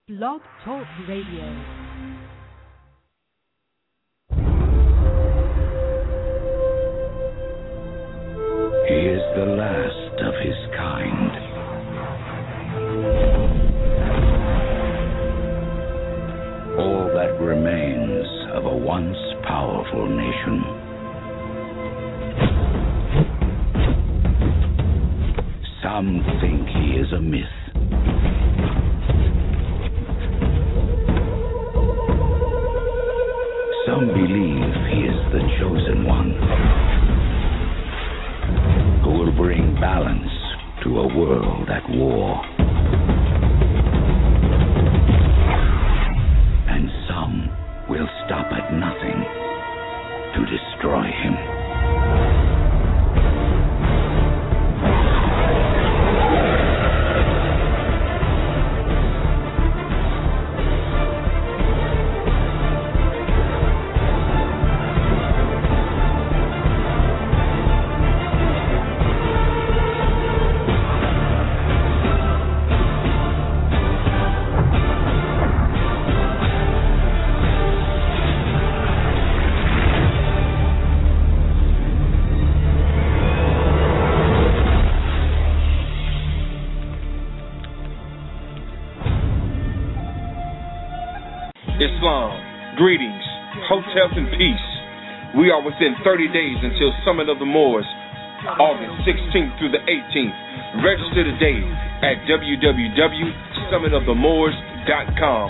Blog Talk Radio. He is the last of his kind. All that remains of a once powerful nation. Some think he is a myth. Some believe he is the chosen one, who will bring balance to a world at war. And some will stop at nothing to destroy him. Islam, greetings, hope, health, and peace. We are within 30 days until Summit of the Moors, August 16th through the 18th. Register today at www.summitofthemoors.com.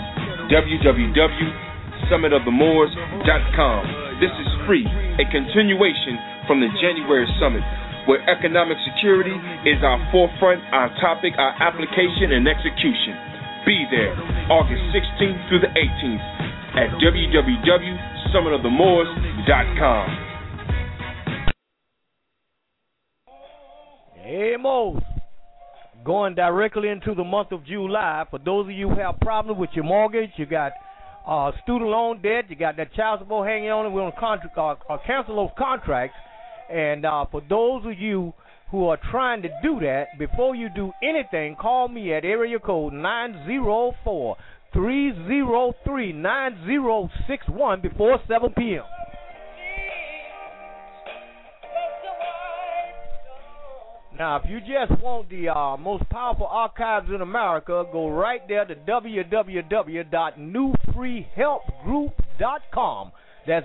www.summitofthemoors.com. This is free, a continuation from the January Summit, where economic security is our forefront, our topic, our application, and execution. Be there August 16th through the 18th at www.summitofthemoors.com. Hey, Mo. Going directly into the month of July. For those of you who have problems with your mortgage, you got student loan debt, you got that child support hanging on, and we want to cancel those contracts. And for those of you who are trying to do that, before you do anything, call me at area code 904-303-9061 before 7 p.m. Now, if you just want the most powerful archives in America, go right there to www.newfreehelpgroup.com. That's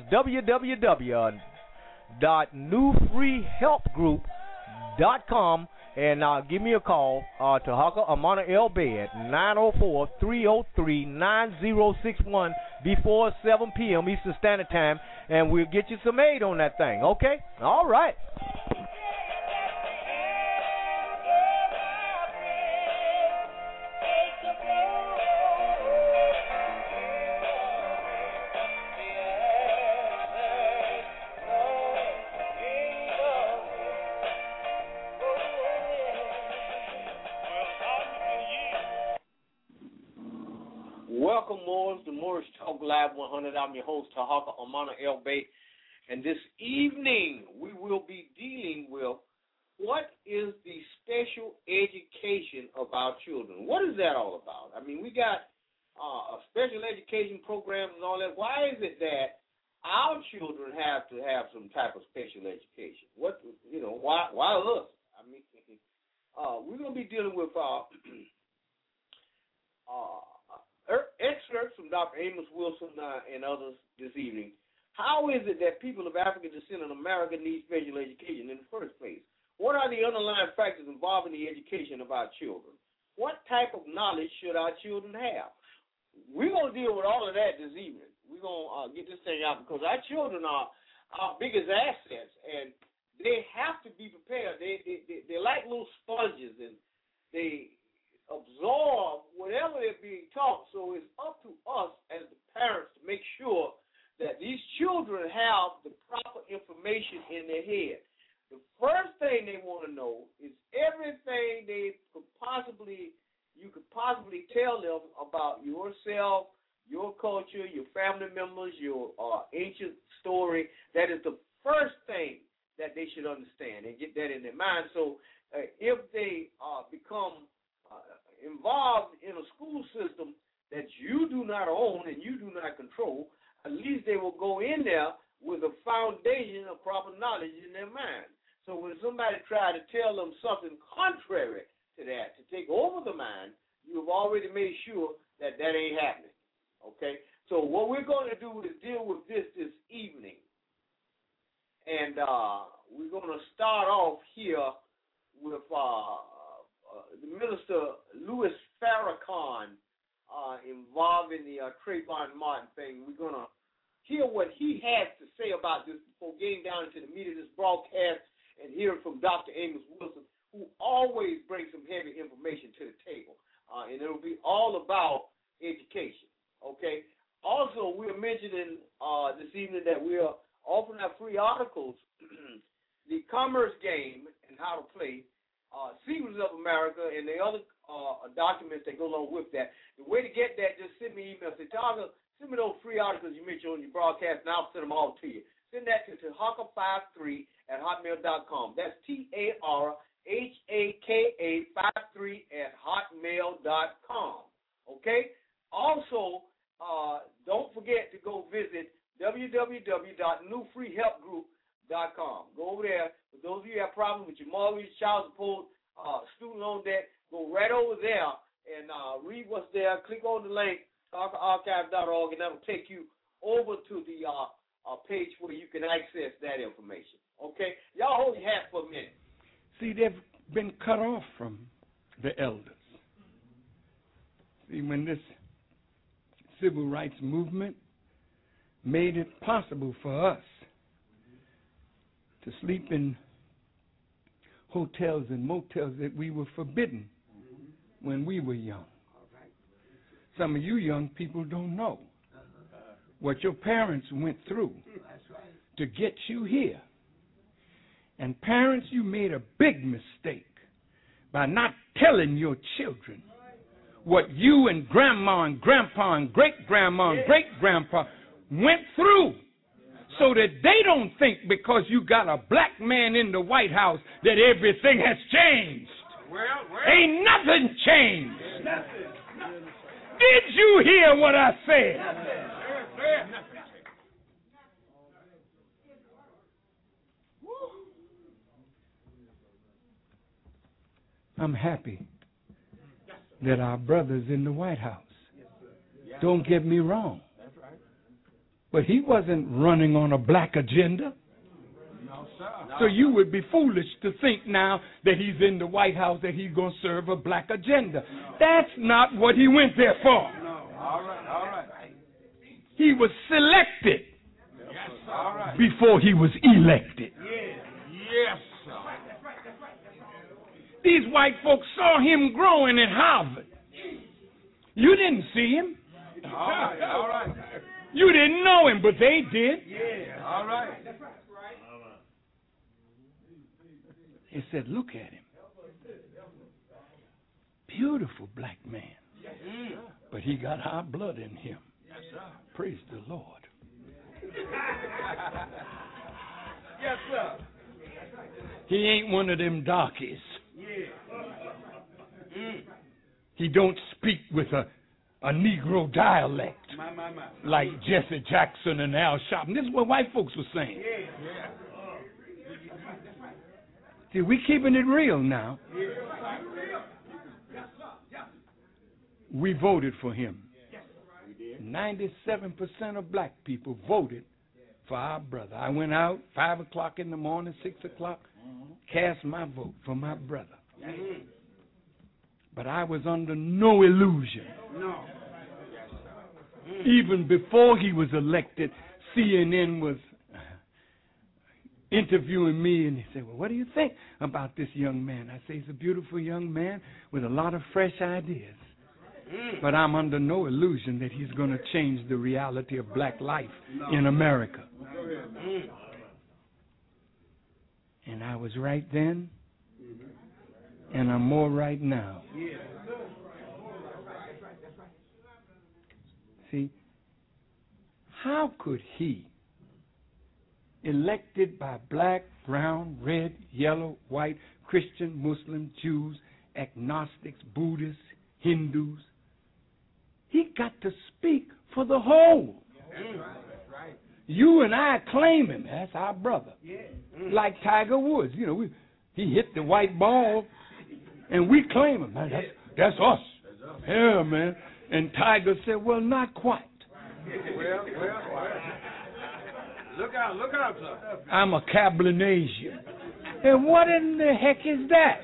www.newfreehelpgroup.com, and give me a call to Haka Amana El Bay at 904-303-9061 before 7 p.m. Eastern Standard Time, and we'll get you some aid on that thing, okay? All right. Welcome, Moors, to Moorish Talk Live 100. I'm your host, Tahaka Amana El Bay. And this evening, we will be dealing with what is the special education of our children. What is that all about? I mean, we got a special education program and all that. Why is it that our children have to have some type of special education? What, why us? I mean, we're going to be dealing with excerpts from Dr. Amos Wilson and others this evening. How is it that people of African descent in America need special education in the first place? What are the underlying factors involving the education of our children? What type of knowledge should our children have? We're going to deal with all of that this evening. We're going to get this thing out because our children are our biggest assets, and they have to be prepared. They're like little sponges, and they absorb whatever they're being taught. So it's up to us as the parents to make sure that these children have the proper information in their head. The first thing they want to know is everything you could possibly tell them about yourself, your culture, your family members, your ancient story. That is the first thing that they should understand and get that in their mind. So if they become involved in a school system that not own and you do not control, at least they will go in there with a foundation of proper knowledge in their mind. So when somebody tries to tell them something contrary to that, to take over the mind, you've already made sure that that ain't happening. Okay? So what we're going to do is deal with this evening. And we're going to start off here with the Minister Louis Farrakhan involved in the Trayvon Martin thing. We're going to hear what he has to say about this before getting down into the meat of this broadcast and hearing from Dr. Amos Wilson, who always brings some heavy information to the table. And it'll be all about education. Okay? Also, we're mentioning this evening that we are offering our free articles, The Commerce Game and How to Play, Secrets of America, and the other documents that go along with that. The way to get that, just send me an email. Say, Targa, send me those free articles you mentioned on your broadcast, and I'll send them all to you. Send that to tahaka53@hotmail.com. That's TARHAKA53@hotmail.com. Okay? Also, don't forget to go visit www.newfreehelpgroup.com. Go over there. For those of you who have problems with your mortgage, child support, student loan debt, go right over there and read what's there. Click on the link, TarkaArchive.org, and that'll take you over to the page where you can access that information. Okay? Y'all hold your hat for a minute. See, they've been cut off from the elders. See, when this civil rights movement made it possible for us to sleep in hotels and motels that we were forbidden when we were young. Some of you young people don't know what your parents went through to get you here. And parents, you made a big mistake by not telling your children what you and grandma and grandpa and great-grandma and great-grandpa went through, so that they don't think because you got a black man in the White House that everything has changed. Ain't nothing changed. Did you hear what I said? I'm happy that our brother's in the White House. Don't get me wrong. But he wasn't running on a black agenda. So you would be foolish to think now that he's in the White House that he's going to serve a black agenda. That's not what he went there for. He was selected before he was elected. These white folks saw him growing at Harvard. You didn't see him. You didn't know him, but they did. They said, look at him. Beautiful black man. But he got our blood in him. Praise the Lord. Yes, sir. He ain't one of them darkies. He don't speak with a Negro dialect like Jesse Jackson and Al Sharpton. This is what white folks were saying. See, we keeping it real now. We voted for him. 97% of black people voted for our brother. I went out 5 o'clock in the morning, 6 o'clock, cast my vote for my brother. But I was under no illusion. Even before he was elected, CNN was interviewing me, and he said, well, what do you think about this young man? I say, he's a beautiful young man with a lot of fresh ideas. But I'm under no illusion that he's going to change the reality of black life in America. And I was right then, and I'm more right now. See, how could he, elected by black, brown, red, yellow, white, Christian, Muslim, Jews, agnostics, Buddhists, Hindus, he got to speak for the whole. You and I claim him. That's our brother. Like Tiger Woods. You know, he hit the white ball, and we claim him. Man, that's us. Yeah, man. And Tiger said, well, not quite. Well. Look out, sir. I'm a Cablinasian. And what in the heck is that?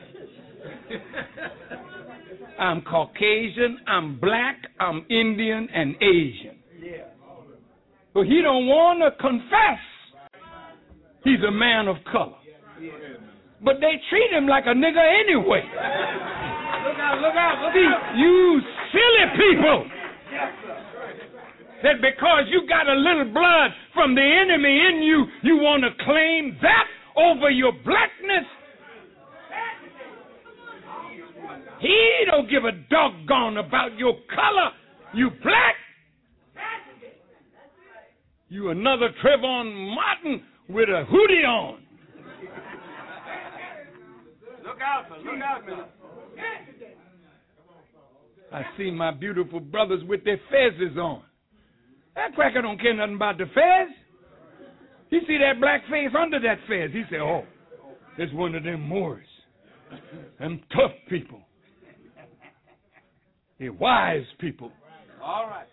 I'm Caucasian, I'm black, I'm Indian, and Asian. But he don't want to confess he's a man of color. But they treat him like a nigger anyway. Look out. See, you silly people. That because you got a little blood from the enemy in you, you want to claim that over your blackness. He don't give a doggone about your color. You black. You another Trayvon Martin with a hoodie on. Look out, man. I see my beautiful brothers with their fezzes on. That cracker don't care nothing about the fez. He see that black face under that fez. He say, oh, it's one of them Moors. Them tough people. They're wise people. All right.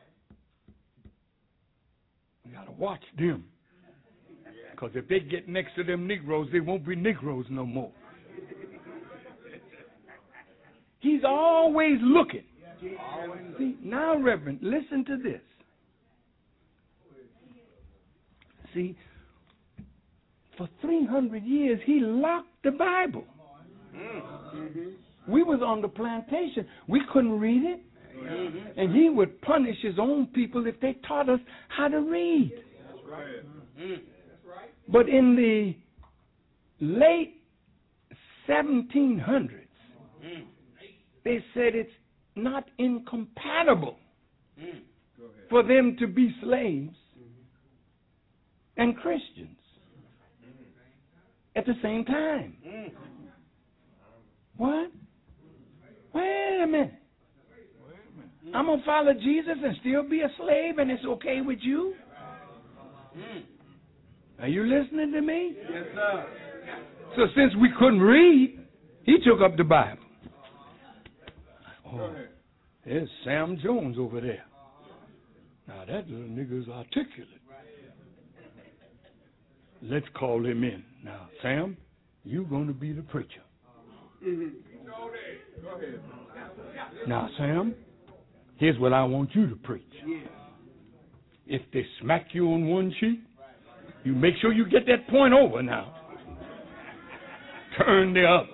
We got to watch them. Because if they get next to them Negroes, they won't be Negroes no more. He's always looking. See, now, Reverend, listen to this. See, for 300 years, he locked the Bible. We was on the plantation. We couldn't read it. And he would punish his own people if they taught us how to read. That's right. But in the late 1700s, they said it's not incompatible for them to be slaves and Christians at the same time. What? Wait a minute. I'm going to follow Jesus and still be a slave, and it's okay with you? Are you listening to me? Yes, sir. So since we couldn't read, he took up the Bible. Oh, there's Sam Jones over there. Now that little nigga's articulate. Let's call him in. Now, Sam, you're going to be the preacher. Go ahead. Now, Sam, here's what I want you to preach. If they smack you on one cheek, you make sure you get that point over now. Turn the other.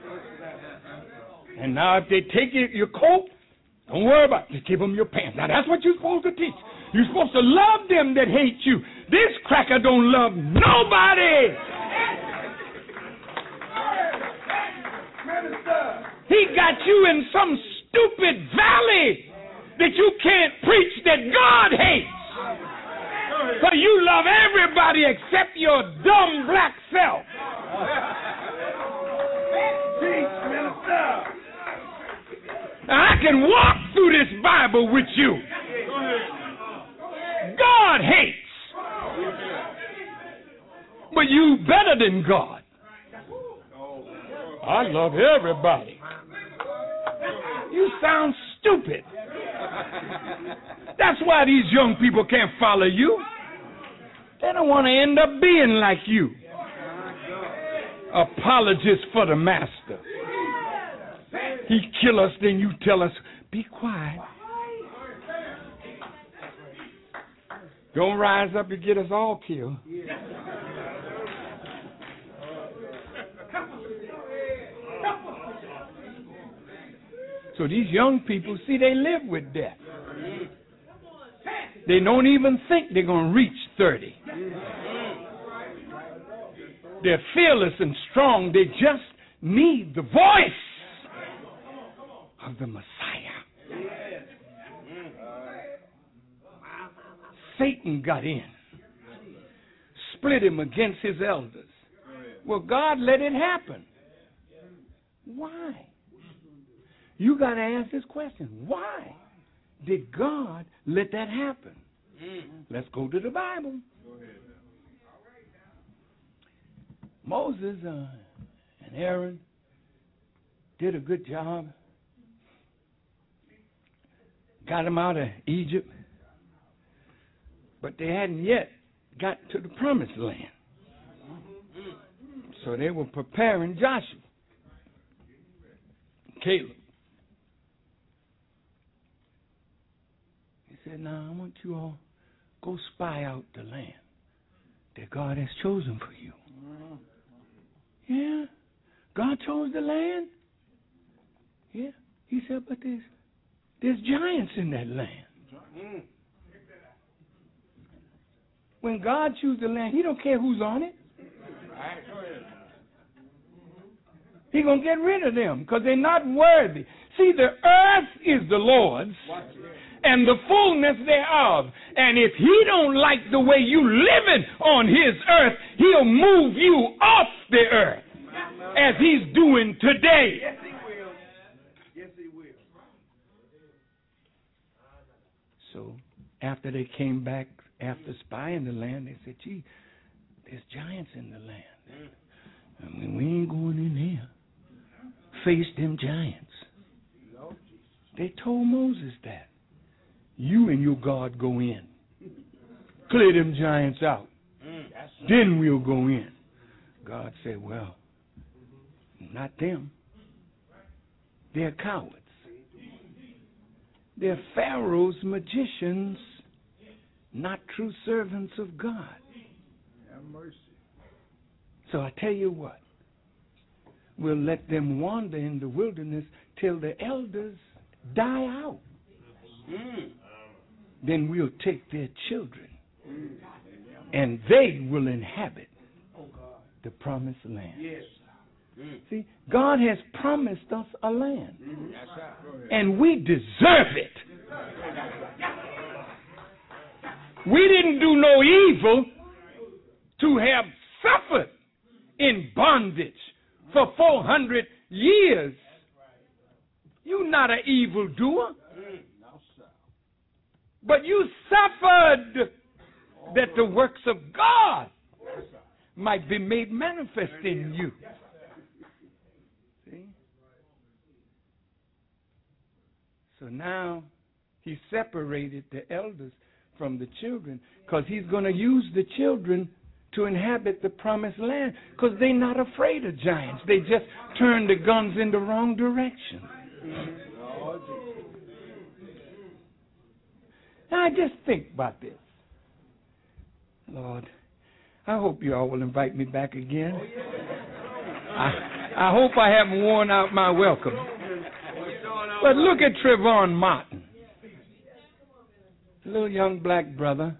And now if they take your coat, don't worry about it. Just give them your pants. Now that's what you're supposed to teach. You're supposed to love them that hate you. This cracker don't love nobody. He got you in some stupid valley that you can't preach that God hates. But you love everybody except your dumb black self. Now, I can walk through this Bible with you. God hates. But you better than God. I love everybody. You sound stupid. That's why these young people can't follow you. They don't want to end up being like you. Apologists for the master. He kill us, then you tell us, be quiet. Don't rise up to get us all killed. So these young people, see, they live with death. They don't even think they're going to reach 30. They're fearless and strong. They just need the voice of the Messiah. Satan got in, split him against his elders. Well, God let it happen. Why? You got to ask this question. Why did God let that happen? Let's go to the Bible. Moses and Aaron did a good job. Got them out of Egypt. But they hadn't yet got to the promised land. So they were preparing Joshua, Caleb. He said, now I want you all go spy out the land that God has chosen for you. Yeah, God chose the land. Yeah, he said, but there's giants in that land. When God chooses the land, he don't care who's on it. He's going to get rid of them because they're not worthy. See, the earth is the Lord's and the fullness thereof. And if he don't like the way you living on his earth, he'll move you off the earth as he's doing today. Yes, he will. Yes, he will. So after they came back, after spying the land, they said, gee, there's giants in the land. I mean, we ain't going in here. Face them giants. They told Moses that. You and your God go in. Clear them giants out. Then we'll go in. God said, well, not them. They're cowards. They're Pharaoh's magicians, not true servants of God. Have mercy. So I tell you what, we'll let them wander in the wilderness till the elders die out. Then we'll take their children, and they will inhabit the promised land. Yes. See, God has promised us a land, and we deserve it. We didn't do no evil to have suffered in bondage for 400 years. You're not an evildoer, but you suffered that the works of God might be made manifest in you. See? So now he separated the elders from the children because he's going to use the children to inhabit the promised land because they're not afraid of giants. They just turn the guns in the wrong direction. Now, I just think about this. Lord, I hope you all will invite me back again. I hope I haven't worn out my welcome. But look at Trayvon Martin. A little young black brother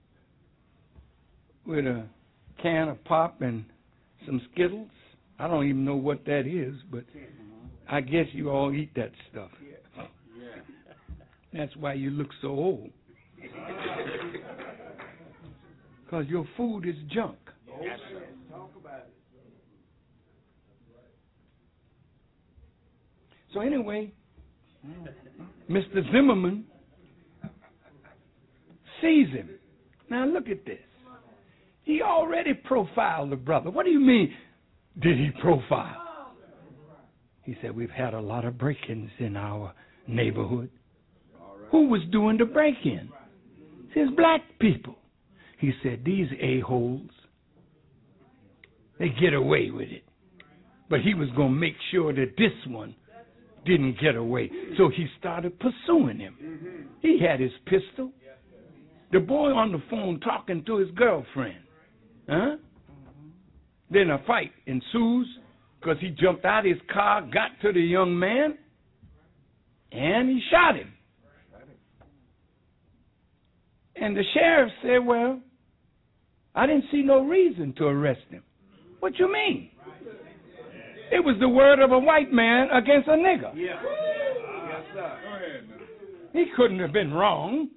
with a can of pop and some Skittles. I don't even know what that is, but I guess you all eat that stuff. That's why you look so old. Because your food is junk. Yes, sir. Talk about it. So anyway, Mr. Zimmerman sees him. Now look at this. He already profiled the brother. What do you mean, did he profile? He said, we've had a lot of break-ins in our neighborhood. Who was doing the break-in? It's black people. He said, these a-holes, they get away with it. But he was going to make sure that this one didn't get away. So he started pursuing him. He had his pistol. The boy on the phone talking to his girlfriend. Huh? Then a fight ensues because he jumped out of his car, got to the young man, and he shot him. And the sheriff said, well, I didn't see no reason to arrest him. What you mean? It was the word of a white man against a nigger. Yeah. Yes, sir. Go ahead, man. He couldn't have been wrong.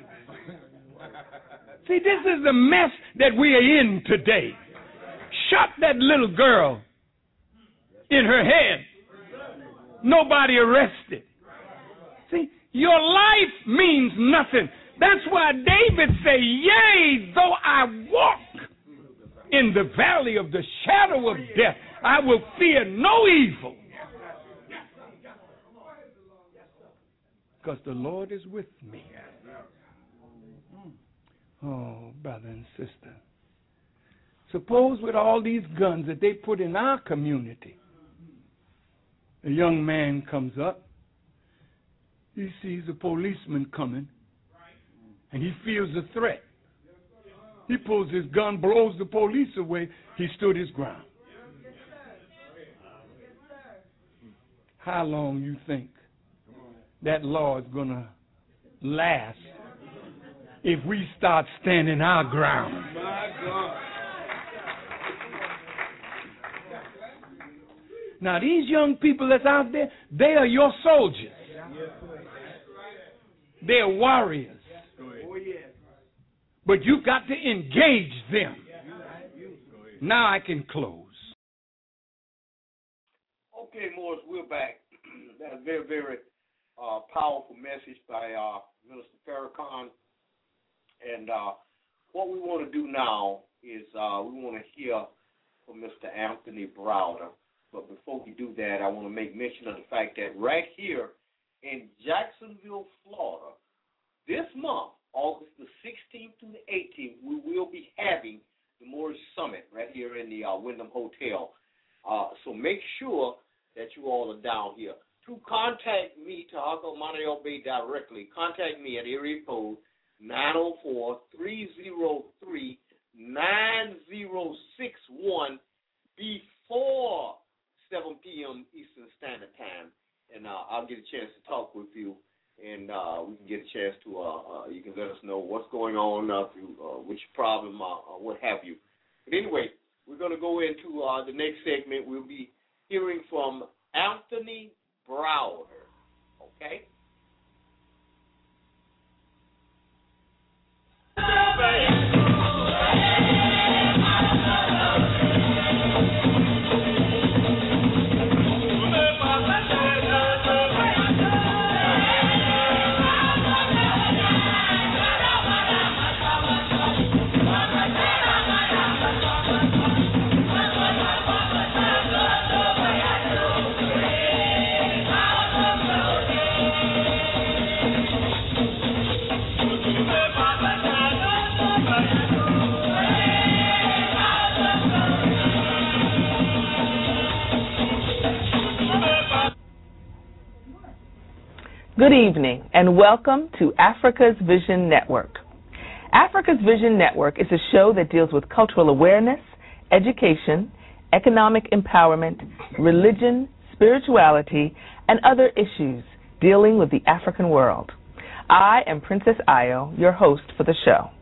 See, this is the mess that we are in today. Shot that little girl in her head. Nobody arrested. See, Your life means nothing. That's why David said, yea, though I walk in the valley of the shadow of death, I will fear no evil. Because the Lord is with me. Oh, brother and sister. Suppose with all these guns that they put in our community, a young man comes up, he sees a policeman coming, and he feels a threat. He pulls his gun, blows the police away, he stood his ground. How long you think that law is going to last if we start standing our ground? Now, these young people that's out there, they are your soldiers. They're warriors. But you've got to engage them. Now I can close. Okay, Morris, we're back. That's a very, very powerful message by Minister Farrakhan. And what we want to do now is we want to hear from Mr. Anthony Browder. But before we do that, I want to make mention of the fact that right here in Jacksonville, Florida, this month, August the 16th through the 18th, we will be having the Morris Summit right here in the Wyndham Hotel. So make sure that you all are down here. To contact me, Tahaka Montreal Bay, directly, contact me at area code 904-303-9061 before 7 p.m. Eastern Standard Time. And I'll get a chance to talk with you, and we can get a chance to, you can let us know what's going on, which problem, what have you. But anyway, we're going to go into the next segment. We'll be hearing from Anthony Browder, okay? Good evening, and welcome to Africa's Vision Network. Africa's Vision Network is a show that deals with cultural awareness, education, economic empowerment, religion, spirituality, and other issues dealing with the African world. I am Princess Ayo, your host for the show.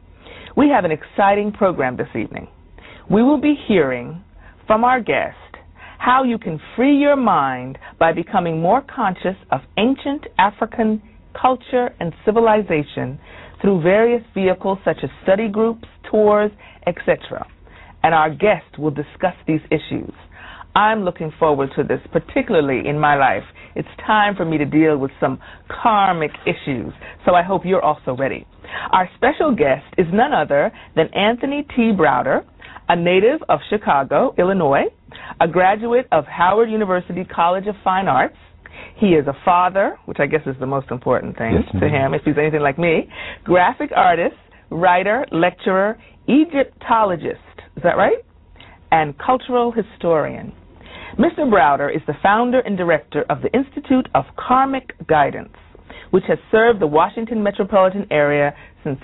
We have an exciting program this evening. We will be hearing from our guest how you can free your mind by becoming more conscious of ancient African culture and civilization through various vehicles such as study groups, tours, etc. And our guest will discuss these issues. I'm looking forward to this, particularly in my life. It's time for me to deal with some karmic issues, so I hope you're also ready. Our special guest is none other than Anthony T. Browder, a native of Chicago, Illinois, a graduate of Howard University College of Fine Arts. He is a father, which I guess is the most important thing to him, if he's anything like me, graphic artist, writer, lecturer, Egyptologist, is that right? And cultural historian. Mr. Browder is the founder and director of the Institute of Karmic Guidance, which has served the Washington metropolitan area since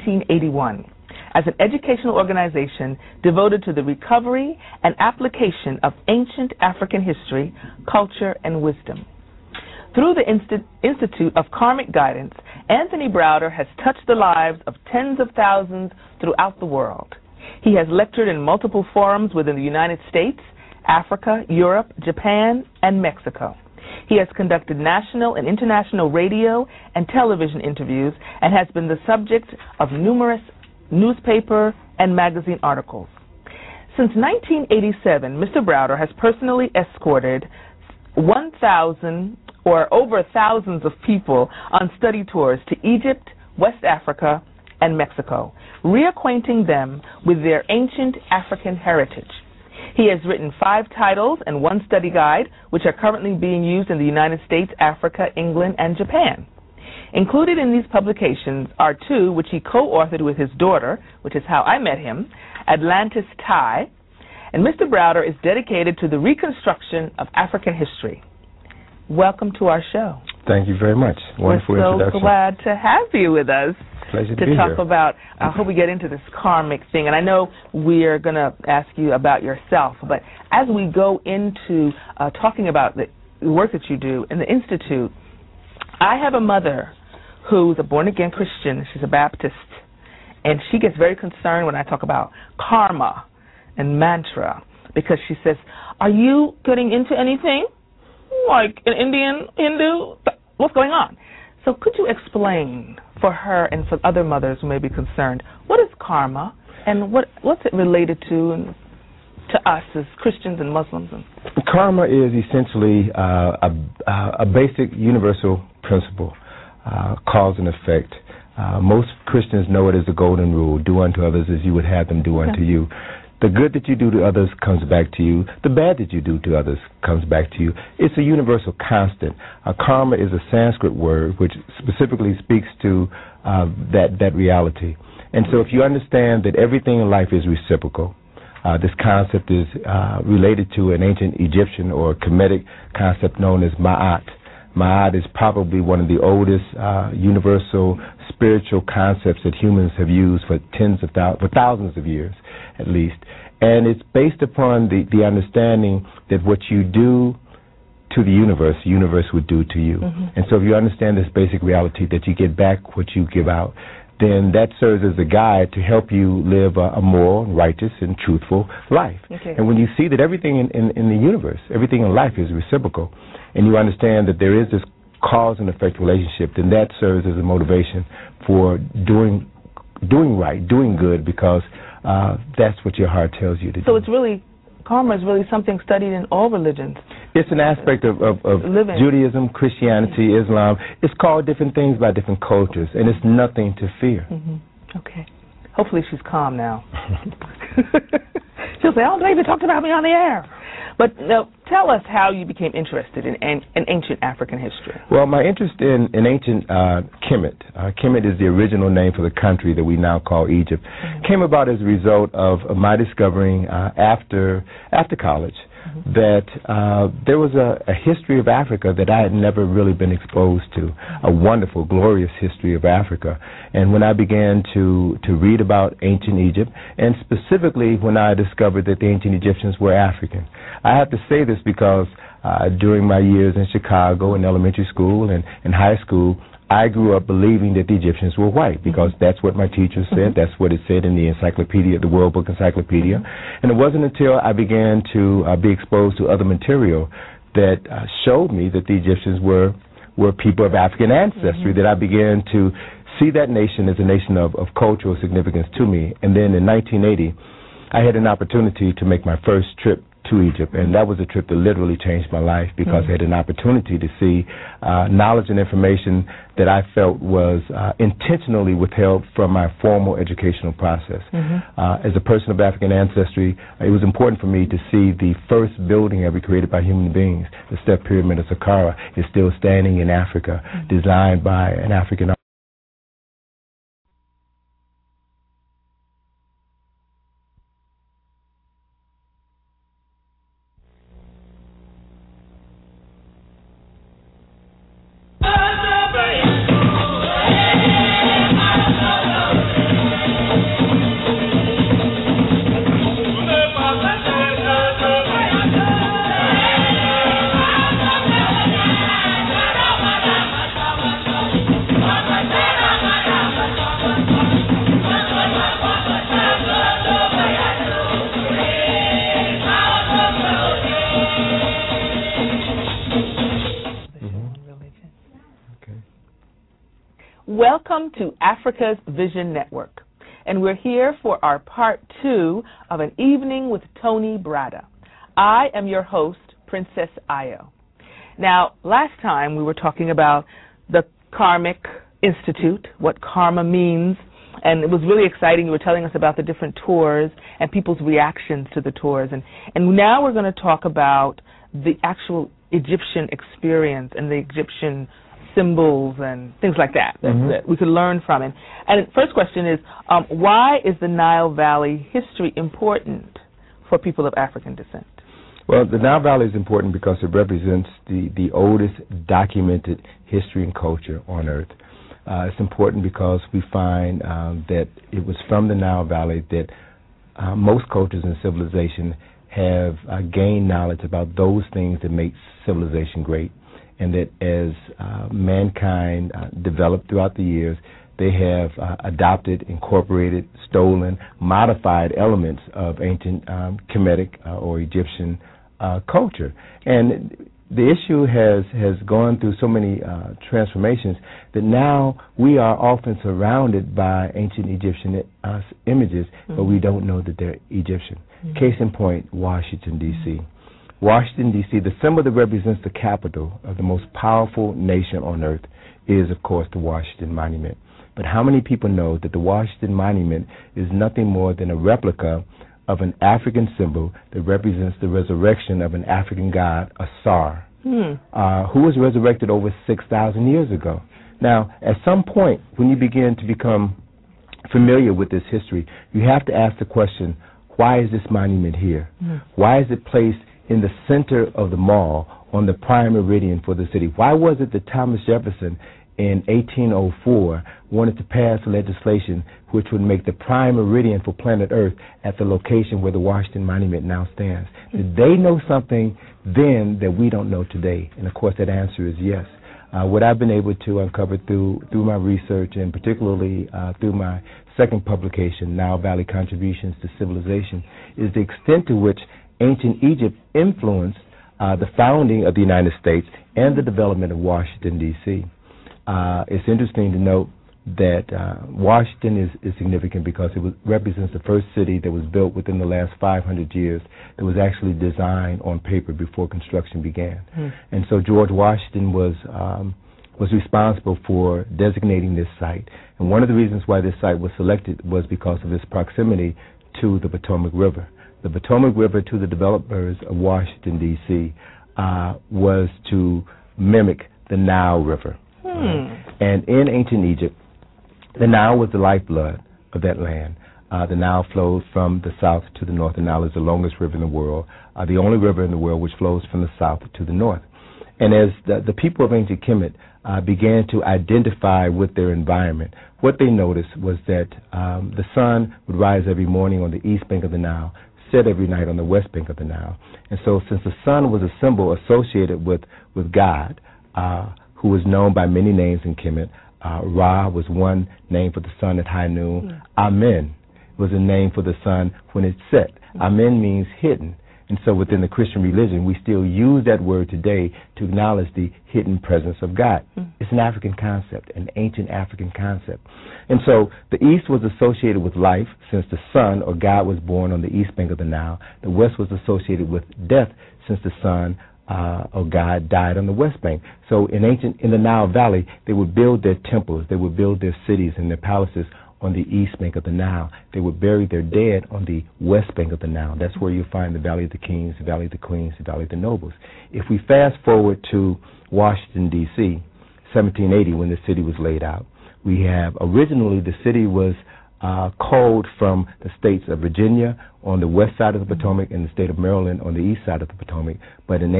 1981. As an educational organization devoted to the recovery and application of ancient African history, culture, and wisdom. Through the Institute of Karmic Guidance, Anthony Browder has touched the lives of tens of thousands throughout the world. He has lectured in multiple forums within the United States, Africa, Europe, Japan, and Mexico. He has conducted national and international radio and television interviews and has been the subject of numerous newspaper and magazine articles. Since 1987, Mr. Browder has personally escorted 1,100 or over thousands of people on study tours to Egypt, West Africa, and Mexico, reacquainting them with their ancient African heritage. He has written 5 titles and 1 study guide, which are currently being used in the United States, Africa, England, and Japan. Included in these publications are 2 which he co-authored with his daughter, which is how I met him, Atlantis Ty, and Mr. Browder is dedicated to the reconstruction of African history. Welcome to our show. Thank you very much. Wonderful introduction. We're so glad to have you with us. Pleasure to be talk here. about, I hope we get into this karmic thing, and I know we're going to ask you about yourself, but as we go into talking about the work that you do in the Institute, I have a mother who's a born-again Christian. She's a Baptist, and she gets very concerned when I talk about karma and mantra, because she says, are you getting into anything? Like an Indian, Hindu? What's going on? So could you explain for her and for other mothers who may be concerned, what is karma and what's it related to us as Christians and Muslims? Karma is essentially a basic universal principle, cause and effect. Most Christians know it as the golden rule, do unto others as you would have them do unto you. The good that you do to others comes back to you. The bad that you do to others comes back to you. It's a universal constant. Karma is a Sanskrit word which specifically speaks to that reality. And so if you understand that everything in life is reciprocal, this concept is related to an ancient Egyptian or Kemetic concept known as Ma'at. Ma'at is probably one of the oldest universal spiritual concepts that humans have used for thousands of years at least. And it's based upon the understanding that what you do to the universe would do to you. Mm-hmm. And so if you understand this basic reality that you get back what you give out, then that serves as a guide to help you live a moral, righteous, and truthful life. Okay. And when you see that everything in the universe, everything in life is reciprocal, and you understand that there is this cause and effect relationship, then that serves as a motivation for doing right, doing good, because that's what your heart tells you to do. So it's really, karma is really something studied in all religions. It's an aspect of Judaism, Christianity, Islam. It's called different things by different cultures, and it's nothing to fear. Mm-hmm. Okay. Hopefully she's calm now. She'll say, oh, they even talked about me on the air. But tell us how you became interested in ancient African history. Well, my interest in ancient Kemet, Kemet is the original name for the country that we now call Egypt, came about as a result of my discovering after college that there was a history of Africa that I had never really been exposed to, a wonderful, glorious history of Africa. And when I began to read about ancient Egypt, and specifically when I discovered that the ancient Egyptians were African, I have to say this because during my years in Chicago in elementary school and in high school, I grew up believing that the Egyptians were white because that's what my teachers said. That's what it said in the encyclopedia, the World Book Encyclopedia. And it wasn't until I began to be exposed to other material that showed me that the Egyptians were people of African ancestry that I began to see that nation as a nation of cultural significance to me. And then in 1980, I had an opportunity to make my first trip to Egypt, and that was a trip that literally changed my life because I had an opportunity to see knowledge and information that I felt was intentionally withheld from my formal educational process. As a person of African ancestry, it was important for me to see the first building ever created by human beings, the Step Pyramid of Saqqara, is still standing in Africa, designed by an African artist. Welcome to Africa's Vision Network, and we're here for our part 2 of an evening with Tony Browder. I am your host, Princess Ayo. Now, last time we were talking about the Karmic Institute, what karma means, and it was really exciting. You were telling us about the different tours and people's reactions to the tours. And now we're going to talk about the actual Egyptian experience and the Egyptian symbols and things like that that we could learn from it. And the first question is, why is the Nile Valley history important for people of African descent? Well, the Nile Valley is important because it represents the oldest documented history and culture on Earth. It's important because we find that it was from the Nile Valley that most cultures and civilization have gained knowledge about those things that make civilization great, and that as mankind developed throughout the years, they have adopted, incorporated, stolen, modified elements of ancient Kemetic or Egyptian culture. And the issue has gone through so many transformations that now we are often surrounded by ancient Egyptian images, but we don't know that they're Egyptian. Case in point, Washington, D.C. Washington, D.C., the symbol that represents the capital of the most powerful nation on earth is, of course, the Washington Monument. But how many people know that the Washington Monument is nothing more than a replica of an African symbol that represents the resurrection of an African god, Asar, who was resurrected over 6,000 years ago. Now, at some point, when you begin to become familiar with this history, you have to ask the question, why is this monument here? Why is it placed in the center of the mall on the prime meridian for the city? Why was it that Thomas Jefferson in 1804 wanted to pass legislation which would make the prime meridian for planet Earth at the location where the Washington Monument now stands? Did they know something then that we don't know today? And of course that answer is yes. What I've been able to uncover through my research, and particularly through my second publication, Nile Valley Contributions to Civilization, is the extent to which ancient Egypt influenced the founding of the United States and the development of Washington, D.C. It's interesting to note that Washington is significant because it represents the first city that was built within the last 500 years that was actually designed on paper before construction began. And so George Washington was responsible for designating this site. And one of the reasons why this site was selected was because of its proximity to the Potomac River. The Potomac River, to the developers of Washington, D.C., was to mimic the Nile River. And in ancient Egypt, the Nile was the lifeblood of that land. The Nile flows from the south to the north. The Nile is the longest river in the world, the only river in the world which flows from the south to the north. And as the people of ancient Kemet began to identify with their environment, what they noticed was that the sun would rise every morning on the east bank of the Nile, set every night on the west bank of the Nile. And so since the sun was a symbol associated with God, who was known by many names in Kemet, Ra was one name for the sun at high noon. Amen was a name for the sun when it set. Amen means hidden. And so within the Christian religion, we still use that word today to acknowledge the hidden presence of God. It's an African concept, an ancient African concept. And so the east was associated with life, since the sun or God was born on the east bank of the Nile. The west was associated with death, since the sun or God died on the west bank. So in the Nile Valley, they would build their temples, they would build their cities and their palaces on the east bank of the Nile. They would bury their dead on the west bank of the Nile. That's where you find the Valley of the Kings, the Valley of the Queens, the Valley of the Nobles. If we fast forward to Washington, D.C., 1780, when the city was laid out, we have originally the city was culled from the states of Virginia on the west side of the Potomac and the state of Maryland on the east side of the Potomac. But in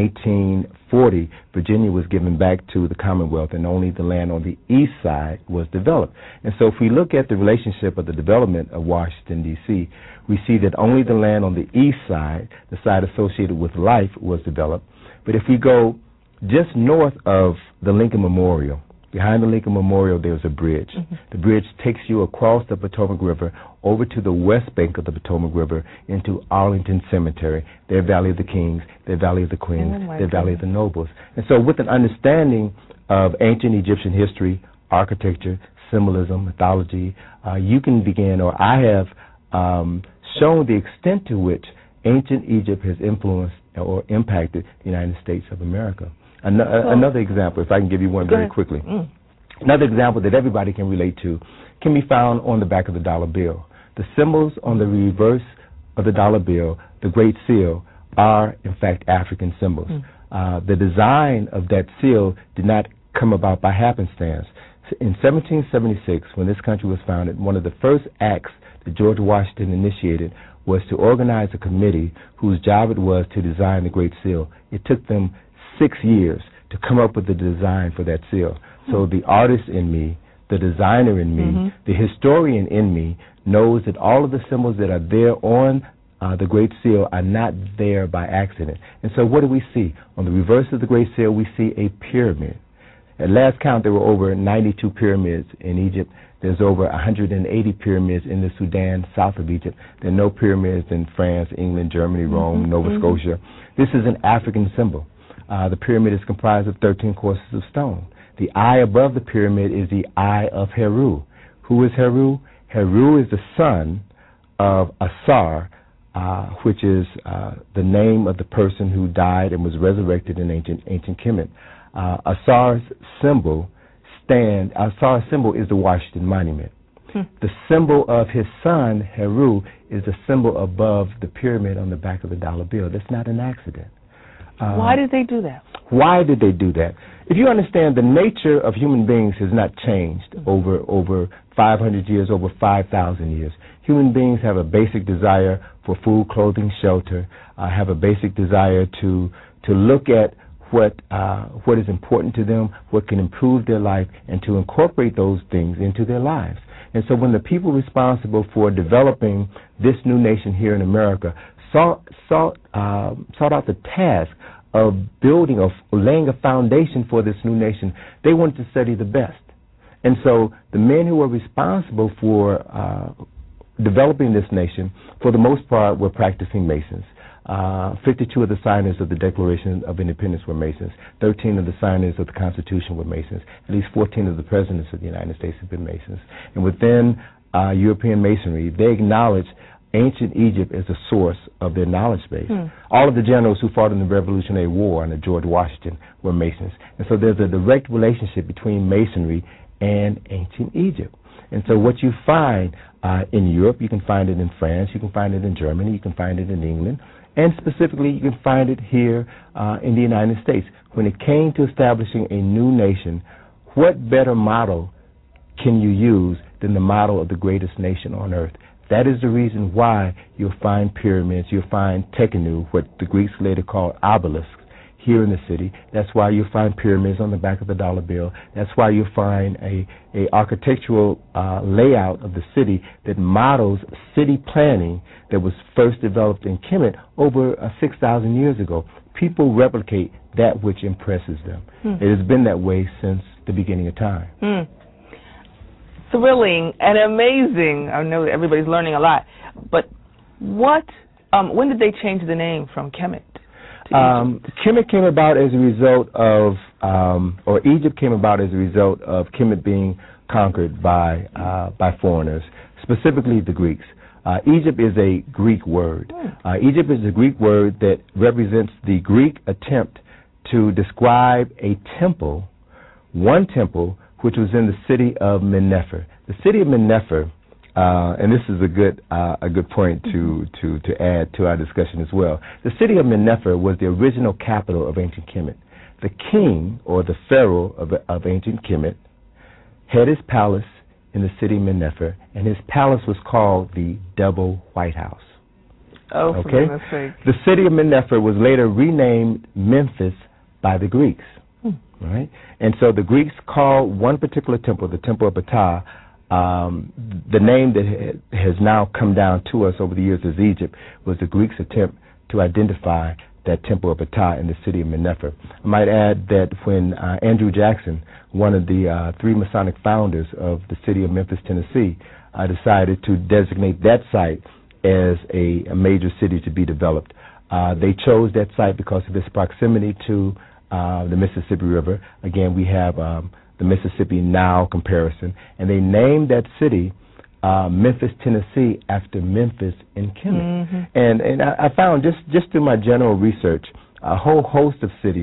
1840, Virginia was given back to the Commonwealth, and only the land on the east side was developed. And so if we look at the relationship of the development of Washington, D.C., we see that only the land on the east side, the side associated with life, was developed. But if we go just north of the Lincoln Memorial, behind the Lincoln Memorial, there's a bridge. The bridge takes you across the Potomac River over to the west bank of the Potomac River into Arlington Cemetery, their Valley of the Kings, their Valley of the Queens, their Valley of the Nobles. And so with an understanding of ancient Egyptian history, architecture, symbolism, mythology, you can begin, or I have shown the extent to which ancient Egypt has influenced or impacted the United States of America. Another example, if I can give you one very quickly. Another example that everybody can relate to can be found on the back of the dollar bill. The symbols on the reverse of the dollar bill, the Great Seal, are in fact African symbols. The design of that seal did not come about by happenstance. In 1776, when this country was founded, one of the first acts that George Washington initiated was to organize a committee whose job it was to design the Great Seal. It took them 6 years to come up with the design for that seal. So the artist in me, the designer in me, the historian in me knows that all of the symbols that are there on the Great Seal are not there by accident. And so what do we see? On the reverse of the Great Seal, we see a pyramid. At last count, there were over 92 pyramids in Egypt. There's over 180 pyramids in the Sudan, south of Egypt. There are no pyramids in France, England, Germany, Rome, Nova Scotia. This is an African symbol. The pyramid is comprised of 13 courses of stone. The eye above the pyramid is the eye of Heru. Who is Heru? Heru is the son of Asar, which is the name of the person who died and was resurrected in ancient Kemet. Asar's symbol is the Washington Monument. The symbol of his son, Heru, is the symbol above the pyramid on the back of the dollar bill. That's not an accident. Why did they do that? Why did they do that? If you understand, the nature of human beings has not changed over 500 years, over 5,000 years. Human beings have a basic desire for food, clothing, shelter, have a basic desire to look at what is important to them, what can improve their life, and to incorporate those things into their lives. And so when the people responsible for developing this new nation here in America sought out the task of building or laying a foundation for this new nation, they wanted to study the best. And so the men who were responsible for developing this nation, for the most part, were practicing Masons. 52 of the signers of the Declaration of Independence were Masons. 13 of the signers of the Constitution were Masons. At least 14 of the presidents of the United States have been Masons. And within European Masonry, they acknowledge ancient Egypt as the source of their knowledge base. All of the generals who fought in the Revolutionary War under George Washington were Masons. And so there's a direct relationship between Masonry and ancient Egypt. And so what you find in Europe, you can find it in France, you can find it in Germany, you can find it in England, and specifically you can find it here in the United States. When it came to establishing a new nation, what better model can you use than the model of the greatest nation on earth? That is the reason why you'll find pyramids, you'll find tekenu, what the Greeks later called obelisks, here in the city. That's why you'll find pyramids on the back of the dollar bill. That's why you'll find a architectural layout of the city that models city planning that was first developed in Kemet over 6,000 years ago. People replicate that which impresses them. It has been that way since the beginning of time. Thrilling and amazing. I know everybody's learning a lot. But when did they change the name from Kemet? Kemet came about as a result of, or Egypt came about as a result of Kemet being conquered by foreigners, specifically the Greeks. Egypt is a Greek word. Egypt is a Greek word that represents the Greek attempt to describe a temple, one temple, which was in the city of Mennefer. The city of Mennefer, and this is a good point to add to our discussion as well. The city of Mennefer was the original capital of ancient Kemet. The king, or the pharaoh of ancient Kemet, had his palace in the city of Mennefer, and his palace was called the Double White House. Oh, for goodness sake. The city of Mennefer was later renamed Memphis by the Greeks. Right? And so the Greeks called one particular temple, the Temple of Ptah, the name that has now come down to us over the years as Egypt, was the Greeks' attempt to identify that Temple of Ptah in the city of Mennefer. I might add that when Andrew Jackson, one of the three Masonic founders of the city of Memphis, Tennessee, decided to designate that site as a major city to be developed, they chose that site because of its proximity to the Mississippi River. Again, we have the Mississippi Nile comparison, and they named that city Memphis, Tennessee, after Memphis in Kemet. And I found just through my general research, a whole host of cities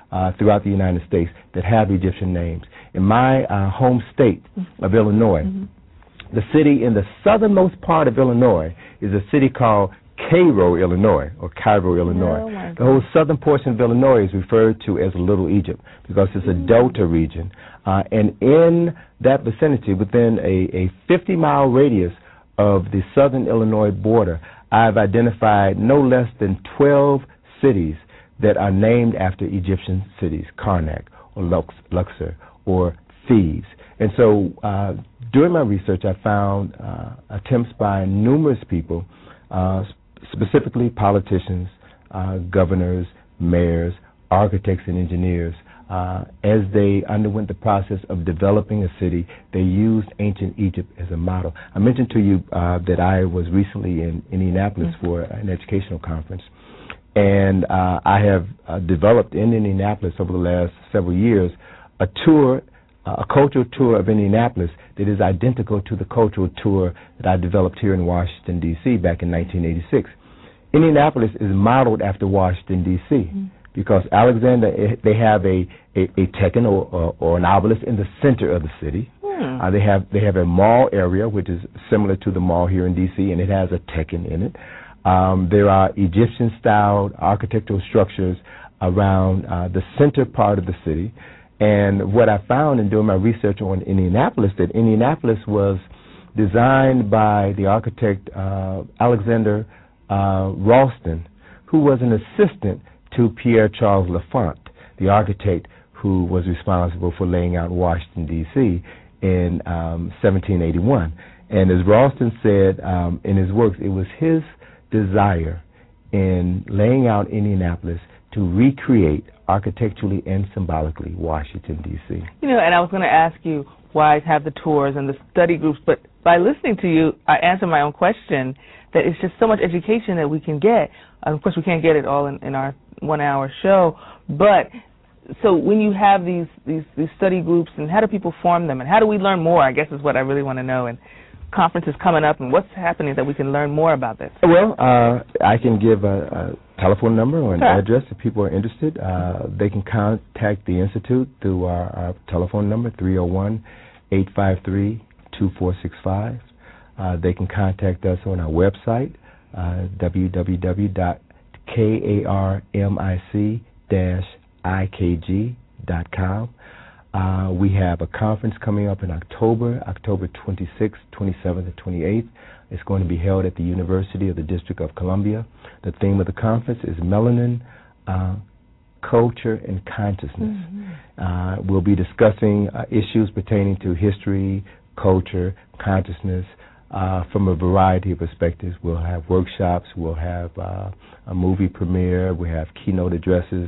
throughout the United States that have Egyptian names. In my home state of Illinois, the city in the southernmost part of Illinois is a city called Cairo, Illinois, or Cairo, Illinois. Oh, the whole southern portion of Illinois is referred to as Little Egypt because it's a delta region. And in that vicinity, within a 50-mile radius of the southern Illinois border, I've identified no less than 12 cities that are named after Egyptian cities, Karnak or Luxor or Thebes. And so during my research, I found attempts by numerous people, specifically politicians, governors, mayors, architects, and engineers. As they underwent the process of developing a city, they used ancient Egypt as a model. I mentioned to you that I was recently in Indianapolis for an educational conference. And I have developed in Indianapolis over the last several years a tour, a cultural tour of Indianapolis that is identical to the cultural tour that I developed here in Washington, D.C. back in 1986. Indianapolis is modeled after Washington, D.C. Because Alexander, they have a Tekken or an obelisk in the center of the city. They have a mall area, which is similar to the mall here in D.C., and it has a Tekken in it. There are Egyptian-styled architectural structures around the center part of the city. And what I found in doing my research on Indianapolis, that Indianapolis was designed by the architect Alexander Ralston, who was an assistant to Pierre Charles L'Enfant, the architect who was responsible for laying out Washington, D.C. in 1781. And as Ralston said in his works, it was his desire in laying out Indianapolis to recreate architecturally and symbolically Washington, D.C. You know, and I was going to ask you why I have the tours and the study groups, but by listening to you, I answered my own question that it's just so much education that we can get. Of course, we can't get it all in our 1-hour show, but so when you have these study groups, and how do people form them, and how do we learn more, I guess is what I really want to know, and conferences coming up, and what's happening that we can learn more about this? Well, I can give a telephone number or an address if people are interested. They can contact the Institute through our telephone number, 301-853-2465. They can contact us on our website, www.karmic-ikg.com. We have a conference coming up in October 26th, 27th, and 28th. It's going to be held at the University of the District of Columbia. The theme of the conference is Melanin, Culture, and Consciousness. We'll be discussing issues pertaining to history, culture, consciousness, from a variety of perspectives. We'll have workshops, we'll have a movie premiere, we have keynote addresses.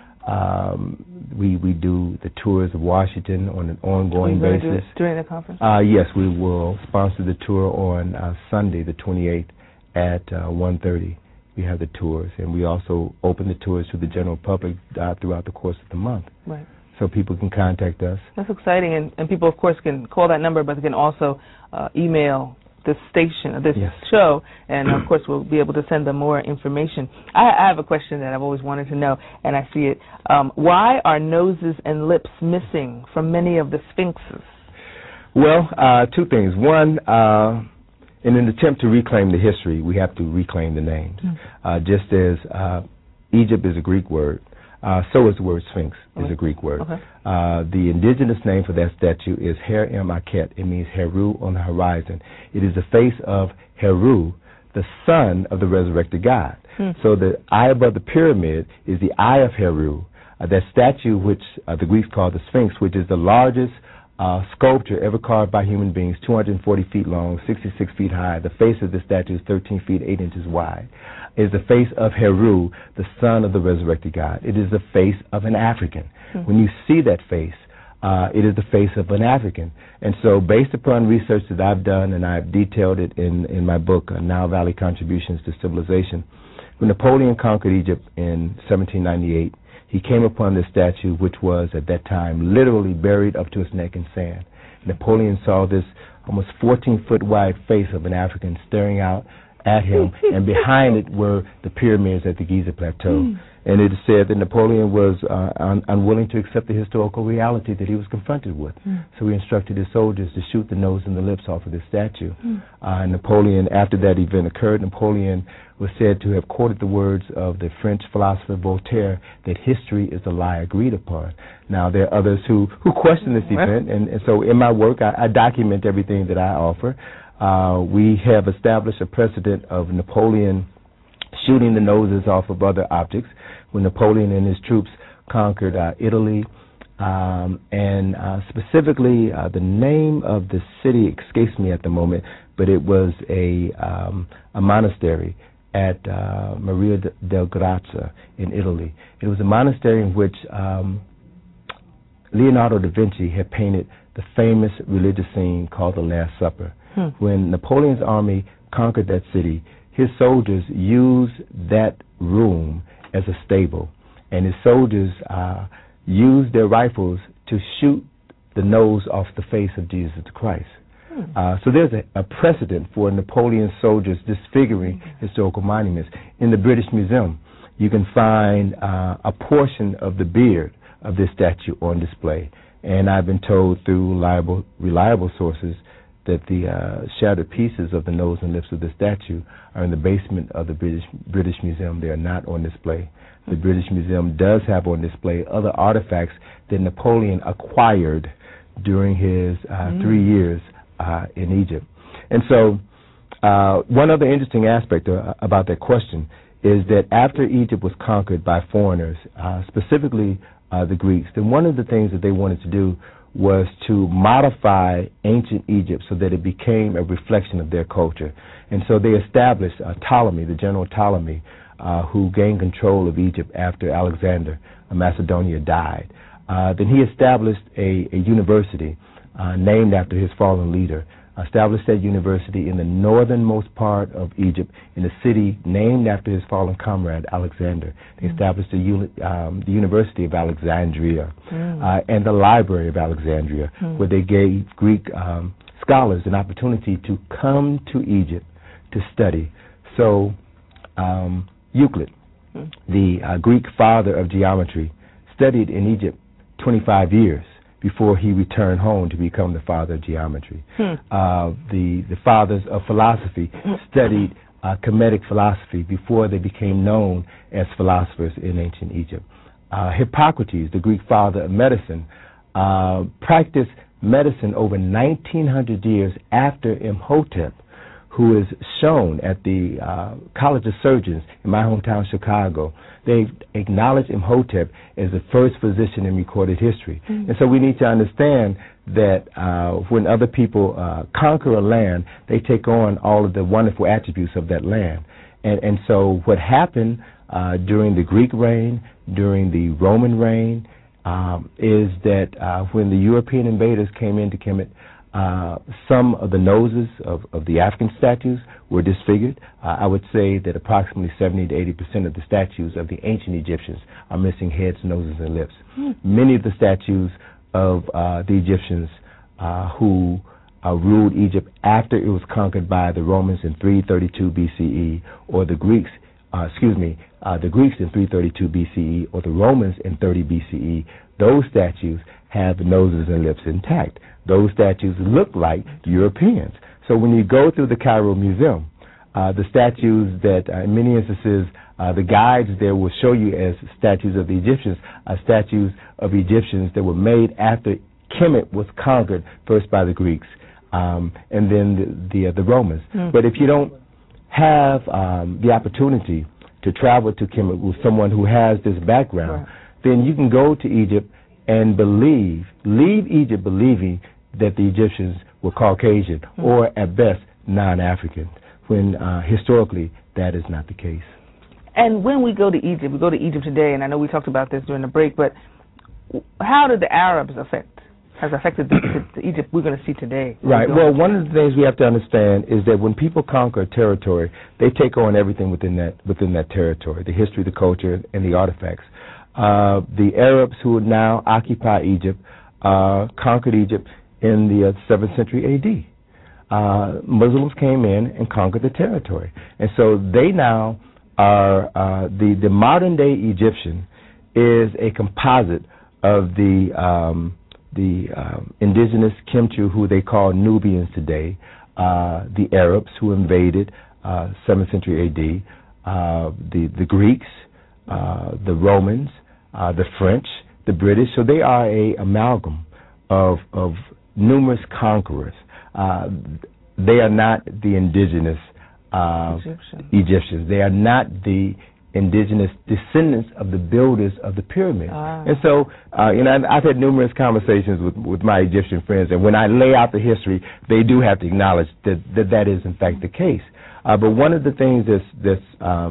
We do the tours of Washington on an ongoing basis. Do it during the conference? Yes, we will sponsor the tour on Sunday, the 28th, at 1:30. We have the tours, and we also open the tours to the general public throughout the course of the month. Right. So people can contact us. That's exciting, and people, of course, can call that number, but they can also email this station, this show, and of course we'll be able to send them more information. I have a question that I've always wanted to know, and I see it. Why are noses and lips missing from many of the sphinxes? Well, two things. One, in an attempt to reclaim the history, we have to reclaim the names. Just as Egypt is a Greek word, so is the word Sphinx, is a Greek word. The indigenous name for that statue is Her-em-Aket. It means Heru on the horizon. It is the face of Heru, the son of the resurrected God. So the eye above the pyramid is the eye of Heru. That statue, which the Greeks call the Sphinx, which is the largest sculpture ever carved by human beings, 240 feet long, 66 feet high. The face of the statue is 13 feet 8 inches wide. Is the face of Heru, the son of the resurrected God. It is the face of an African. When you see that face, it is the face of an African. And so based upon research that I've done, and I've detailed it in my book, Nile Valley Contributions to Civilization, when Napoleon conquered Egypt in 1798, he came upon this statue, which was at that time literally buried up to its neck in sand. Napoleon saw this almost 14-foot wide face of an African staring out at him, and behind it were the pyramids at the Giza Plateau. And it is said that Napoleon was unwilling to accept the historical reality that he was confronted with. So he instructed his soldiers to shoot the nose and the lips off of this statue. Napoleon, after that event occurred, Napoleon was said to have quoted the words of the French philosopher Voltaire, that history is a lie agreed upon. Now, there are others who question this event, and so in my work, I document everything that I offer. We have established a precedent of Napoleon shooting the noses off of other objects when Napoleon and his troops conquered Italy, and specifically the name of the city escapes me at the moment, but it was a monastery at Maria del Grazia in Italy. It was a monastery in which Leonardo da Vinci had painted the famous religious scene called the Last Supper. When Napoleon's army conquered that city, his soldiers used that room as a stable, and his soldiers used their rifles to shoot the nose off the face of Jesus Christ. So there's a precedent for Napoleon's soldiers disfiguring historical monuments. In the British Museum, you can find a portion of the beard of this statue on display, and I've been told through reliable sources that the shattered pieces of the nose and lips of the statue are in the basement of the British Museum. They are not on display. The British Museum does have on display other artifacts that Napoleon acquired during his 3 years in Egypt. And so one other interesting aspect about that question is that after Egypt was conquered by foreigners, specifically the Greeks, then one of the things that they wanted to do was to modify ancient Egypt so that it became a reflection of their culture. And so they established Ptolemy, the general Ptolemy, who gained control of Egypt after Alexander of Macedonia died. Then he established a university named after his fallen leader, established that university in the northernmost part of Egypt, in a city named after his fallen comrade, Alexander. They established the University of Alexandria and the Library of Alexandria, where they gave Greek scholars an opportunity to come to Egypt to study. So Euclid, the Greek father of geometry, studied in Egypt 25 years before he returned home to become the father of geometry. The fathers of philosophy studied Kemetic philosophy before they became known as philosophers in ancient Egypt. Hippocrates, the Greek father of medicine, practiced medicine over 1,900 years after Imhotep, who is shown at the College of Surgeons in my hometown, Chicago. They acknowledge Imhotep as the first physician in recorded history. And so we need to understand that when other people conquer a land, they take on all of the wonderful attributes of that land. And so what happened during the Greek reign, during the Roman reign, is that when the European invaders came into Kemet, some of the noses of the African statues were disfigured. I would say that approximately 70 to 80% of the statues of the ancient Egyptians are missing heads, noses, and lips. Many of the statues of the Egyptians who ruled Egypt after it was conquered by the Romans in 332 BCE, or the Greeks in 332 BCE, or the Romans in 30 BCE, those statues have the noses and lips intact. Those statues look like Europeans. So when you go through the Cairo Museum, the statues that, in many instances, the guides there will show you as statues of the Egyptians, are statues of Egyptians that were made after Kemet was conquered, first by the Greeks, and then the Romans. But if you don't have the opportunity to travel to Kemet with someone who has this background, then you can go to Egypt and leave Egypt believing that the Egyptians were Caucasian or at best non-African, when historically that is not the case. And when we go to Egypt today, and I know we talked about this during the break, but how did the Arabs has affected the Egypt we're going to see today? Right. Well, one of the things we have to understand is that when people conquer a territory, they take on everything within that territory, the history, the culture, and the artifacts. The Arabs who now occupy Egypt conquered Egypt in the 7th century A.D. Muslims came in and conquered the territory. And so they now are, the modern day Egyptian is a composite of the indigenous Kemchu, who they call Nubians today, the Arabs who invaded 7th century AD, the Greeks, the Romans, the French, the British. So they are a amalgam of numerous conquerors. They are not the indigenous Egyptians. They are not the indigenous descendants of the builders of the pyramids. And so, I've had numerous conversations with my Egyptian friends, and when I lay out the history, they do have to acknowledge that is in fact the case. But one of the things that's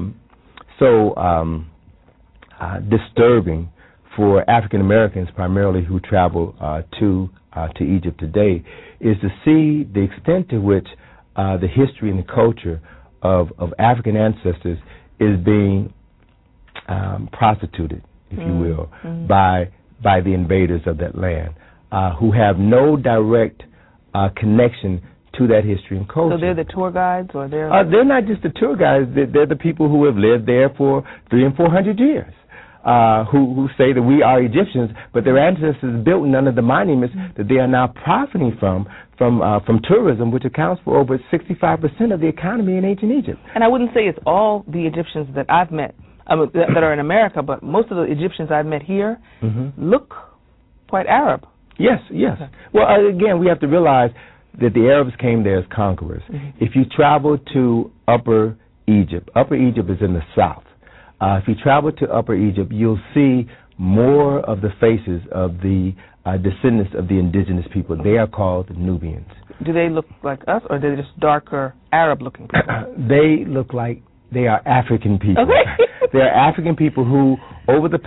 so disturbing for African Americans, primarily who travel to Egypt today, is to see the extent to which the history and the culture of African ancestors is being prostituted, if you will, by the invaders of that land, who have no direct connection to that history and culture. So they're the tour guides, or they're not just the tour guides. They're the people who have lived there for 300 and 400 years. Who say that we are Egyptians, but their ancestors built none of the monuments that they are now profiting from tourism, which accounts for over 65% of the economy in ancient Egypt. And I wouldn't say it's all the Egyptians that I've met that are in America, but most of the Egyptians I've met here look quite Arab. Yes. Okay. Well, again, we have to realize that the Arabs came there as conquerors. If you travel to Upper Egypt is in the south. If you travel to Upper Egypt, you'll see more of the faces of the descendants of the indigenous people. They are called Nubians. Do they look like us, or are they just darker Arab-looking people? They look like they are African people. Okay. They are African people who, over the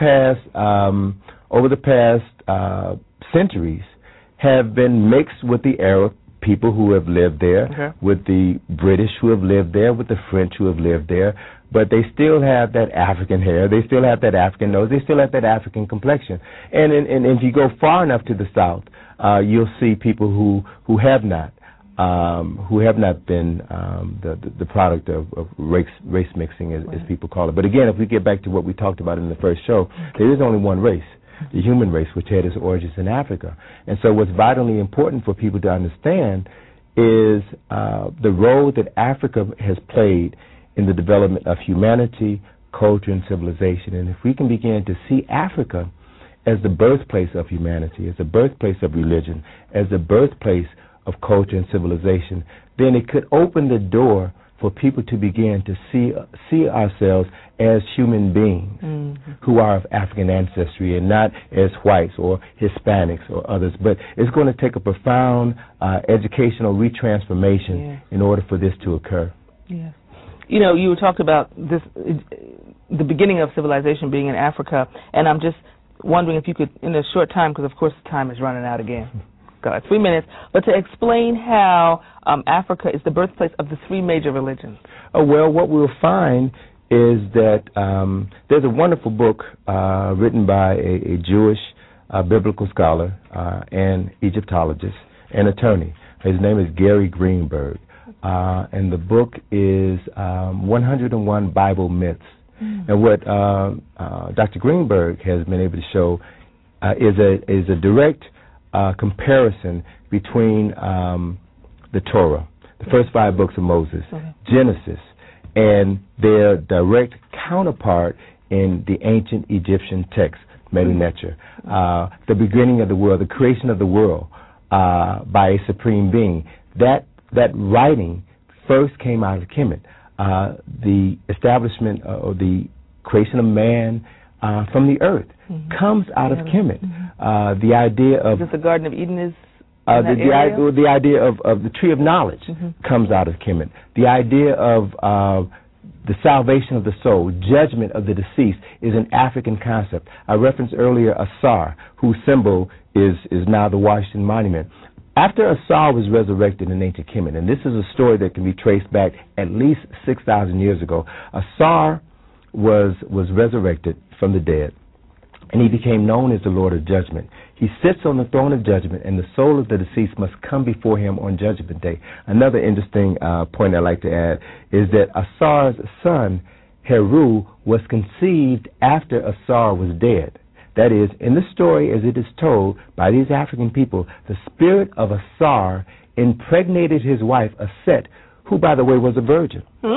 past centuries, have been mixed with the Arab people who have lived there, with the British who have lived there, with the French who have lived there. But they still have that African hair, they still have that African nose, they still have that African complexion. And if you go far enough to the south, you'll see people who have not been the product of race mixing, as people call it. But again, if we get back to what we talked about in the first show, there is only one race, the human race, which had its origins in Africa. And so what's vitally important for people to understand is the role that Africa has played in the development of humanity, culture, and civilization. And if we can begin to see Africa as the birthplace of humanity, as the birthplace of religion, as the birthplace of culture and civilization, then it could open the door for people to begin to see ourselves as human beings who are of African ancestry, and not as whites or Hispanics or others. But it's going to take a profound educational retransformation in order for this to occur. Yes. You know, you talked about this, the beginning of civilization being in Africa, and I'm just wondering if you could, in a short time, because of course time is running out again, got 3 minutes, but to explain how Africa is the birthplace of the 3 major religions. Well, what we'll find is that there's a wonderful book written by a Jewish biblical scholar and Egyptologist and attorney. His name is Gary Greenberg. And the book is 101 Bible Myths. And what Dr. Greenberg has been able to show is a direct comparison between the Torah, the first 5 books of Moses, Genesis, and their direct counterpart in the ancient Egyptian text, Medu Neter. The beginning of the world, the creation of the world by a supreme being. That writing first came out of Kemet. The establishment or the creation of man from the earth comes out of Kemet. The idea of the Garden of Eden is the idea of the tree of knowledge comes out of Kemet. The idea of the salvation of the soul, judgment of the deceased, is an African concept. I referenced earlier Asar, whose symbol is now the Washington Monument. After Asar was resurrected in ancient Kemet, and this is a story that can be traced back at least 6,000 years ago, Asar was resurrected from the dead, and he became known as the Lord of Judgment. He sits on the throne of judgment, and the soul of the deceased must come before him on Judgment Day. Another interesting point I'd like to add is that Asar's son, Heru, was conceived after Asar was dead. That is, in the story as it is told by these African people, the spirit of Asar impregnated his wife, Aset, who, by the way, was a virgin.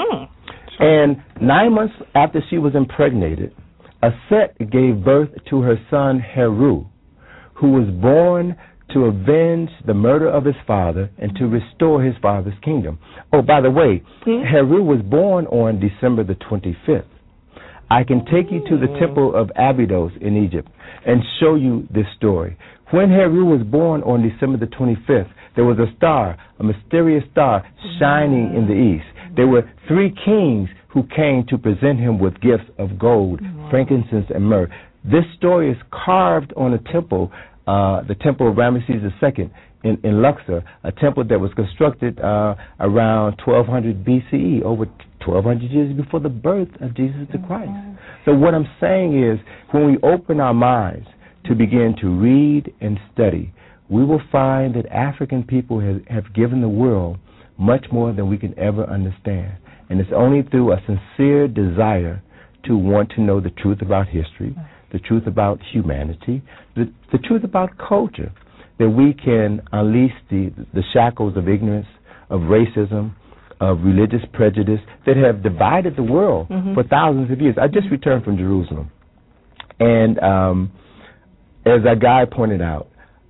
And 9 months after she was impregnated, Aset gave birth to her son Heru, who was born to avenge the murder of his father and to restore his father's kingdom. Oh, by the way, Heru was born on December the 25th. I can take you to the temple of Abydos in Egypt and show you this story. When Heru was born on December the 25th, there was a star, a mysterious star, shining in the east. There were 3 kings who came to present him with gifts of gold, frankincense, and myrrh. This story is carved on a temple, the temple of Ramesses II in Luxor, a temple that was constructed around 1200 BCE, over 1200 years before the birth of Jesus the Christ. So what I'm saying is, when we open our minds to begin to read and study, we will find that African people have given the world much more than we can ever understand. And it's only through a sincere desire to want to know the truth about history, the truth about humanity, the truth about culture, that we can unleash the shackles of ignorance, of racism, of religious prejudice that have divided the world for thousands of years. I just returned from Jerusalem. And as our guy pointed out,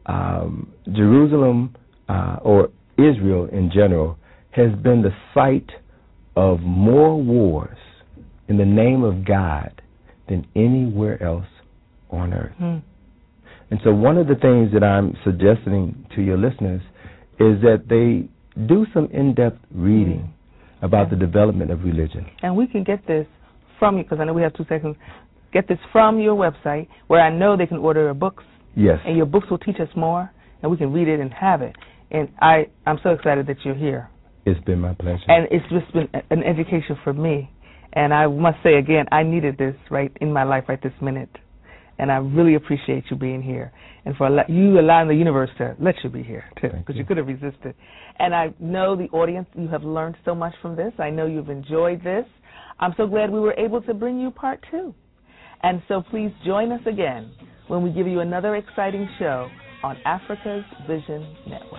Jerusalem, or Israel in general, has been the site of more wars in the name of God than anywhere else on earth. And so one of the things that I'm suggesting to your listeners is that they do some in-depth reading about the development of religion. And we can get this from you, because I know we have 2 seconds, get this from your website, where I know they can order your books. Yes. And your books will teach us more, and we can read it and have it. And I'm so excited that you're here. It's been my pleasure. And it's just been an education for me. And I must say again, I needed this right in my life right this minute. And I really appreciate you being here, and for you allowing the universe to let you be here, too, because you could have resisted. And I know the audience, you have learned so much from this. I know you've enjoyed this. I'm so glad we were able to bring you part 2. And so please join us again when we give you another exciting show on Africa's Vision Network.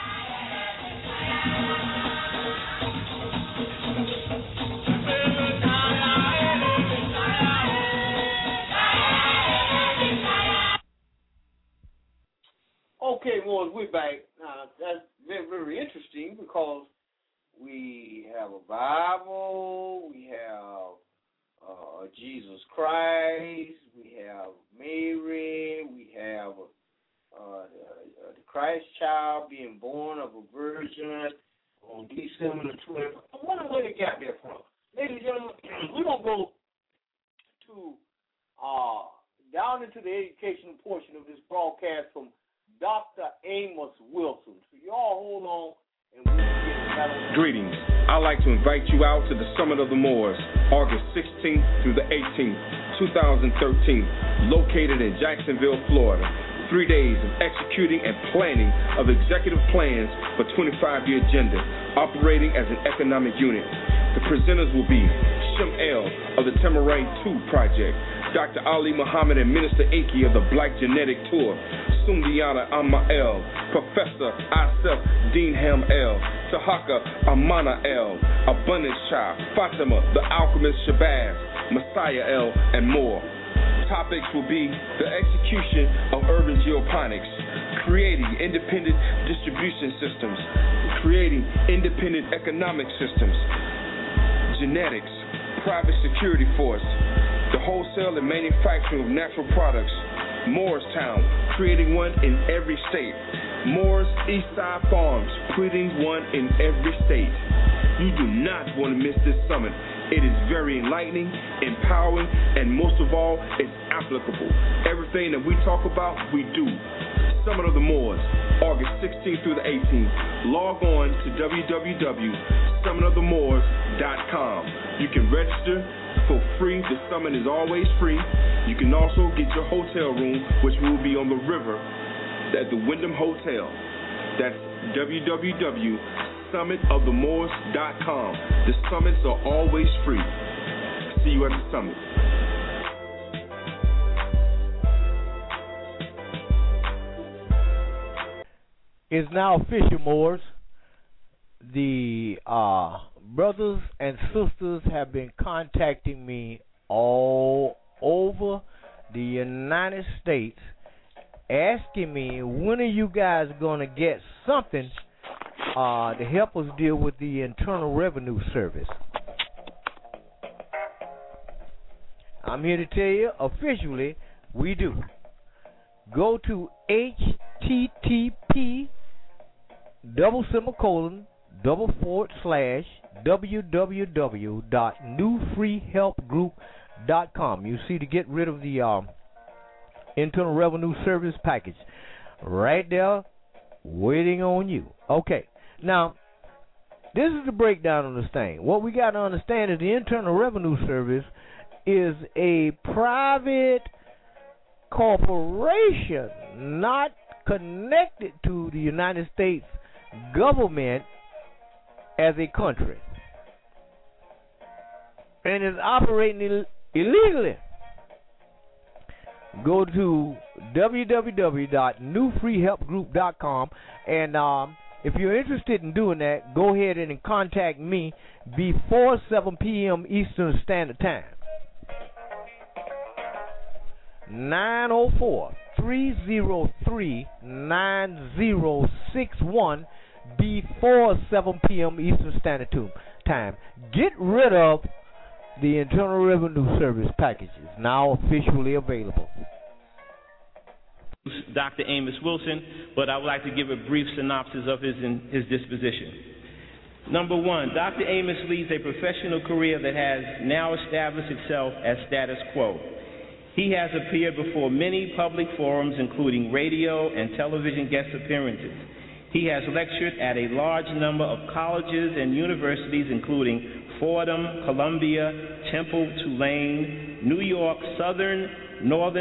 Okay, Moors, we're back. Now, that's very, very interesting, because we have a Bible, we have Jesus Christ, we have Mary, we have the Christ child being born of a virgin on December the 12th. I wonder where they got that from. Ladies and gentlemen, we're going to go to down into the educational portion of this broadcast from Dr. Amos Wilson. So y'all hold on, and we'll get that on. Greetings. I'd like to invite you out to the Summit of the Moors, August 16th through the 18th, 2013, located in Jacksonville, Florida. 3 days of executing and planning of executive plans for 25-year agenda, operating as an economic unit. The presenters will be Shem El of the Tamarine 2 Project, Dr. Ali Muhammad and Minister Inky of the Black Genetic Tour, Sundiana Amael, Professor Asif Dinham El, Tahaka Amana El, Abundance Child, Fatima, the Alchemist Shabazz, Messiah El, and more. Topics will be the execution of urban geoponics, creating independent distribution systems, creating independent economic systems, genetics, private security force, the wholesale and manufacturing of natural products, Moorestown, creating one in every state, Moore's Eastside Farms, putting one in every state. You do not want to miss this summit. It is very enlightening, empowering, and most of all, it's applicable. Everything that we talk about, we do. Summit of the Moors, August 16th through the 18th. Log on to www.summitofthemoors.com. You can register for free. The summit is always free. You can also get your hotel room, which will be on the river at the Wyndham Hotel. That's www.summitofthemoors.com. The summits are always free. See you at the summit. It's now official, Moors. The brothers and sisters have been contacting me all over the United States, asking me, when are you guys going to get something to help us deal with the Internal Revenue Service? I'm here to tell you, officially, we do. Go to http://www.newfreehelpgroup.com. You see, to get rid of the Internal Revenue Service package right there waiting on you. Okay, now this is the breakdown of this thing. What we got to understand is the Internal Revenue Service is a private corporation not connected to the United States government as a country, and is operating illegally. Go to www.newfreehelpgroup.com, and if you're interested in doing that, go ahead and contact me before 7 p.m. Eastern Standard Time. 904-303-9061 before 7 p.m. Eastern Standard Time. Get rid of the Internal Revenue Service package. Is now officially available. Dr. Amos Wilson, but I would like to give a brief synopsis of his disposition. Number one, Dr. Amos leads a professional career that has now established itself as status quo. He has appeared before many public forums, including radio and television guest appearances. He has lectured at a large number of colleges and universities, including Fordham, Columbia, Temple, Tulane, New York, Southern, North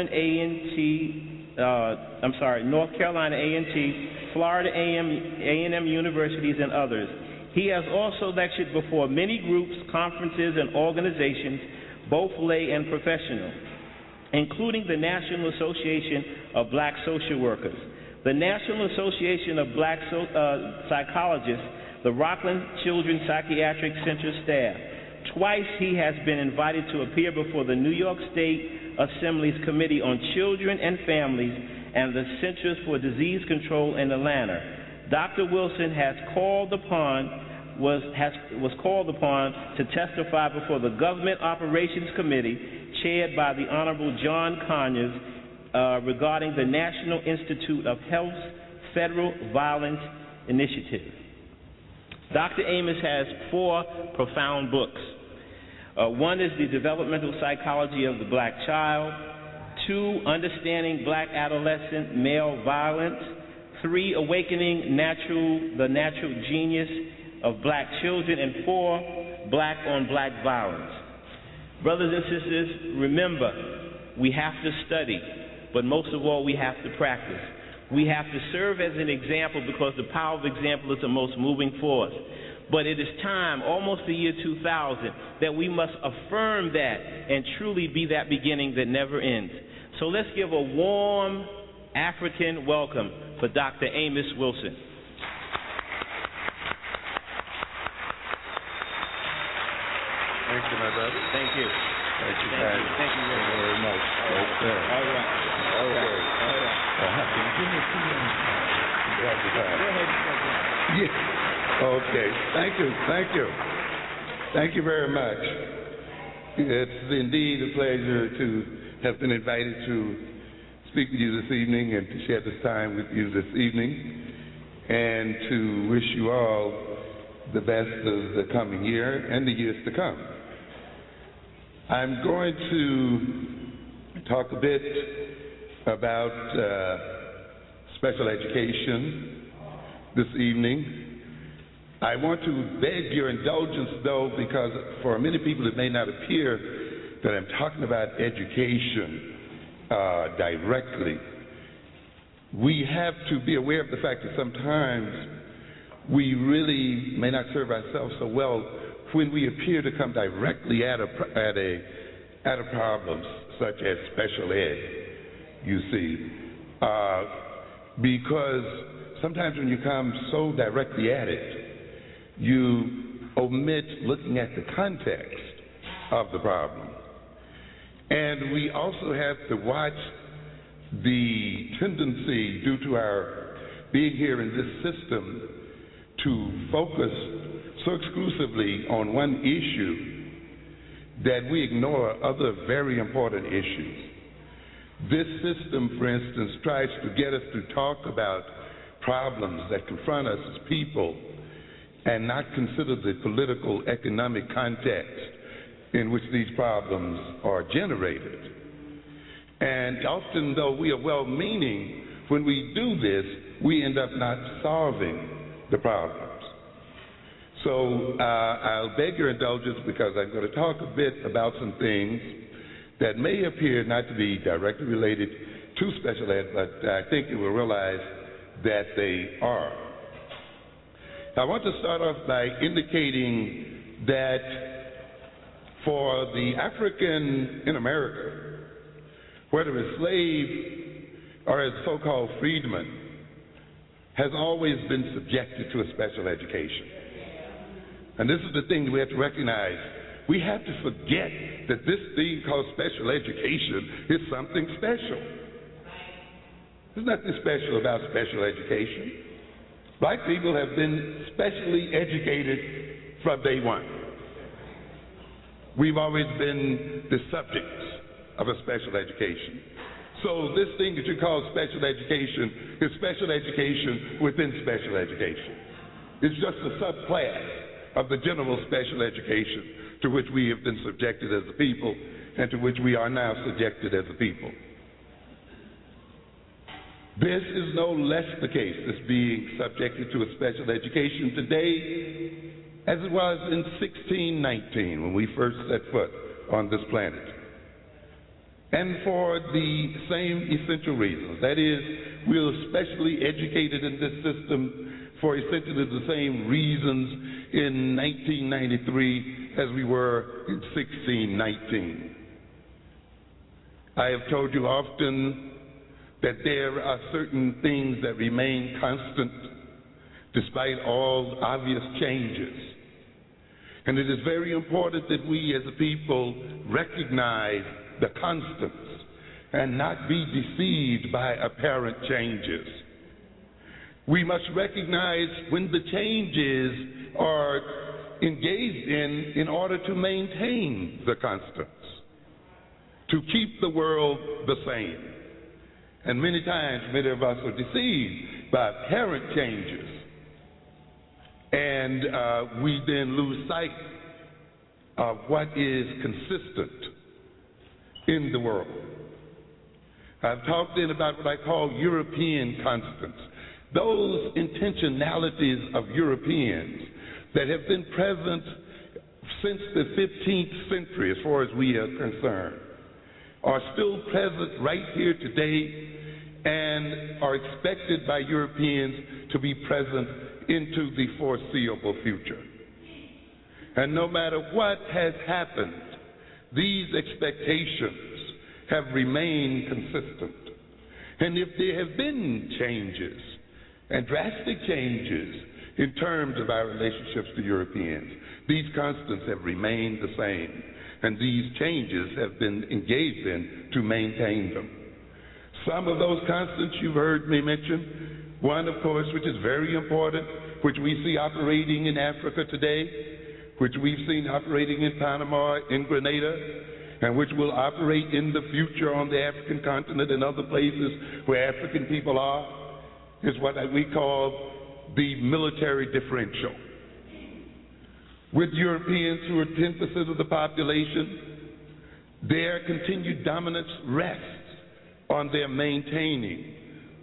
Carolina A&T, Florida A&M universities, and others. He has also lectured before many groups, conferences, and organizations, both lay and professional, including the National Association of Black Social Workers, the National Association of Black Psychologists, the Rockland Children's Psychiatric Center staff. Twice he has been invited to appear before the New York State Assembly's Committee on Children and Families and the Centers for Disease Control in Atlanta. Dr. Wilson was called upon to testify before the Government Operations Committee chaired by the Honorable John Conyers regarding the National Institute of Health's Federal Violence Initiative. Dr. Amos has 4 profound books. One is The Developmental Psychology of the Black Child. 2, Understanding Black Adolescent Male Violence. 3, Awakening the Natural Genius of Black Children. And 4, Black on Black Violence. Brothers and sisters, remember, we have to study, but most of all, we have to practice. We have to serve as an example because the power of example is the most moving force. But it is time, almost the year 2000, that we must affirm that and truly be that beginning that never ends. So let's give a warm African welcome for Dr. Amos Wilson. Thank you, my brother. Thank you. Thank you, Thank you very much. Okay. All right. Yes. Okay. Thank you. Thank you very much. It's indeed a pleasure to have been invited to speak with you this evening and to share this time with you this evening, and to wish you all the best of the coming year and the years to come. I'm going to talk a bit about special education this evening. I want to beg your indulgence, though, because for many people it may not appear that I'm talking about education directly. We have to be aware of the fact that sometimes we really may not serve ourselves so well when we appear to come directly at a problem such as special ed, you see. Because sometimes when you come so directly at it, you omit looking at the context of the problem. And we also have to watch the tendency, due to our being here in this system, to focus so exclusively on one issue that we ignore other very important issues. This system, for instance, tries to get us to talk about problems that confront us as people and not consider the political, economic context in which these problems are generated. And often, though we are well-meaning, when we do this, we end up not solving the problems. So I'll beg your indulgence because I'm going to talk a bit about some things that may appear not to be directly related to special ed, but I think you will realize that they are. I want to start off by indicating that for the African in America, whether as slave or as so-called freedman, has always been subjected to a special education. And this is the thing that we have to recognize. We have to forget that this thing called special education is something special. There's nothing special about special education. Black people have been specially educated from day one. We've always been the subjects of a special education. So this thing that you call special education is special education within special education. It's just a subclass of the general special education to which we have been subjected as a people and to which we are now subjected as a people. This is no less the case, this being subjected to a special education today as it was in 1619 when we first set foot on this planet. And for the same essential reasons. That is, we're specially educated in this system for essentially the same reasons in 1993 as we were in 1619. I have told you often that there are certain things that remain constant despite all obvious changes. And it is very important that we as a people recognize the constants and not be deceived by apparent changes. We must recognize when the changes are engaged in order to maintain the constants, to keep the world the same. And many times, many of us are deceived by apparent changes. And we then lose sight of what is consistent in the world. I've talked then about what I call European constants. Those intentionalities of Europeans that have been present since the 15th century, as far as we are concerned, are still present right here today and are expected by Europeans to be present into the foreseeable future. And no matter what has happened, these expectations have remained consistent. And if there have been changes, and drastic changes, in terms of our relationships to Europeans, these constants have remained the same. And these changes have been engaged in to maintain them. Some of those constants you've heard me mention. One, of course, which is very important, which we see operating in Africa today, which we've seen operating in Panama, in Grenada, and which will operate in the future on the African continent and other places where African people are, is what we call the military differential. With Europeans who are 10% of the population, their continued dominance rests on their maintaining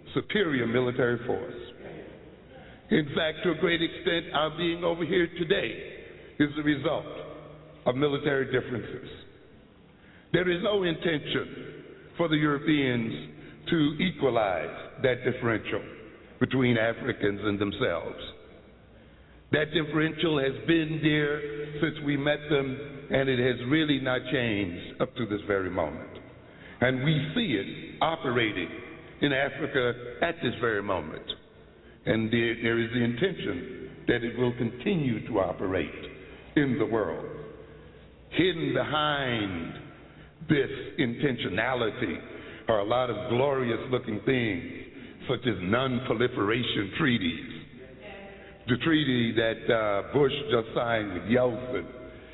superior military force. In fact, to a great extent, our being over here today is the result of military differences. There is no intention for the Europeans to equalize that differential between Africans and themselves. That differential has been there since we met them, and it has really not changed up to this very moment. And we see it operating in Africa at this very moment. And there is the intention that it will continue to operate in the world. Hidden behind this intentionality are a lot of glorious-looking things, such as non-proliferation treaties. The treaty that Bush just signed with Yeltsin,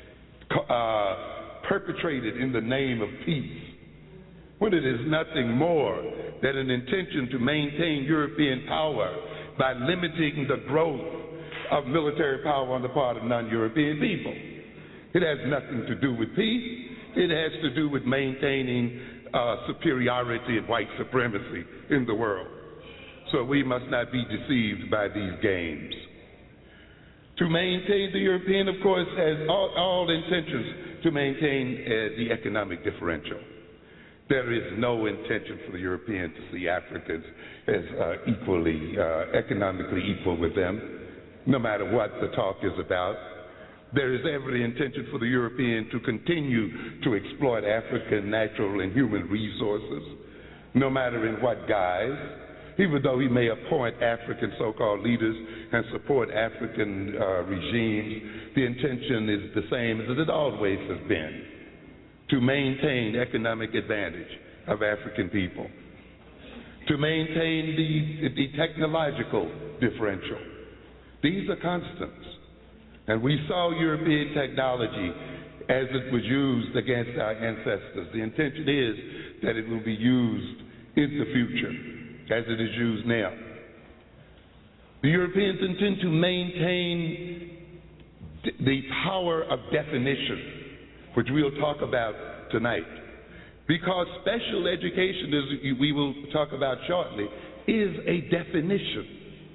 perpetrated in the name of peace, when it is nothing more than an intention to maintain European power by limiting the growth of military power on the part of non-European people. It has nothing to do with peace. It has to do with maintaining superiority and white supremacy in the world. So we must not be deceived by these games. To maintain, the European, of course, has all intentions to maintain the economic differential. There is no intention for the European to see Africans as equally, economically equal with them, no matter what the talk is about. There is every intention for the European to continue to exploit African natural and human resources, no matter in what guise, even though he may appoint African so-called leaders and support African regimes. The intention is the same as it always has been, to maintain economic advantage of African people, to maintain the technological differential. These are constants. And we saw European technology as it was used against our ancestors. The intention is that it will be used in the future as it is used now. The Europeans intend to maintain the power of definition, which we'll talk about tonight, because special education, as we will talk about shortly, is a definition.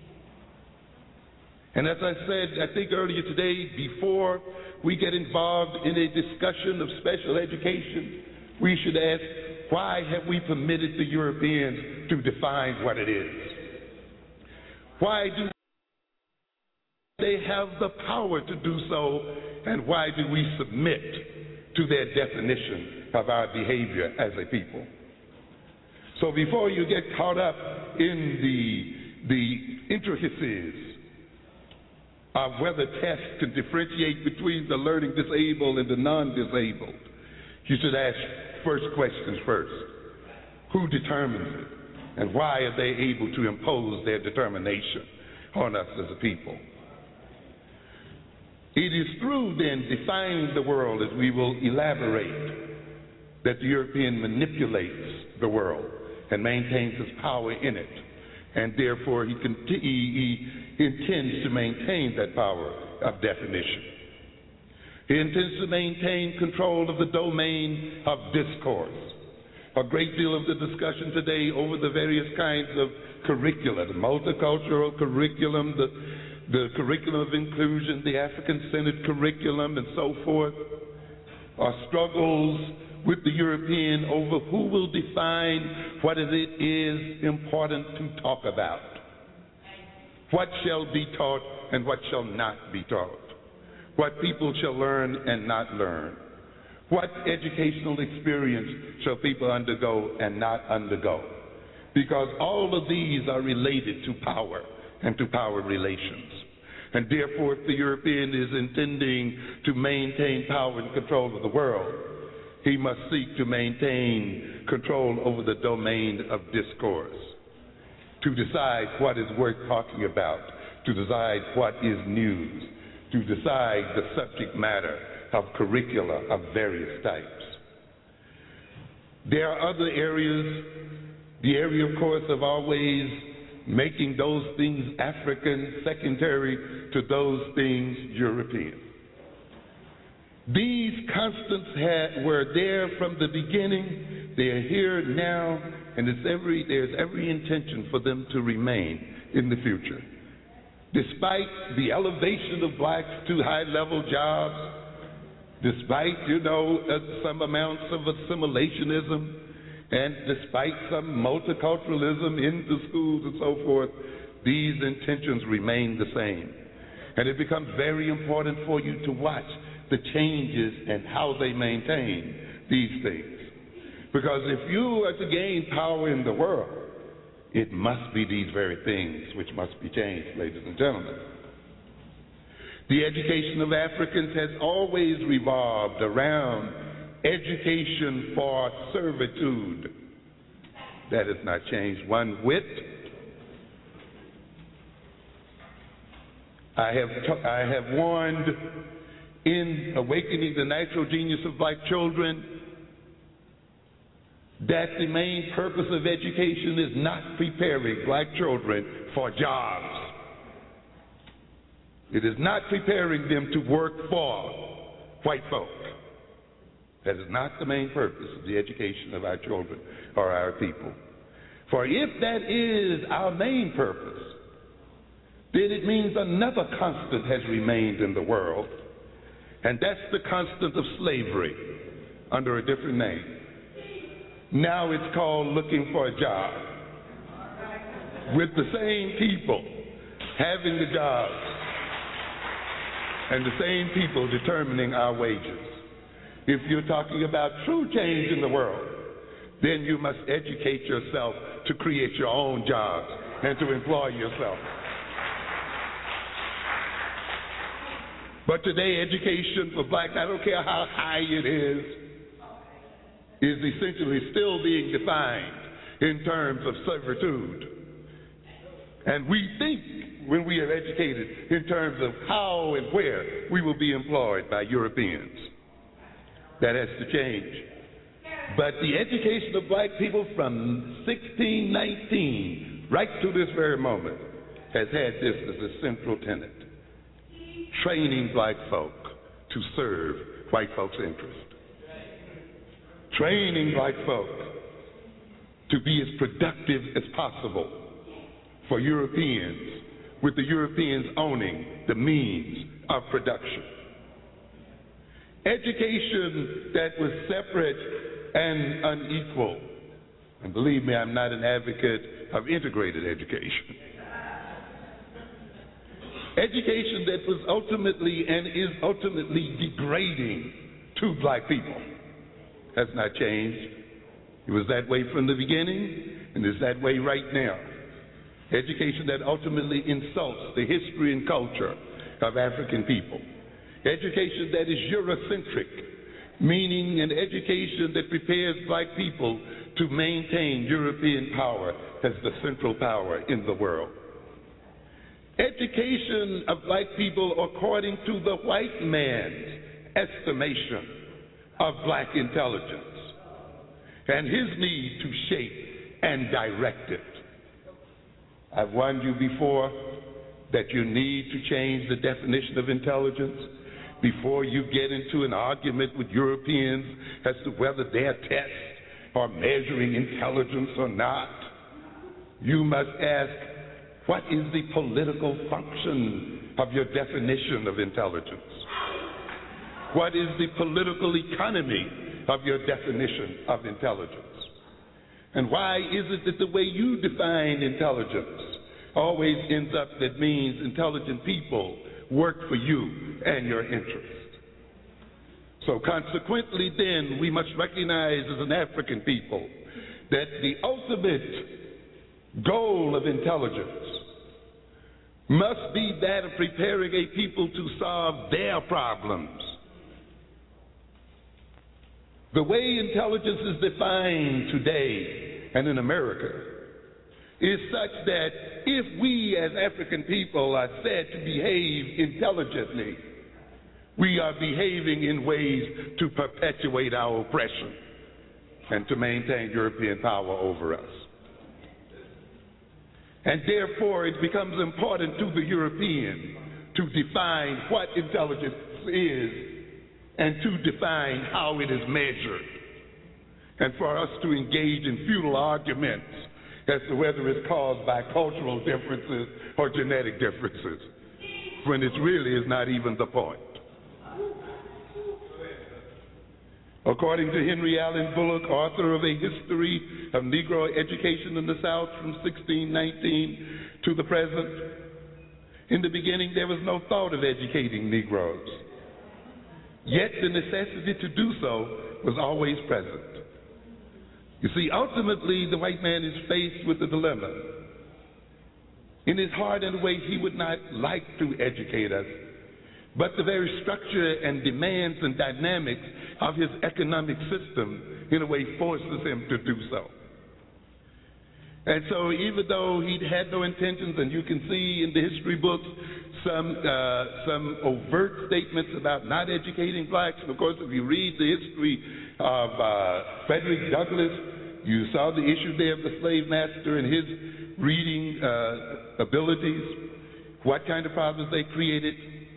And as I said, I think earlier today, before we get involved in a discussion of special education, we should ask, why have we permitted the Europeans to define what it is? Why do they have the power to do so, and why do we submit to their definition of our behavior as a people? So before you get caught up in the intricacies of whether tests can differentiate between the learning disabled and the non-disabled, you should ask first questions first. Who determines it? And why are they able to impose their determination on us as a people? It is through then defining the world, as we will elaborate, that the European manipulates the world and maintains his power in it. And therefore he intends to maintain that power of definition. He intends to maintain control of the domain of discourse. A great deal of the discussion today over the various kinds of curricula, the multicultural curriculum, the curriculum of inclusion, the African-centered curriculum, and so forth, are struggles with the European over who will define what it is important to talk about. What shall be taught and what shall not be taught. What people shall learn and not learn. What educational experience shall people undergo and not undergo. Because all of these are related to power and to power relations. And therefore, if the European is intending to maintain power and control of the world, he must seek to maintain control over the domain of discourse, to decide what is worth talking about, to decide what is news, to decide the subject matter of curricula of various types. There are other areas, the area, of course, of always making those things African secondary to those things European. These constants were there from the beginning. They are here now, and there's every intention for them to remain in the future. Despite the elevation of blacks to high-level jobs, despite, some amounts of assimilationism, and despite some multiculturalism in the schools and so forth, these intentions remain the same. And it becomes very important for you to watch the changes and how they maintain these things. Because if you are to gain power in the world, it must be these very things which must be changed, ladies and gentlemen. The education of Africans has always revolved around education for servitude. That has not changed one whit. I have warned in Awakening the Natural Genius of Black Children that the main purpose of education is not preparing black children for jobs. It is not preparing them to work for white folk. That is not the main purpose of the education of our children or our people. For if that is our main purpose, then it means another constant has remained in the world, and that's the constant of slavery under a different name. Now it's called looking for a job, with the same people having the jobs and the same people determining our wages. If you're talking about true change in the world, then you must educate yourself to create your own jobs and to employ yourself. But today, education for blacks, I don't care how high it is essentially still being defined in terms of servitude. And we think, when we are educated, in terms of how and where we will be employed by Europeans. That has to change. But the education of black people from 1619 right to this very moment has had this as a central tenet: training black folk to serve white folks' interests. Training black folk to be as productive as possible for Europeans, with the Europeans owning the means of production. Education that was separate and unequal. And believe me, I'm not an advocate of integrated education. Education that was ultimately and is ultimately degrading to black people has not changed. It was that way from the beginning, and is that way right now. Education that ultimately insults the history and culture of African people. Education that is Eurocentric, meaning an education that prepares black people to maintain European power as the central power in the world. Education of black people according to the white man's estimation of black intelligence and his need to shape and direct it. I've warned you before that you need to change the definition of intelligence before you get into an argument with Europeans as to whether their tests are measuring intelligence or not. You must ask, what is the political function of your definition of intelligence? What is the political economy of your definition of intelligence? And why is it that the way you define intelligence always ends up that means intelligent people work for you and your interests? So consequently then, we must recognize as an African people that the ultimate goal of intelligence must be that of preparing a people to solve their problems. The way intelligence is defined today and in America is such that if we as African people are said to behave intelligently, we are behaving in ways to perpetuate our oppression and to maintain European power over us. And therefore it becomes important to the European to define what intelligence is and to define how it is measured. and for us to engage in futile arguments as to whether it's caused by cultural differences or genetic differences, when it really is not even the point. According to Henry Allen Bullock, author of A History of Negro Education in the South from 1619 to the present, in the beginning there was no thought of educating Negroes. Yet the necessity to do so was always present. You see, ultimately the white man is faced with a dilemma. In his heart and way, he would not like to educate us, but the very structure and demands and dynamics of his economic system, in a way, forces him to do so. And so even though he'd had no intentions, and you can see in the history books some overt statements about not educating blacks, and of course if you read the history of Frederick Douglass, you saw the issue there of the slave master and his reading abilities, what kind of problems they created.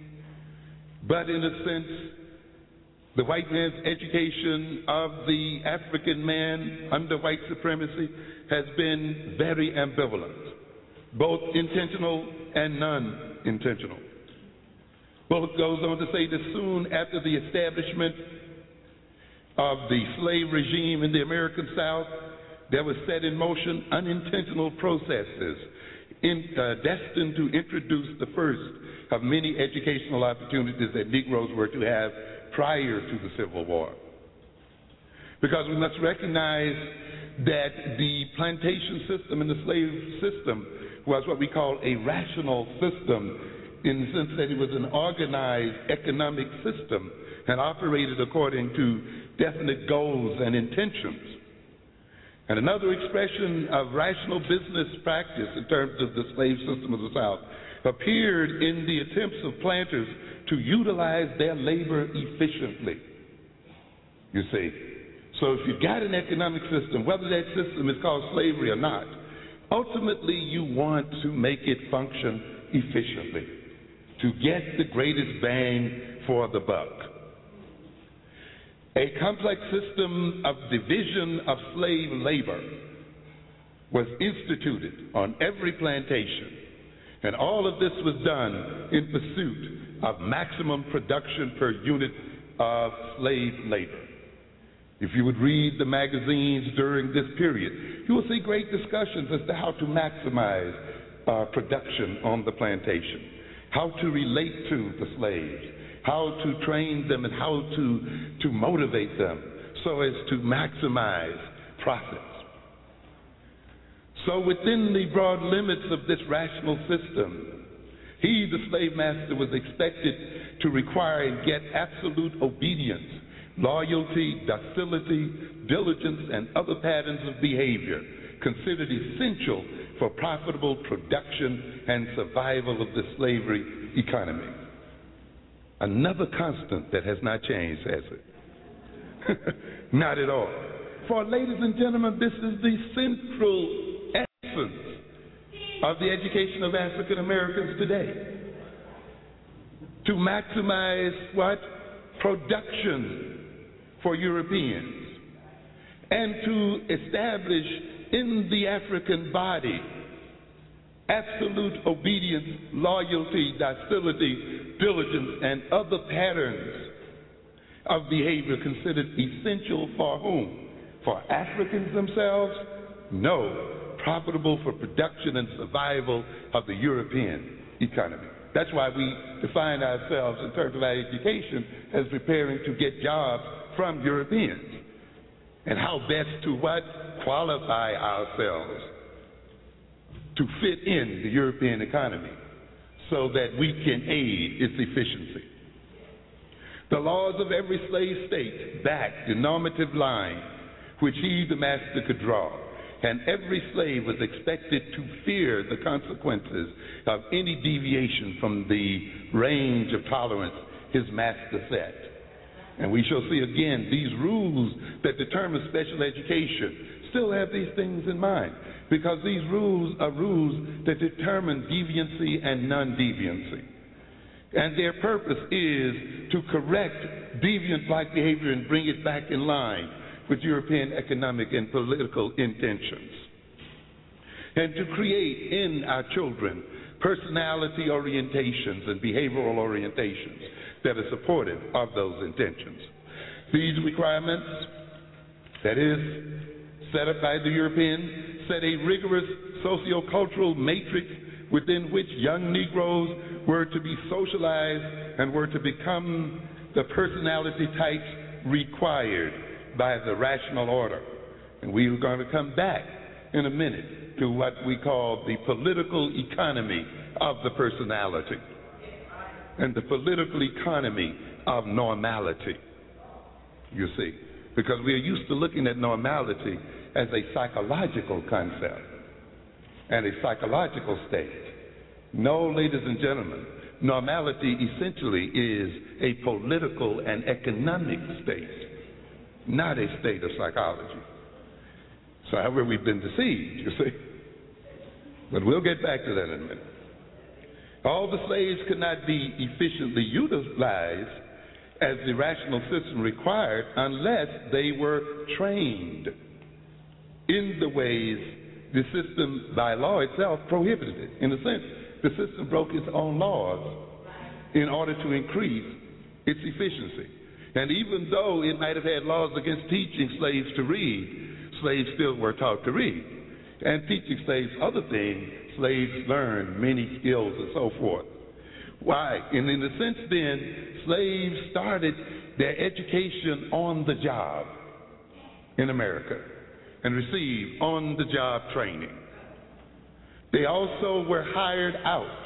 But in a sense, the white man's education of the African man under white supremacy has been very ambivalent, both intentional and non-intentional. Bullock goes on to say that soon after the establishment of the slave regime in the American South, there was set in motion unintentional processes destined to introduce the first of many educational opportunities that Negroes were to have prior to the Civil War. Because we must recognize that the plantation system and the slave system was what we call a rational system, in the sense that it was an organized economic system and operated according to definite goals and intentions. And another expression of rational business practice in terms of the slave system of the South appeared in the attempts of planters to utilize their labor efficiently. You see, so if you've got an economic system, whether that system is called slavery or not, ultimately you want to make it function efficiently to get the greatest bang for the buck. A complex system of division of slave labor was instituted on every plantation, and all of this was done in pursuit of maximum production per unit of slave labor. If you would read the magazines during this period, you will see great discussions as to how to maximize production on the plantation, how to relate to the slaves, how to train them, and how to motivate them so as to maximize profits. So within the broad limits of this rational system, he, the slave master, was expected to require and get absolute obedience, loyalty, docility, diligence, and other patterns of behavior considered essential for profitable production and survival of the slavery economy. Another constant that has not changed, has it? Not at all. For ladies and gentlemen, this is the central essence of the education of African Americans today. To maximize what? Production for Europeans, and to establish in the African body absolute obedience, loyalty, docility, diligence, and other patterns of behavior considered essential for whom? For Africans themselves? No. Profitable for production and survival of the European economy. That's why we define ourselves in terms of our education as preparing to get jobs from Europeans. And how best to what? Qualify ourselves to fit in the European economy so that we can aid its efficiency. The laws of every slave state backed the normative line which he, the master, could draw, and every slave was expected to fear the consequences of any deviation from the range of tolerance his master set. And we shall see again these rules that determine special education still have these things in mind, because these rules are rules that determine deviancy and non-deviancy. And their purpose is to correct deviant-like behavior and bring it back in line with European economic and political intentions, and to create in our children personality orientations and behavioral orientations that are supportive of those intentions. These requirements, that is, set up by the Europeans, set a rigorous sociocultural matrix within which young Negroes were to be socialized and were to become the personality types required by the rational order. And we are going to come back in a minute to what we call the political economy of the personality and the political economy of normality, you see, because we are used to looking at normality as a psychological concept and a psychological state. No, ladies and gentlemen, normality essentially is a political and economic state, not a state of psychology. So however, we've been deceived, you see. But we'll get back to that in a minute. All the slaves could not be efficiently utilized as the rational system required unless they were trained in the ways the system by law itself prohibited it. In a sense, the system broke its own laws in order to increase its efficiency. And even though it might have had laws against teaching slaves to read, slaves still were taught to read. And teaching slaves other things, slaves learned many skills and so forth. Why? And in a sense then, slaves started their education on the job in America and received on-the-job training. They also were hired out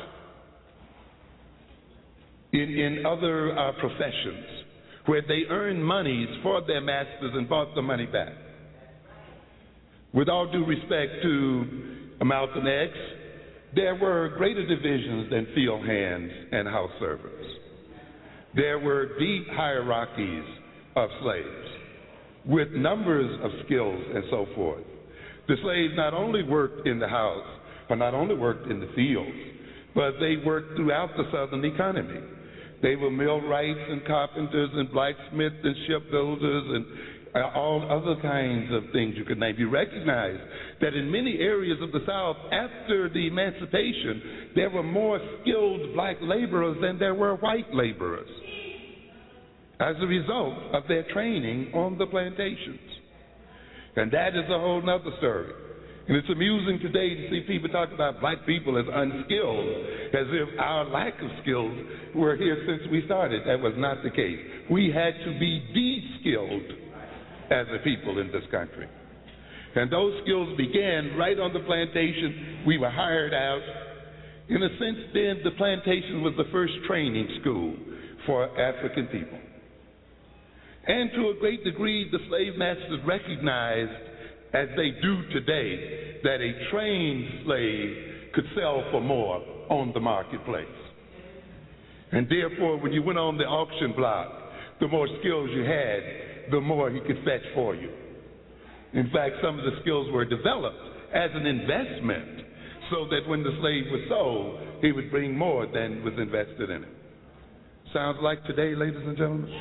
in other professions where they earned monies for their masters and brought the money back. With all due respect to Malcolm X, there were greater divisions than field hands and house servants. There were deep hierarchies of slaves with numbers of skills and so forth. The slaves not only worked in the house, or not only worked in the fields, but they worked throughout the Southern economy. They were millwrights and carpenters and blacksmiths and shipbuilders and all other kinds of things you could name. You recognize that in many areas of the South, after the emancipation, there were more skilled black laborers than there were white laborers as a result of their training on the plantations. And that is a whole nother story. And it's amusing today to see people talk about black people as unskilled, as if our lack of skills were here since we started. That was not the case. We had to be de-skilled as a people in this country. And those skills began right on the plantation. We were hired out. In a sense, then, the plantation was the first training school for African people. And to a great degree, the slave masters recognized, as they do today, that a trained slave could sell for more on the marketplace. And therefore, when you went on the auction block, the more skills you had, the more he could fetch for you. In fact, some of the skills were developed as an investment so that when the slave was sold, he would bring more than was invested in it. Sounds like today, ladies and gentlemen?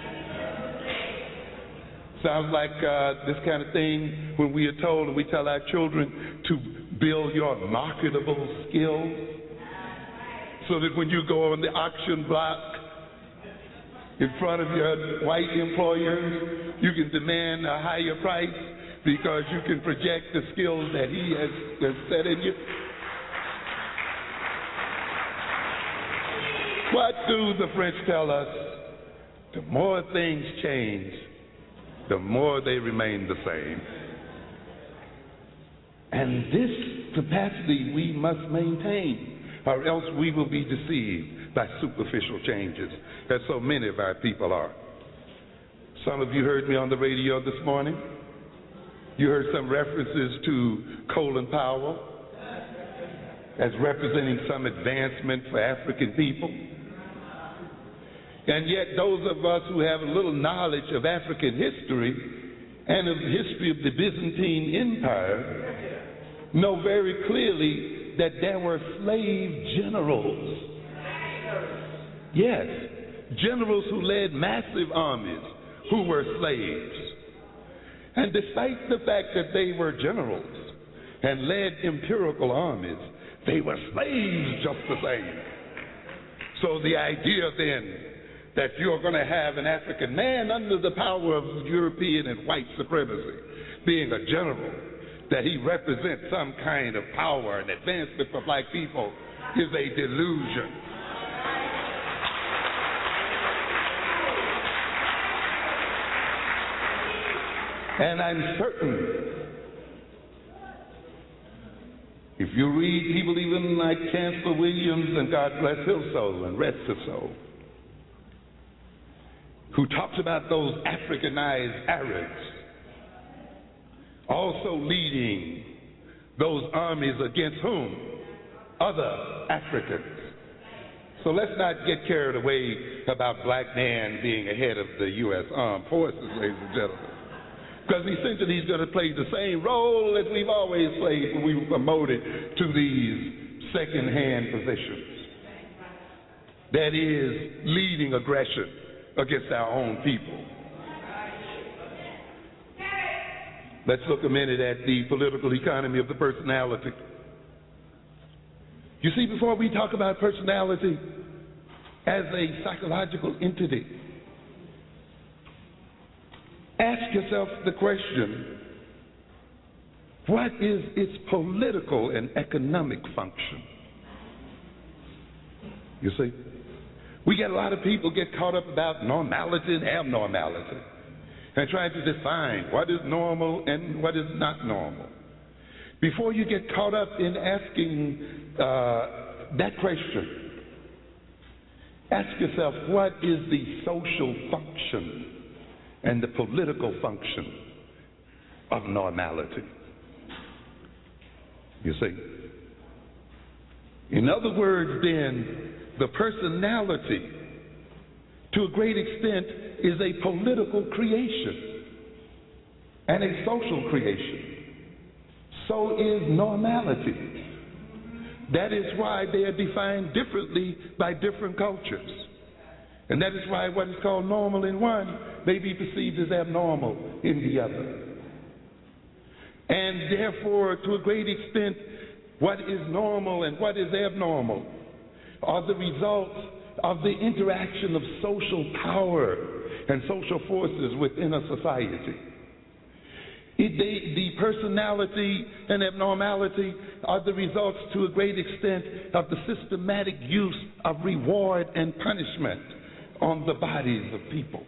Sounds like this kind of thing when we are told and we tell our children to build your marketable skills so that when you go on the auction block in front of your white employers, you can demand a higher price because you can project the skills that he has set in you. What do the French tell us? The more things change, the more they remain the same. And this capacity we must maintain, or else we will be deceived by superficial changes, as so many of our people are. Some of you heard me on the radio this morning. You heard some references to Colin Powell as representing some advancement for African people. And yet those of us who have a little knowledge of African history and of the history of the Byzantine Empire know very clearly that there were slave generals. Yes, generals who led massive armies who were slaves. And despite the fact that they were generals and led empirical armies, they were slaves just the same. So the idea then that you're going to have an African man under the power of European and white supremacy, being a general, that he represents some kind of power and advancement for black people, is a delusion. And I'm certain, if you read people even like Chancellor Williams, and God bless his soul and rest his soul, who talks about those Africanized Arabs also leading those armies against whom? Other Africans. So let's not get carried away about black man being ahead of the U.S. Armed Forces, ladies and gentlemen. Because essentially he's going to play the same role as we've always played when we were promoted to these second-hand positions. That is, leading aggression against our own people. Let's look a minute at the political economy of the personality. You see, before we talk about personality as a psychological entity, ask yourself the question, what is its political and economic function? You see, we get a lot of people get caught up about normality and abnormality and trying to define what is normal and what is not normal. Before you get caught up in asking that question, ask yourself, what is the social function and the political function of normality? You see? In other words, then, the personality, to a great extent, is a political creation and a social creation. So is normality. That is why they are defined differently by different cultures. And that is why what is called normal in one may be perceived as abnormal in the other. And therefore, to a great extent, what is normal and what is abnormal are the results of the interaction of social power and social forces within a society. The personality and abnormality are the results, to a great extent, of the systematic use of reward and punishment on the bodies of people.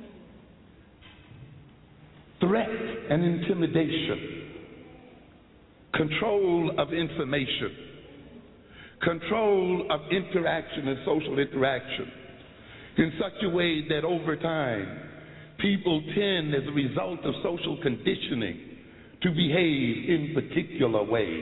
Threat and intimidation, control of information, control of interaction and social interaction in such a way that over time people tend, as a result of social conditioning, to behave in particular ways.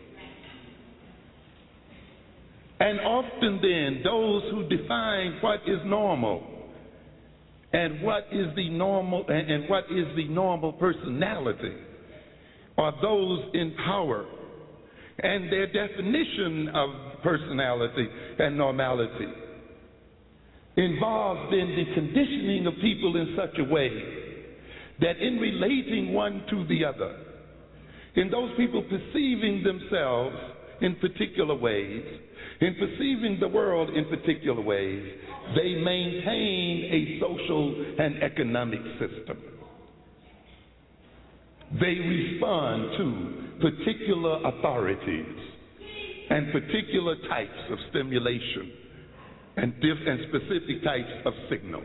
And often then, those who define what is normal and what is the normal personality are those in power. And their definition of personality and normality involves then the conditioning of people in such a way that in relating one to the other, in those people perceiving themselves in particular ways, in perceiving the world in particular ways, they maintain a social and economic system. They respond to particular authorities and particular types of stimulation and specific types of signals.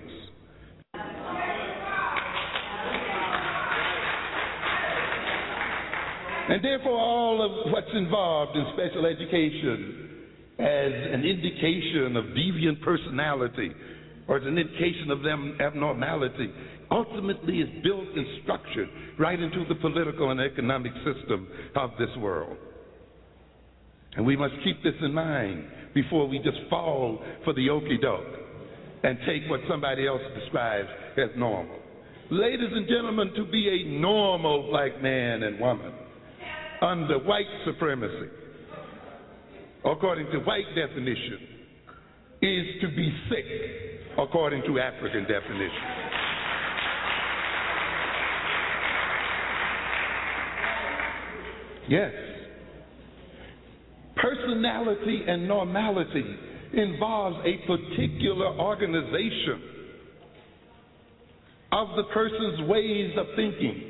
And therefore, all of what's involved in special education as an indication of deviant personality or as an indication of them abnormality ultimately is built and structured right into the political and economic system of this world. And we must keep this in mind before we just fall for the okie-doke and take what somebody else describes as normal. Ladies and gentlemen, to be a normal black man and woman under white supremacy, according to white definition, is to be sick, according to African definition. Yes. Personality and normality involves a particular organization of the person's ways of thinking,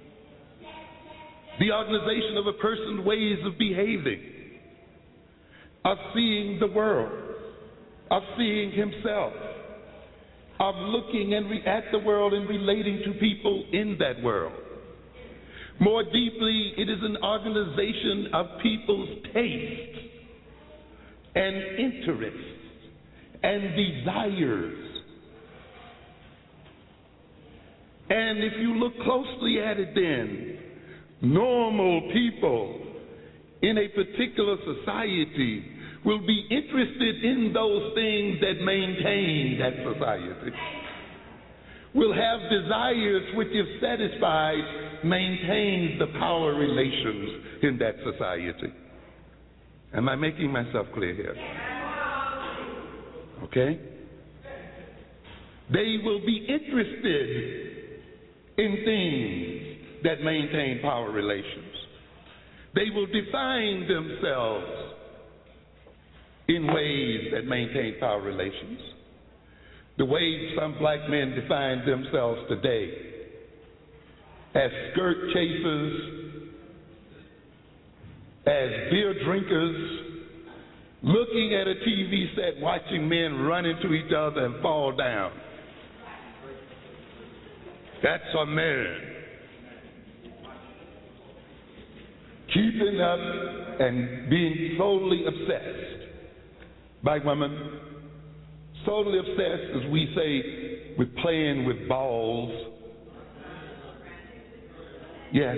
the organization of a person's ways of behaving, of seeing the world, of seeing himself, of looking at the world and relating to people in that world. More deeply, it is an organization of people's tastes and interests and desires. And if you look closely at it then, normal people in a particular society will be interested in those things that maintain that society, will have desires which, if satisfied, maintains the power relations in that society. Am I making myself clear here? Okay? They will be interested in things that maintain power relations. They will define themselves in ways that maintain power relations. The way some black men define themselves today as skirt chasers, as beer drinkers, looking at a TV set, watching men run into each other and fall down. That's a man. Keeping up and being solely obsessed by women, solely obsessed, as we say, with playing with balls. Yes.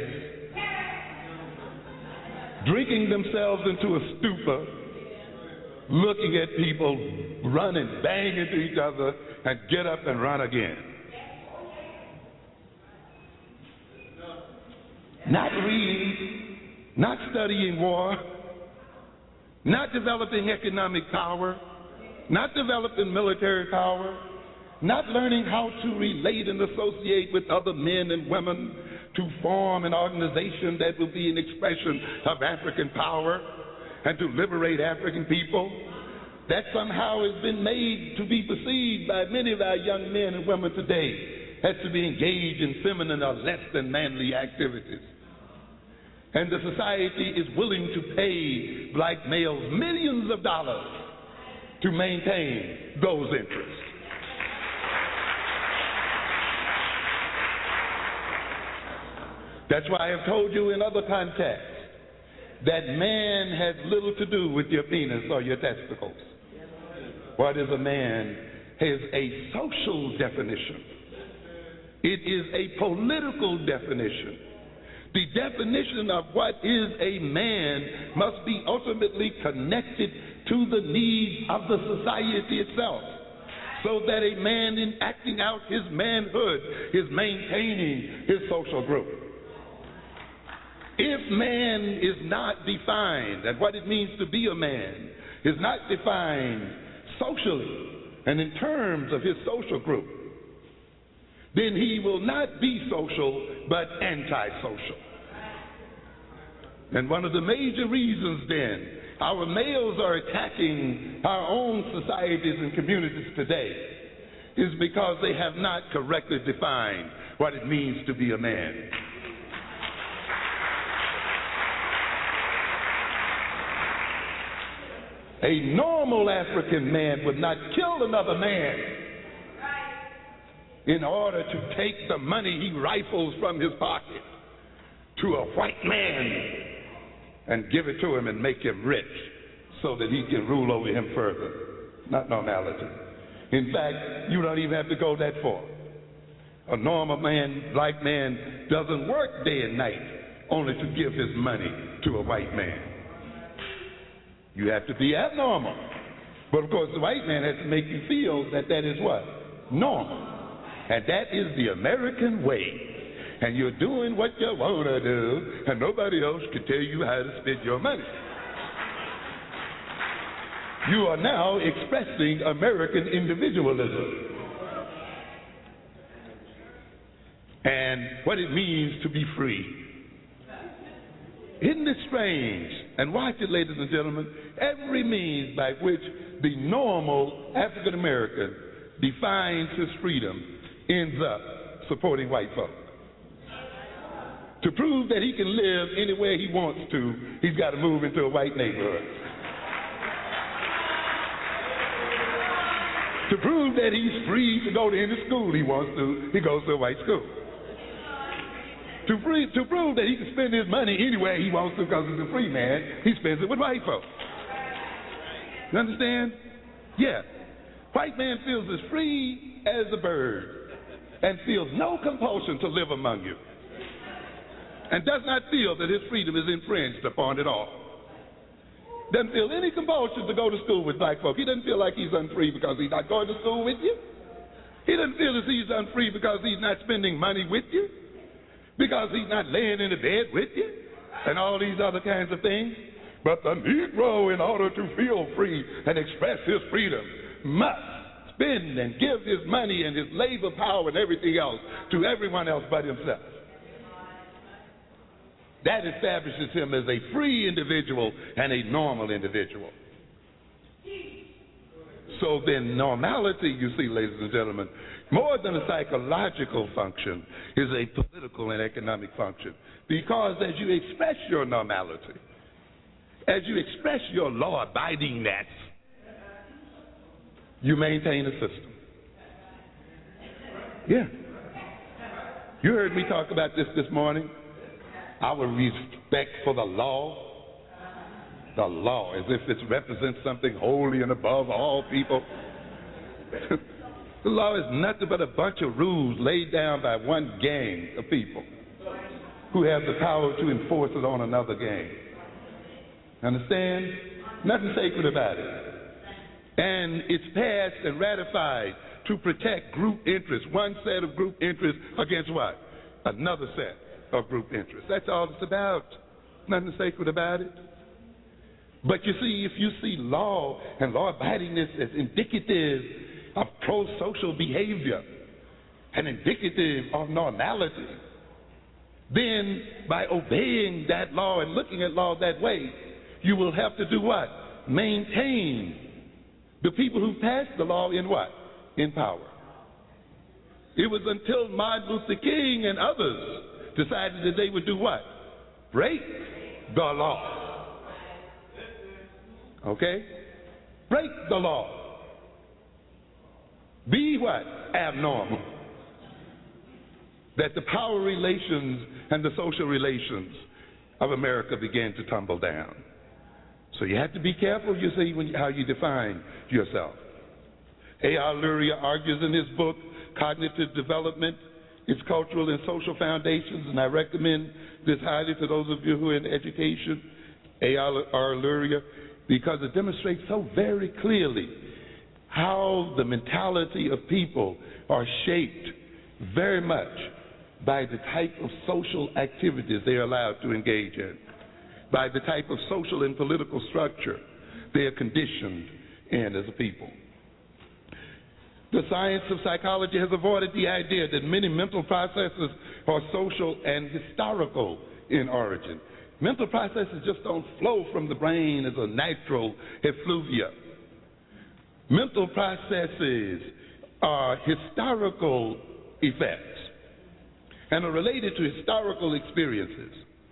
Drinking themselves into a stupor, looking at people run and bang into each other and get up and run again. Not reading, not studying war, not developing economic power, not developing military power, not learning how to relate and associate with other men and women to form an organization that will be an expression of African power and to liberate African people. That somehow has been made to be perceived by many of our young men and women today as to be engaged in feminine or less than manly activities. And the society is willing to pay black males millions of dollars to maintain those interests. That's why I have told you in other contexts that man has little to do with your penis or your testicles. What is a man has a social definition. It is a political definition. The definition of what is a man must be ultimately connected to the needs of the society itself, so that a man in acting out his manhood is maintaining his social group. If man is not defined, and what it means to be a man is not defined socially and in terms of his social group, then he will not be social but antisocial. And one of the major reasons then our males are attacking our own societies and communities today is because they have not correctly defined what it means to be a man. A normal African man would not kill another man in order to take the money he rifles from his pocket to a white man and give it to him and make him rich so that he can rule over him further. Not normality. In fact, you don't even have to go that far. A normal man, black man, doesn't work day and night only to give his money to a white man. You have to be abnormal. But of course, the white man has to make you feel that that is what? Normal. And that is the American way. And you're doing what you want to do, and nobody else can tell you how to spend your money. You are now expressing American individualism and what it means to be free. Isn't Isn't it strange? And watch it, ladies and gentlemen. Every means by which the normal African American defines his freedom ends up supporting white folk. To prove that he can live anywhere he wants to, he's got to move into a white neighborhood. To prove that he's free to go to any school he wants to, he goes to a white school. To prove that he can spend his money anywhere he wants to because he's a free man, he spends it with white folks. You understand? Yeah. White man feels as free as a bird and feels no compulsion to live among you and does not feel that his freedom is infringed upon at all. Doesn't feel any compulsion to go to school with black folk. He doesn't feel like he's unfree because he's not going to school with you. He doesn't feel as he's unfree because he's not spending money with you, because he's not laying in the bed with you, and all these other kinds of things. But the Negro, in order to feel free and express his freedom, must spend and give his money and his labor power and everything else to everyone else but himself. That establishes him as a free individual and a normal individual. So then normality, you see, ladies and gentlemen, more than a psychological function, is a political and economic function. Because as you express your normality, as you express your law-abidingness, you maintain a system. Yeah. You heard me talk about this morning. Our respect for the law, as if it represents something holy and above all people. The law is nothing but a bunch of rules laid down by one gang of people who have the power to enforce it on another gang. Understand? Nothing sacred about it. And it's passed and ratified to protect group interests, one set of group interests against what? Another set of group interests. That's all it's about. Nothing sacred about it. But you see, if you see law and law-abidingness as indicative of pro-social behavior and indicative of normality, then by obeying that law and looking at law that way, you will have to do what? Maintain the people who passed the law in what? In power. It was until Martin Luther King and others decided that they would do what? Break the law. Okay? Break the law. Be what? Abnormal. That the power relations and the social relations of America began to tumble down. So you have to be careful, you see, how you define yourself. A.R. Luria argues in his book, Cognitive Development, Its Cultural and Social Foundations, and I recommend this highly to those of you who are in education, A.R. Luria, because it demonstrates so very clearly how the mentality of people are shaped very much by the type of social activities they are allowed to engage in, by the type of social and political structure they are conditioned in as a people. The science of psychology has avoided the idea that many mental processes are social and historical in origin. Mental processes just don't flow from the brain as a natural effluvia. Mental processes are historical effects and are related to historical experiences,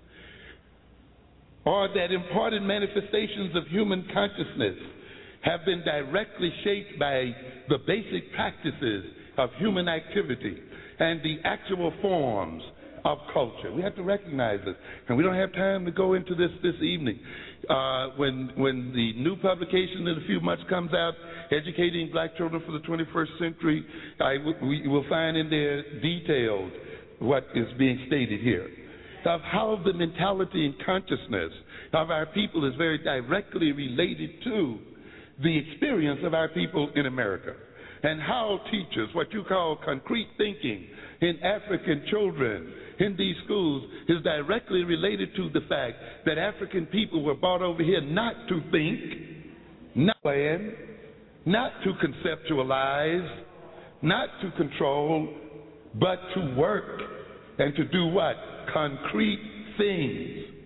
or that important manifestations of human consciousness have been directly shaped by the basic practices of human activity and the actual forms of culture. We have to recognize this, and we don't have time to go into this evening. When the new publication in a few months comes out, Educating Black Children for the 21st Century, we will find in there detailed what is being stated here, of how the mentality and consciousness of our people is very directly related to the experience of our people in America, and how teachers, what you call concrete thinking in African children in these schools, is directly related to the fact that African people were brought over here not to think, not plan, not to conceptualize, not to control, but to work and to do what? Concrete things.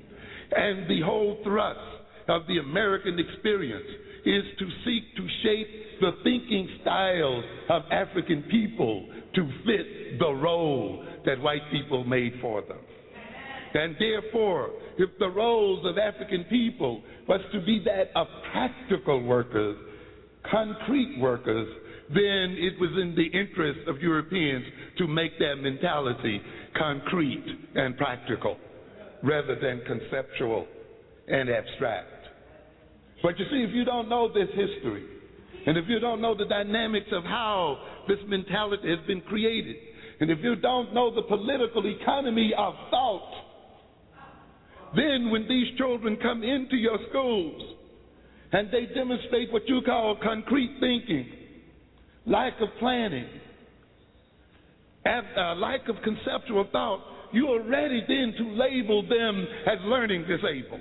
And the whole thrust of the American experience is to seek to shape the thinking styles of African people to fit the role that white people made for them. And therefore, if the roles of African people was to be that of practical workers, concrete workers, then it was in the interest of Europeans to make their mentality concrete and practical rather than conceptual and abstract. But you see, if you don't know this history, and if you don't know the dynamics of how this mentality has been created, and if you don't know the political economy of thought, then when these children come into your schools and they demonstrate what you call concrete thinking, lack of planning, and lack of conceptual thought, you are ready then to label them as learning disabled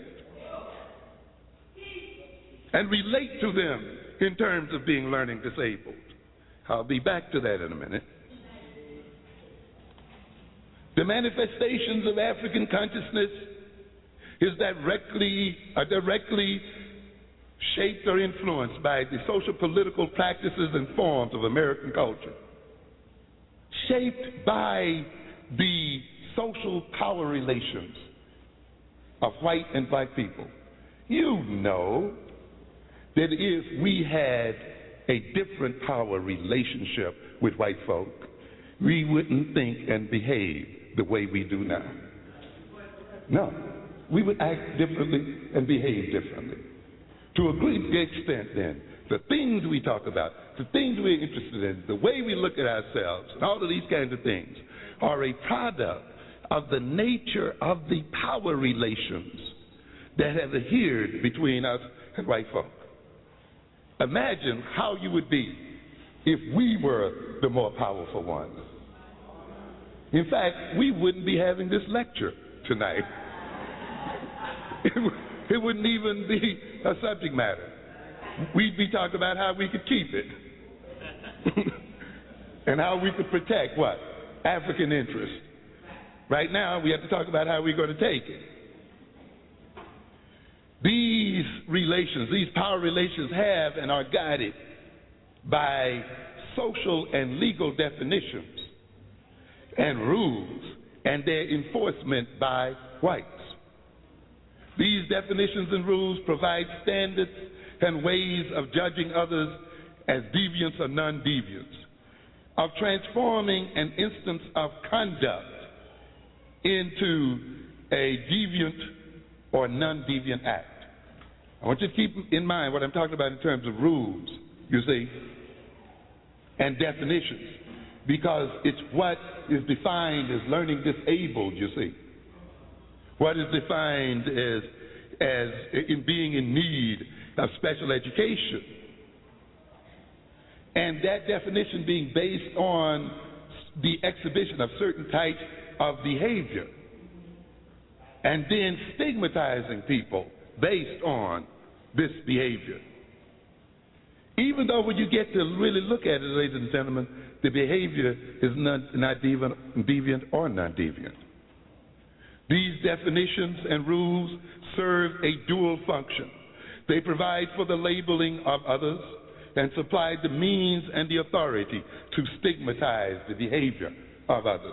and relate to them in terms of being learning disabled. I'll be back to that in a minute. The manifestations of African consciousness is directly shaped or influenced by the social political practices and forms of American culture, shaped by the social power relations of white and black people. You know that if we had a different power relationship with white folk, we wouldn't think and behave the way we do now. No, we would act differently and behave differently. To a great extent, then, the things we talk about, the things we're interested in, the way we look at ourselves, and all of these kinds of things are a product of the nature of the power relations that have adhered between us and white folk. Imagine how you would be if we were the more powerful ones. In fact, we wouldn't be having this lecture tonight. It wouldn't even be a subject matter. We'd be talking about how we could keep it and how we could protect what? African interest. Right now, we have to talk about how we're going to take it. These relations, these power relations have and are guided by social and legal definitions and rules and their enforcement by whites. These definitions and rules provide standards and ways of judging others as deviants or non-deviants, of transforming an instance of conduct into a deviant or non-deviant act. I want you to keep in mind what I'm talking about in terms of rules, you see, and definitions, because it's what is defined as learning disabled, you see. What is defined as in being in need of special education. And that definition being based on the exhibition of certain types of behavior, and then stigmatizing people based on this behavior. Even though when you get to really look at it, ladies and gentlemen, the behavior is not deviant or non-deviant. These definitions and rules serve a dual function. They provide for the labeling of others and supply the means and the authority to stigmatize the behavior of others.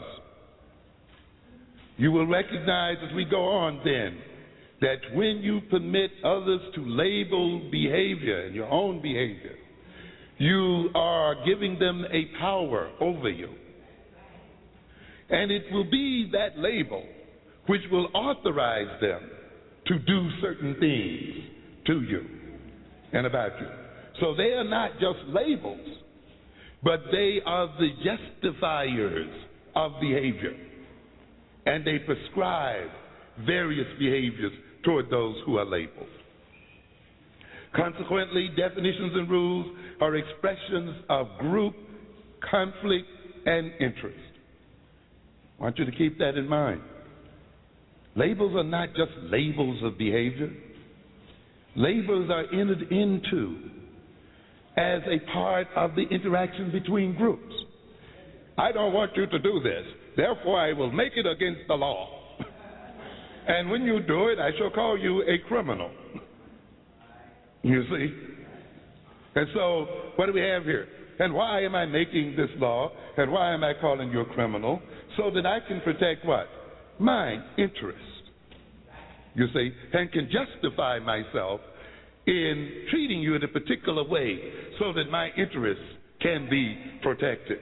You will recognize as we go on then that when you permit others to label behavior and your own behavior, you are giving them a power over you. And it will be that label which will authorize them to do certain things to you and about you. So they are not just labels, but they are the justifiers of behavior. And they prescribe various behaviors toward those who are labeled. Consequently, definitions and rules are expressions of group, conflict, and interest. I want you to keep that in mind. Labels are not just labels of behavior. Labels are entered into as a part of the interaction between groups. I don't want you to do this, therefore I will make it against the law. And when you do it, I shall call you a criminal. You see? And so, what do we have here? And why am I making this law? And why am I calling you a criminal? So that I can protect what? My interest. You see? And can justify myself in treating you in a particular way so that my interests can be protected.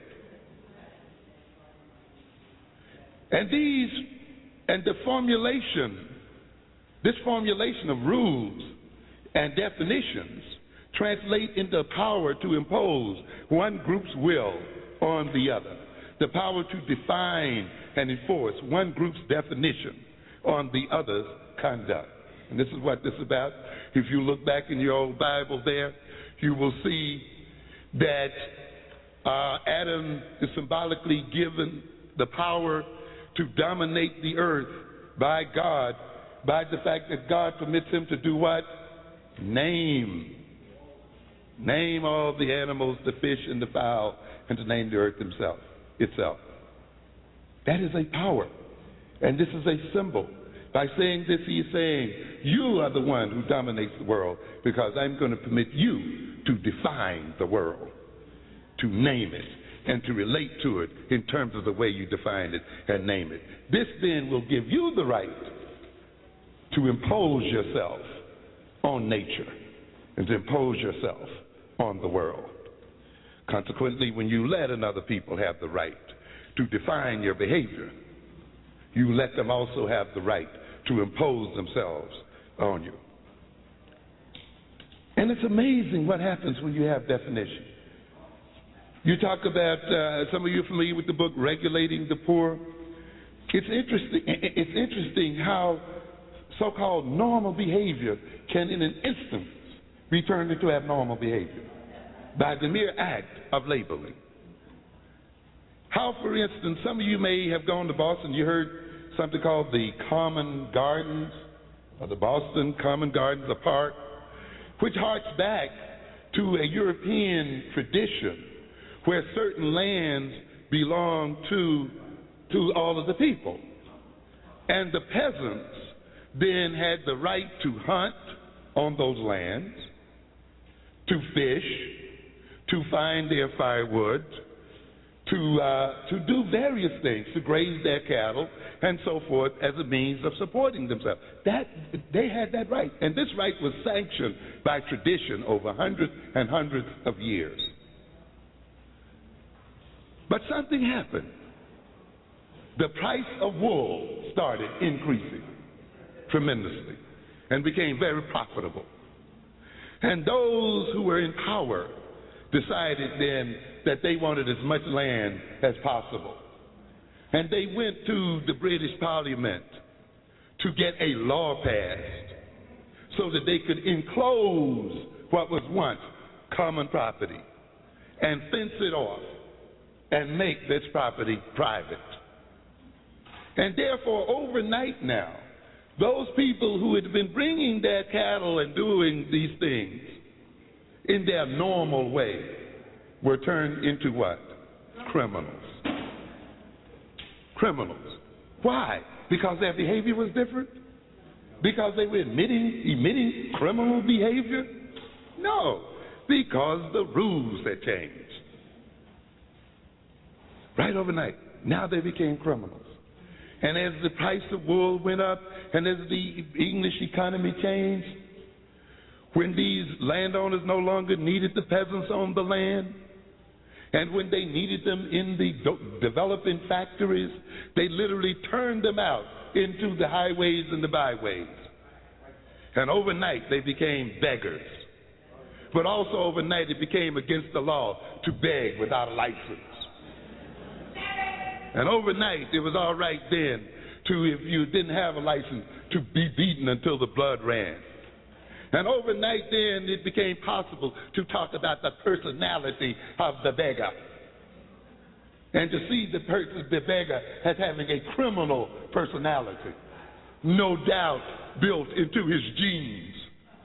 And this formulation of rules and definitions translate into power to impose one group's will on the other, the power to define and enforce one group's definition on the other's conduct. And this is what this is about. If you look back in your old Bible there, you will see that Adam is symbolically given the power to dominate the earth by God, by the fact that God permits him to do what? Name all the animals, the fish and the fowl, and to name the earth itself. That is a power. And this is a symbol. By saying this, he is saying, you are the one who dominates the world, because I'm going to permit you to define the world, to name it, and to relate to it in terms of the way you define it and name it. This then will give you the right to impose yourself on nature and to impose yourself on the world. Consequently, when you let another people have the right to define your behavior, you let them also have the right to impose themselves on you. And it's amazing what happens when you have definition. You talk about, some of you are familiar with the book Regulating the Poor. It's interesting how so-called normal behavior can in an instant be turned into abnormal behavior by the mere act of labeling. How, for instance, some of you may have gone to Boston, you heard something called the Common Gardens, or the Boston Common Gardens, a park, which harks back to a European tradition where certain lands belong to all of the people. And the peasants then had the right to hunt on those lands, to fish, to find their firewood, to do various things, to graze their cattle, and so forth, as a means of supporting themselves. They had that right. And this right was sanctioned by tradition over hundreds and hundreds of years. But something happened. The price of wool started increasing tremendously and became very profitable. And those who were in power decided then that they wanted as much land as possible. And they went to the British Parliament to get a law passed so that they could enclose what was once common property and fence it off and make this property private. And therefore, overnight now, those people who had been bringing their cattle and doing these things in their normal way were turned into what? Criminals. Criminals. Why? Because their behavior was different? Because they were emitting criminal behavior? No, because the rules had changed. Right overnight. Now they became criminals. And as the price of wool went up, and as the English economy changed, when these landowners no longer needed the peasants on the land, and when they needed them in the developing factories, they literally turned them out into the highways and the byways. And overnight they became beggars. But also overnight it became against the law to beg without a license. And overnight, it was all right then to, if you didn't have a license, to be beaten until the blood ran. And overnight then, it became possible to talk about the personality of the beggar. And to see the beggar as having a criminal personality, no doubt built into his genes.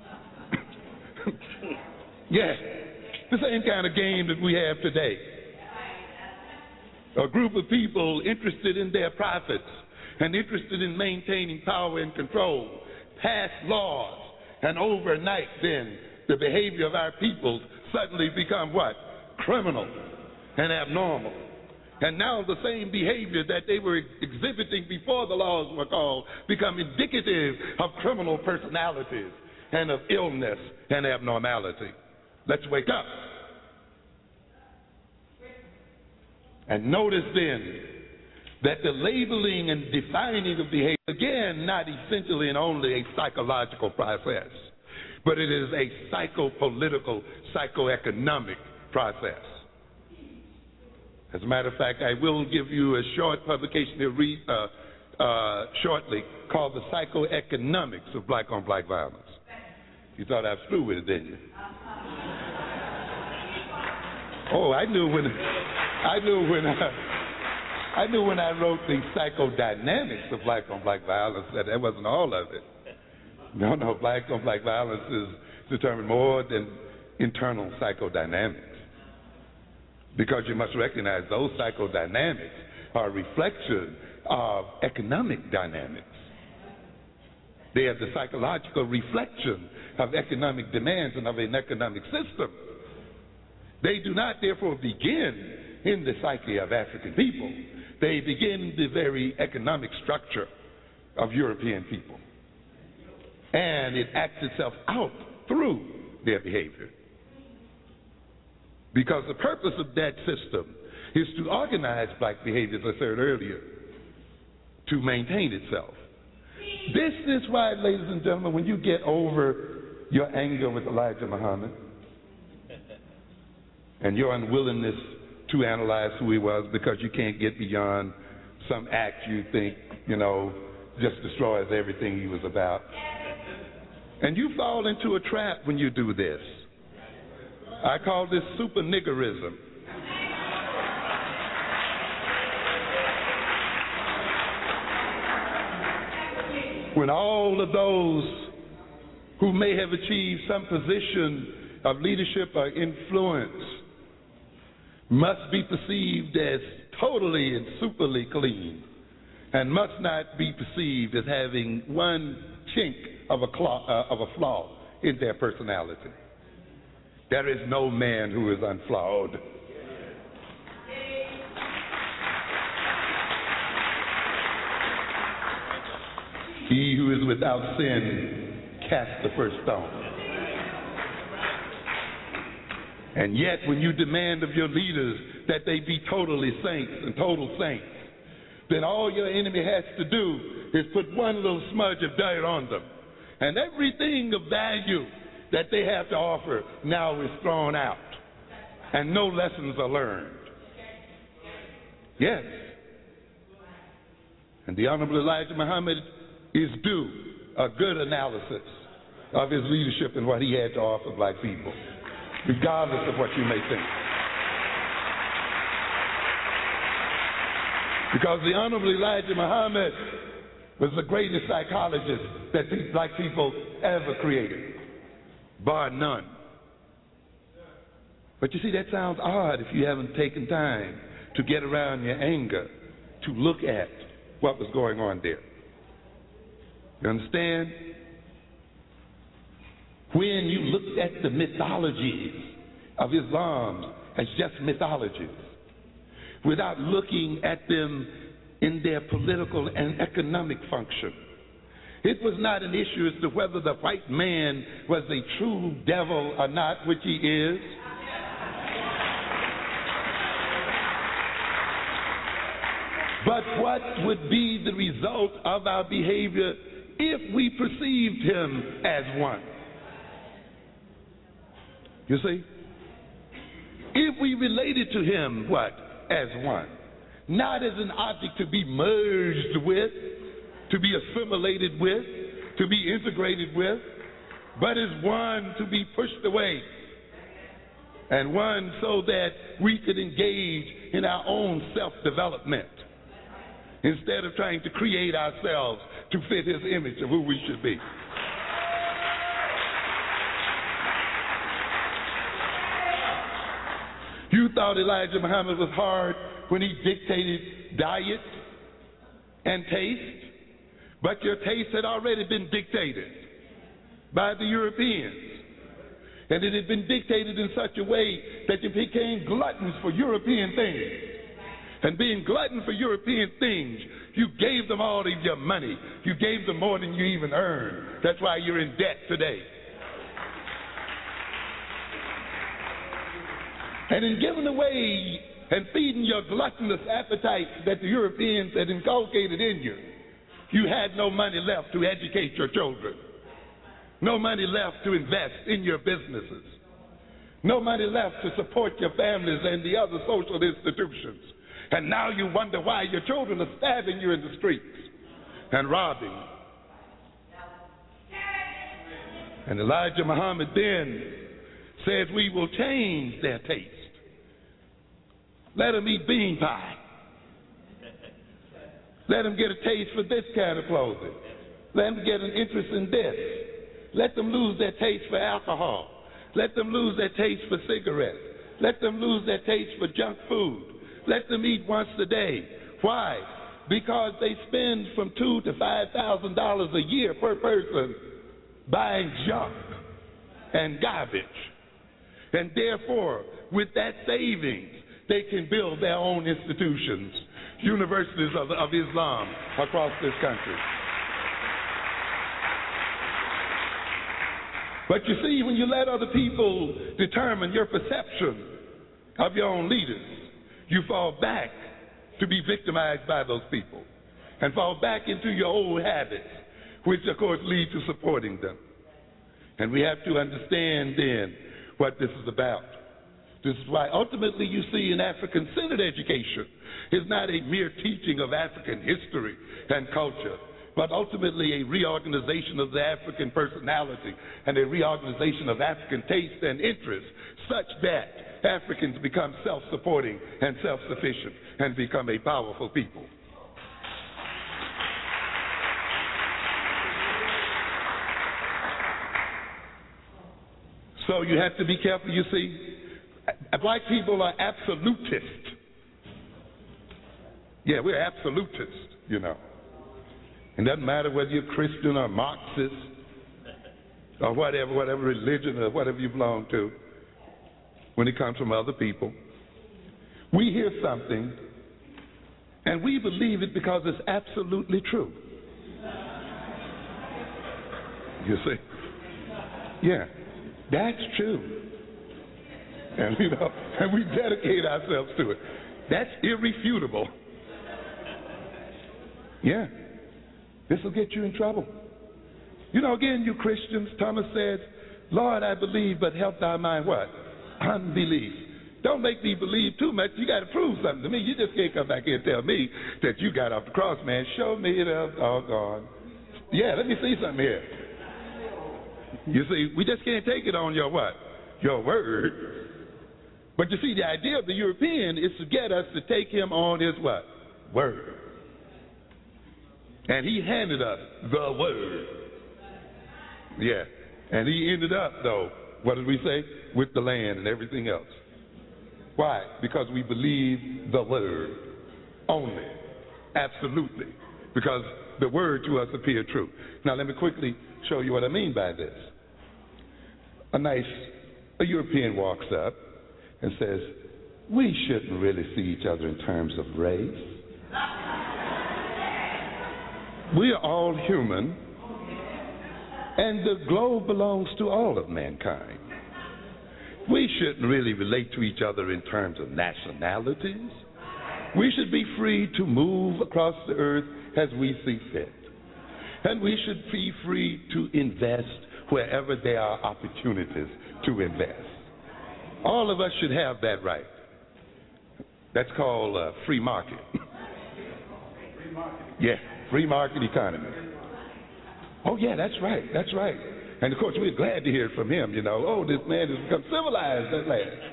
Yes, the same kind of game that we have today. A group of people interested in their profits and interested in maintaining power and control, pass laws, and overnight then the behavior of our people suddenly become what? Criminal and abnormal. And now the same behavior that they were exhibiting before the laws were called become indicative of criminal personalities and of illness and abnormality. Let's wake up. And notice then that the labeling and defining of behavior, again, not essentially and only a psychological process, but it is a psychopolitical, psychoeconomic process. As a matter of fact, I will give you a short publication to read shortly called The Psychoeconomics of Black-on-Black Violence. You thought I was through with it, didn't you? Oh, I knew when I wrote the psychodynamics of black-on-black violence that wasn't all of it. No, black-on-black violence is determined more than internal psychodynamics. Because you must recognize those psychodynamics are a reflection of economic dynamics. They are the psychological reflection of economic demands and of an economic system. They do not, therefore, begin in the psyche of African people. They begin in the very economic structure of European people. And it acts itself out through their behavior. Because the purpose of that system is to organize black behavior, as I said earlier, to maintain itself. This is why, ladies and gentlemen, when you get over your anger with Elijah Muhammad and your unwillingness to analyze who he was because you can't get beyond some act you think, just destroys everything he was about. And you fall into a trap when you do this. I call this super niggerism. When all of those who may have achieved some position of leadership or influence must be perceived as totally and superly clean and must not be perceived as having one chink of a flaw in their personality. There is no man who is unflawed. He who is without sin cast the first stone. And yet when you demand of your leaders that they be totally saints and total saints, then all your enemy has to do is put one little smudge of dirt on them. And everything of value that they have to offer now is thrown out. And no lessons are learned. Yes. And the Honorable Elijah Muhammad is due a good analysis of his leadership and what he had to offer black people, regardless of what you may think. Because the Honorable Elijah Muhammad was the greatest psychologist that black people ever created, bar none. But you see, that sounds odd if you haven't taken time to get around your anger, to look at what was going on there. You understand? When you looked at the mythologies of Islam as just mythologies, without looking at them in their political and economic function, it was not an issue as to whether the white man was a true devil or not, which he is. But what would be the result of our behavior if we perceived him as one? You see? If we related to him, what? As one. Not as an object to be merged with, to be assimilated with, to be integrated with, but as one to be pushed away. And one so that we could engage in our own self-development instead of trying to create ourselves to fit his image of who we should be. You thought Elijah Muhammad was hard when he dictated diet and taste, but your taste had already been dictated by the Europeans. And it had been dictated in such a way that you became gluttons for European things. And being glutton for European things, you gave them all of your money. You gave them more than you even earned. That's why you're in debt today. And in giving away and feeding your gluttonous appetite that the Europeans had inculcated in you, you had no money left to educate your children. No money left to invest in your businesses. No money left to support your families and the other social institutions. And now you wonder why your children are stabbing you in the streets and robbing. And Elijah Muhammad then says, we will change their taste. Let them eat bean pie. Let them get a taste for this kind of clothing. Let them get an interest in this. Let them lose their taste for alcohol. Let them lose their taste for cigarettes. Let them lose their taste for junk food. Let them eat once a day. Why? Because they spend from $2,000 to $5,000 a year per person buying junk and garbage. And therefore, with that savings, they can build their own institutions, universities of Islam across this country. But you see, when you let other people determine your perception of your own leaders, you fall back to be victimized by those people and fall back into your old habits, which, of course, lead to supporting them. And we have to understand then what this is about. This is why ultimately you see in African-centered education is not a mere teaching of African history and culture, but ultimately a reorganization of the African personality and a reorganization of African taste and interest, such that Africans become self-supporting and self-sufficient and become a powerful people. So you have to be careful, you see. Black people are absolutists. Yeah, we're absolutists, you know. It doesn't matter whether you're Christian or Marxist or whatever religion or whatever you belong to when it comes from other people. We hear something and we believe it because it's absolutely true. You see? Yeah, that's true. And, you know, and we dedicate ourselves to it. That's irrefutable. Yeah. This will get you in trouble. You know, again, you Christians, Thomas says, Lord, I believe, but help thy mind what? Unbelief. Don't make me believe too much. You got to prove something to me. You just can't come back here and tell me that you got off the cross, man. Show me the doggone. Yeah, let me see something here. You see, we just can't take it on your what? Your word. But you see, the idea of the European is to get us to take him on his what? Word. And he handed us the word. Yeah. And he ended up, though, what did we say? With the land and everything else. Why? Because we believe the word only. Absolutely. Because the word to us appeared true. Now, let me quickly show you what I mean by this. A European walks up and says, we shouldn't really see each other in terms of race. We are all human, and the globe belongs to all of mankind. We shouldn't really relate to each other in terms of nationalities. We should be free to move across the earth as we see fit. And we should be free to invest wherever there are opportunities to invest. All of us should have that right. That's called free market. Yeah, free market economy. Oh, yeah, that's right, that's right. And, of course, we're glad to hear from him, you know. Oh, this man has become civilized at last.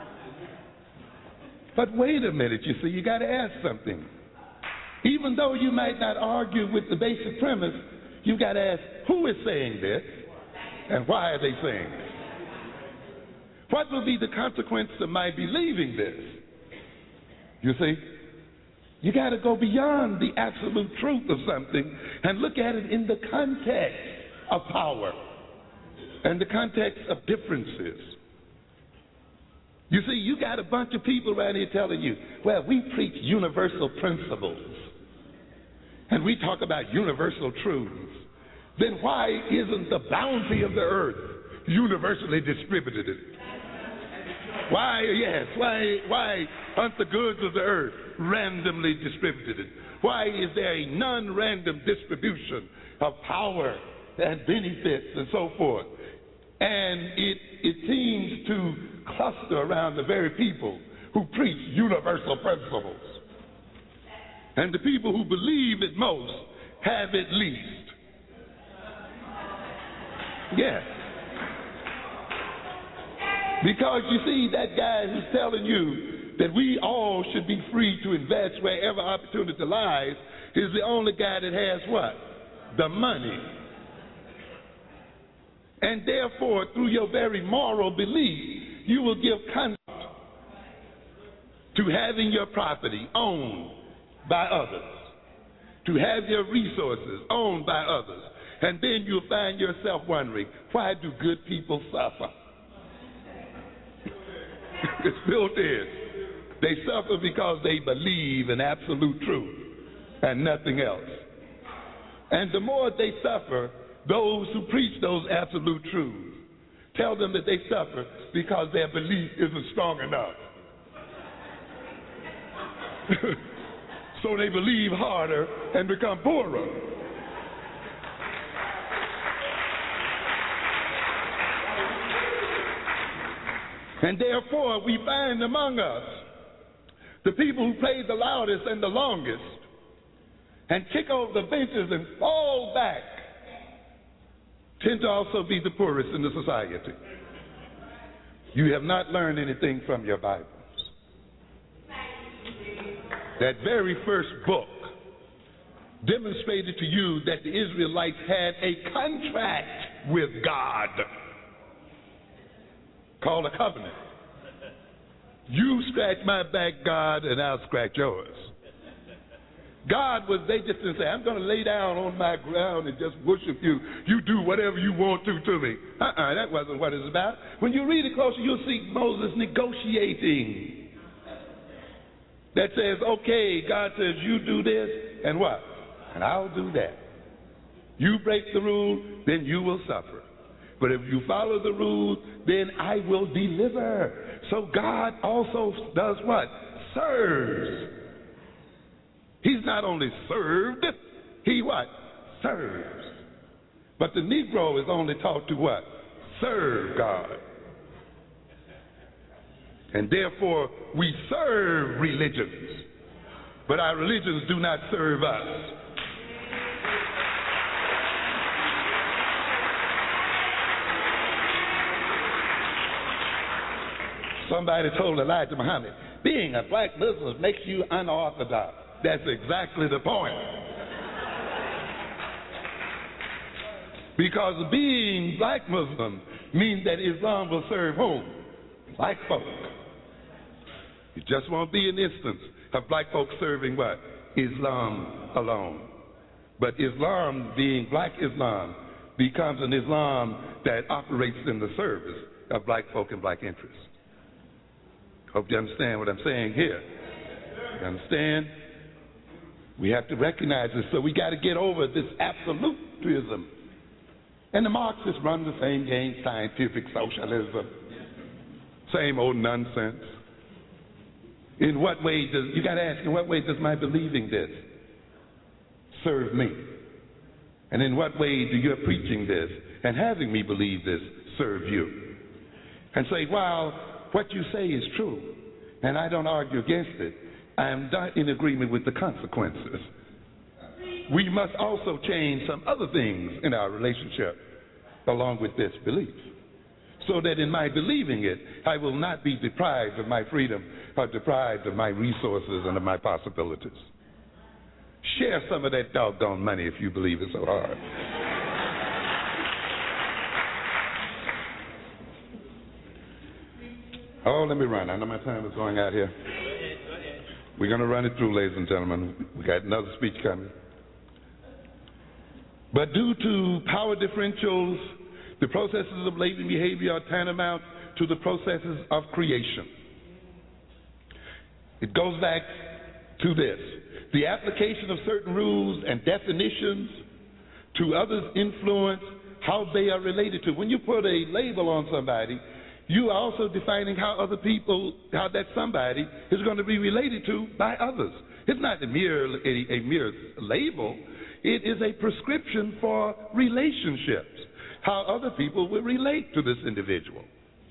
But wait a minute, you see, you got to ask something. Even though you might not argue with the basic premise, you got to ask, who is saying this and why are they saying this? What will be the consequence of my believing this? You see? You got to go beyond the absolute truth of something and look at it in the context of power and the context of differences. You see, you got a bunch of people around here telling you, well, we preach universal principles and we talk about universal truths. Then why isn't the bounty of the earth universally distributed? Why aren't the goods of the earth randomly distributed? Why is there a non-random distribution of power and benefits and so forth? And it seems to cluster around the very people who preach universal principles. And the people who believe it most have it least. Yes. Because you see, that guy who's telling you that we all should be free to invest wherever opportunity lies is the only guy that has what? The money. And therefore, through your very moral belief, you will give consent to having your property owned by others, to have your resources owned by others. And then you'll find yourself wondering, why do good people suffer? It's built in. They suffer because they believe in absolute truth and nothing else. And the more they suffer, those who preach those absolute truths tell them that they suffer because their belief isn't strong enough. So they believe harder and become poorer. And therefore, we find among us the people who play the loudest and the longest and kick over the benches and fall back tend to also be the poorest in the society. You have not learned anything from your Bibles. That very first book demonstrated to you that the Israelites had a contract with God called a covenant. You scratch my back, God, and I'll scratch yours. They just didn't say, I'm going to lay down on my ground and just worship you. You do whatever you want to me. That wasn't what it's about. When you read it closer, you'll see Moses negotiating. That says, okay, God says, you do this, and what? And I'll do that. You break the rule, then you will suffer. But if you follow the rules, then I will deliver. So God also does what? Serves. He's not only served, he what? Serves. But the Negro is only taught to what? Serve God. And therefore, we serve religions, but our religions do not serve us. Somebody told Elijah Muhammad, being a black Muslim makes you unorthodox. That's exactly the point. Because being black Muslim means that Islam will serve whom? Black folk. It just won't be an instance of black folk serving what? Islam alone. But Islam, being black Islam, becomes an Islam that operates in the service of black folk and black interests. Hope you understand what I'm saying here. You understand? We have to recognize this, so we got to get over this absolutism. And the Marxists run the same game, scientific socialism. Same old nonsense. In what way you got to ask, in what way does my believing this serve me? And in what way do your preaching this and having me believe this serve you? And say, well, what you say is true, and I don't argue against it. I am not in agreement with the consequences. We must also change some other things in our relationship along with this belief, so that in my believing it, I will not be deprived of my freedom or deprived of my resources and of my possibilities. Share some of that doggone money if you believe it so hard. Oh, let me run. I know my time is going out here. We're going to run it through, ladies and gentlemen. We got another speech coming. But due to power differentials, the processes of latent behavior are tantamount to the processes of creation. It goes back to this. The application of certain rules and definitions to others influence how they are related to. When you put a label on somebody, you are also defining how other people, how that somebody is going to be related to by others. It's not a mere label. It is a prescription for relationships, how other people will relate to this individual.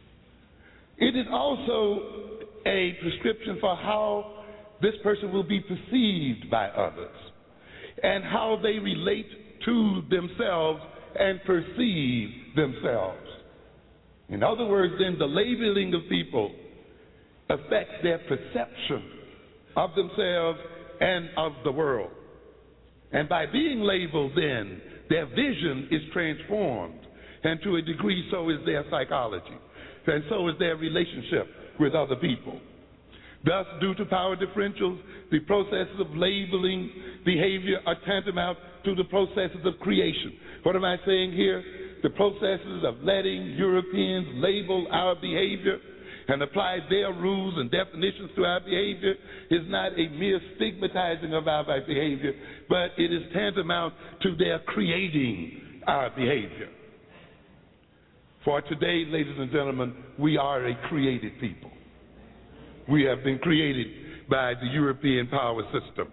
It is also a prescription for how this person will be perceived by others and how they relate to themselves and perceive themselves. In other words, then, the labeling of people affects their perception of themselves and of the world. And by being labeled, then, their vision is transformed. And to a degree, so is their psychology. And so is their relationship with other people. Thus, due to power differentials, the processes of labeling behavior are tantamount to the processes of creation. What am I saying here? The processes of letting Europeans label our behavior and apply their rules and definitions to our behavior is not a mere stigmatizing of our behavior, but it is tantamount to their creating our behavior. For today, ladies and gentlemen, we are a created people. We have been created by the European power system.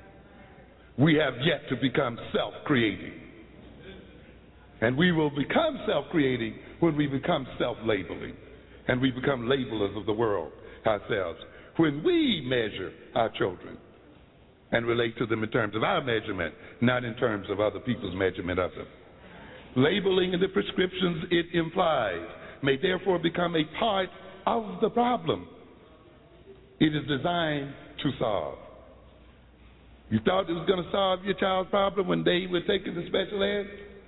We have yet to become self-creating. And we will become self-creating when we become self-labeling. And we become labelers of the world ourselves. When we measure our children and relate to them in terms of our measurement, not in terms of other people's measurement of them. Labeling and the prescriptions it implies may therefore become a part of the problem it is designed to solve. You thought it was going to solve your child's problem when they were taken to special ed?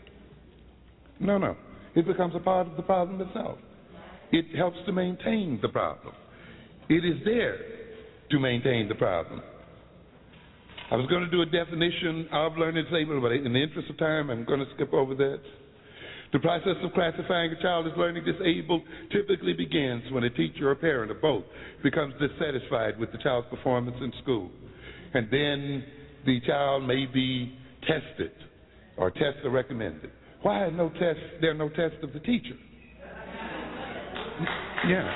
No. It becomes a part of the problem itself. It helps to maintain the problem. It is there to maintain the problem. I was going to do a definition of learning disabled, but in the interest of time, I'm going to skip over that. The process of classifying a child as learning disabled typically begins when a teacher or parent or both becomes dissatisfied with the child's performance in school. And then the child may be tested or tests are recommended. Why are there are no tests of the teacher? Yeah.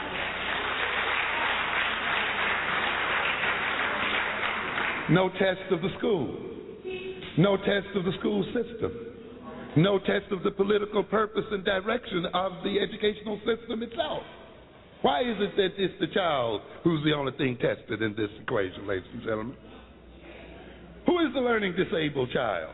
No test of the school. No test of the school system. No test of the political purpose and direction of the educational system itself. Why is it that it's the child who's the only thing tested in this equation, ladies and gentlemen? Who is the learning disabled child?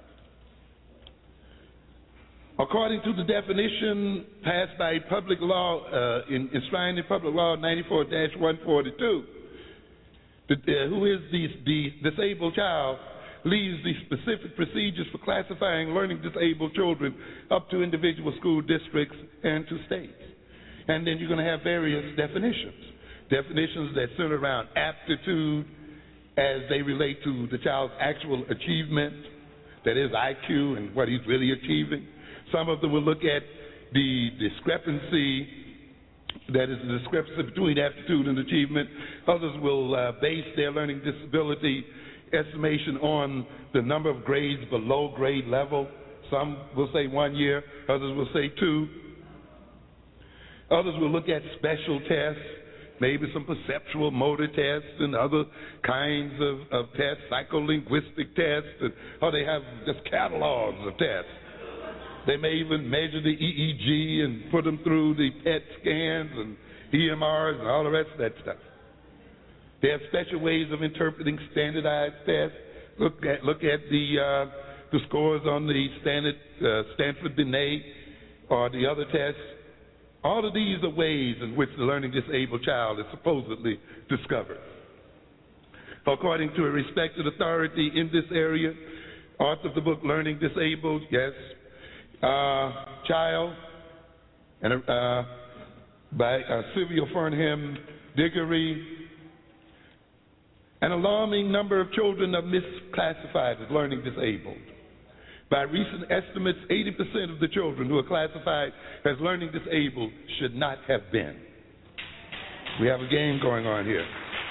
According to the definition passed by public law, enshrined in public law 94-142, who is the disabled child leaves the specific procedures for classifying learning disabled children up to individual school districts and to states. And then you're going to have various definitions. Definitions that center around aptitude as they relate to the child's actual achievement, that is IQ and what he's really achieving. Some of them will look at the discrepancy, that is the discrepancy between aptitude and achievement. Others will base their learning disability estimation on the number of grades below grade level. Some will say 1 year, others will say 2. Others will look at special tests, maybe some perceptual motor tests and other kinds of tests, psycholinguistic tests, or they have just catalogs of tests. They may even measure the EEG and put them through the PET scans and EMRs and all the rest of that stuff. They have special ways of interpreting standardized tests. Look at the scores on the Stanford Binet or the other tests. All of these are ways in which the learning disabled child is supposedly discovered. According to a respected authority in this area, author of the book Learning Disabled, yes, Child, and by Sylvia Fernham Diggory, An alarming number of children are misclassified as learning disabled. By recent estimates, 80% of the children who are classified as learning disabled should not have been. We have a game going on here.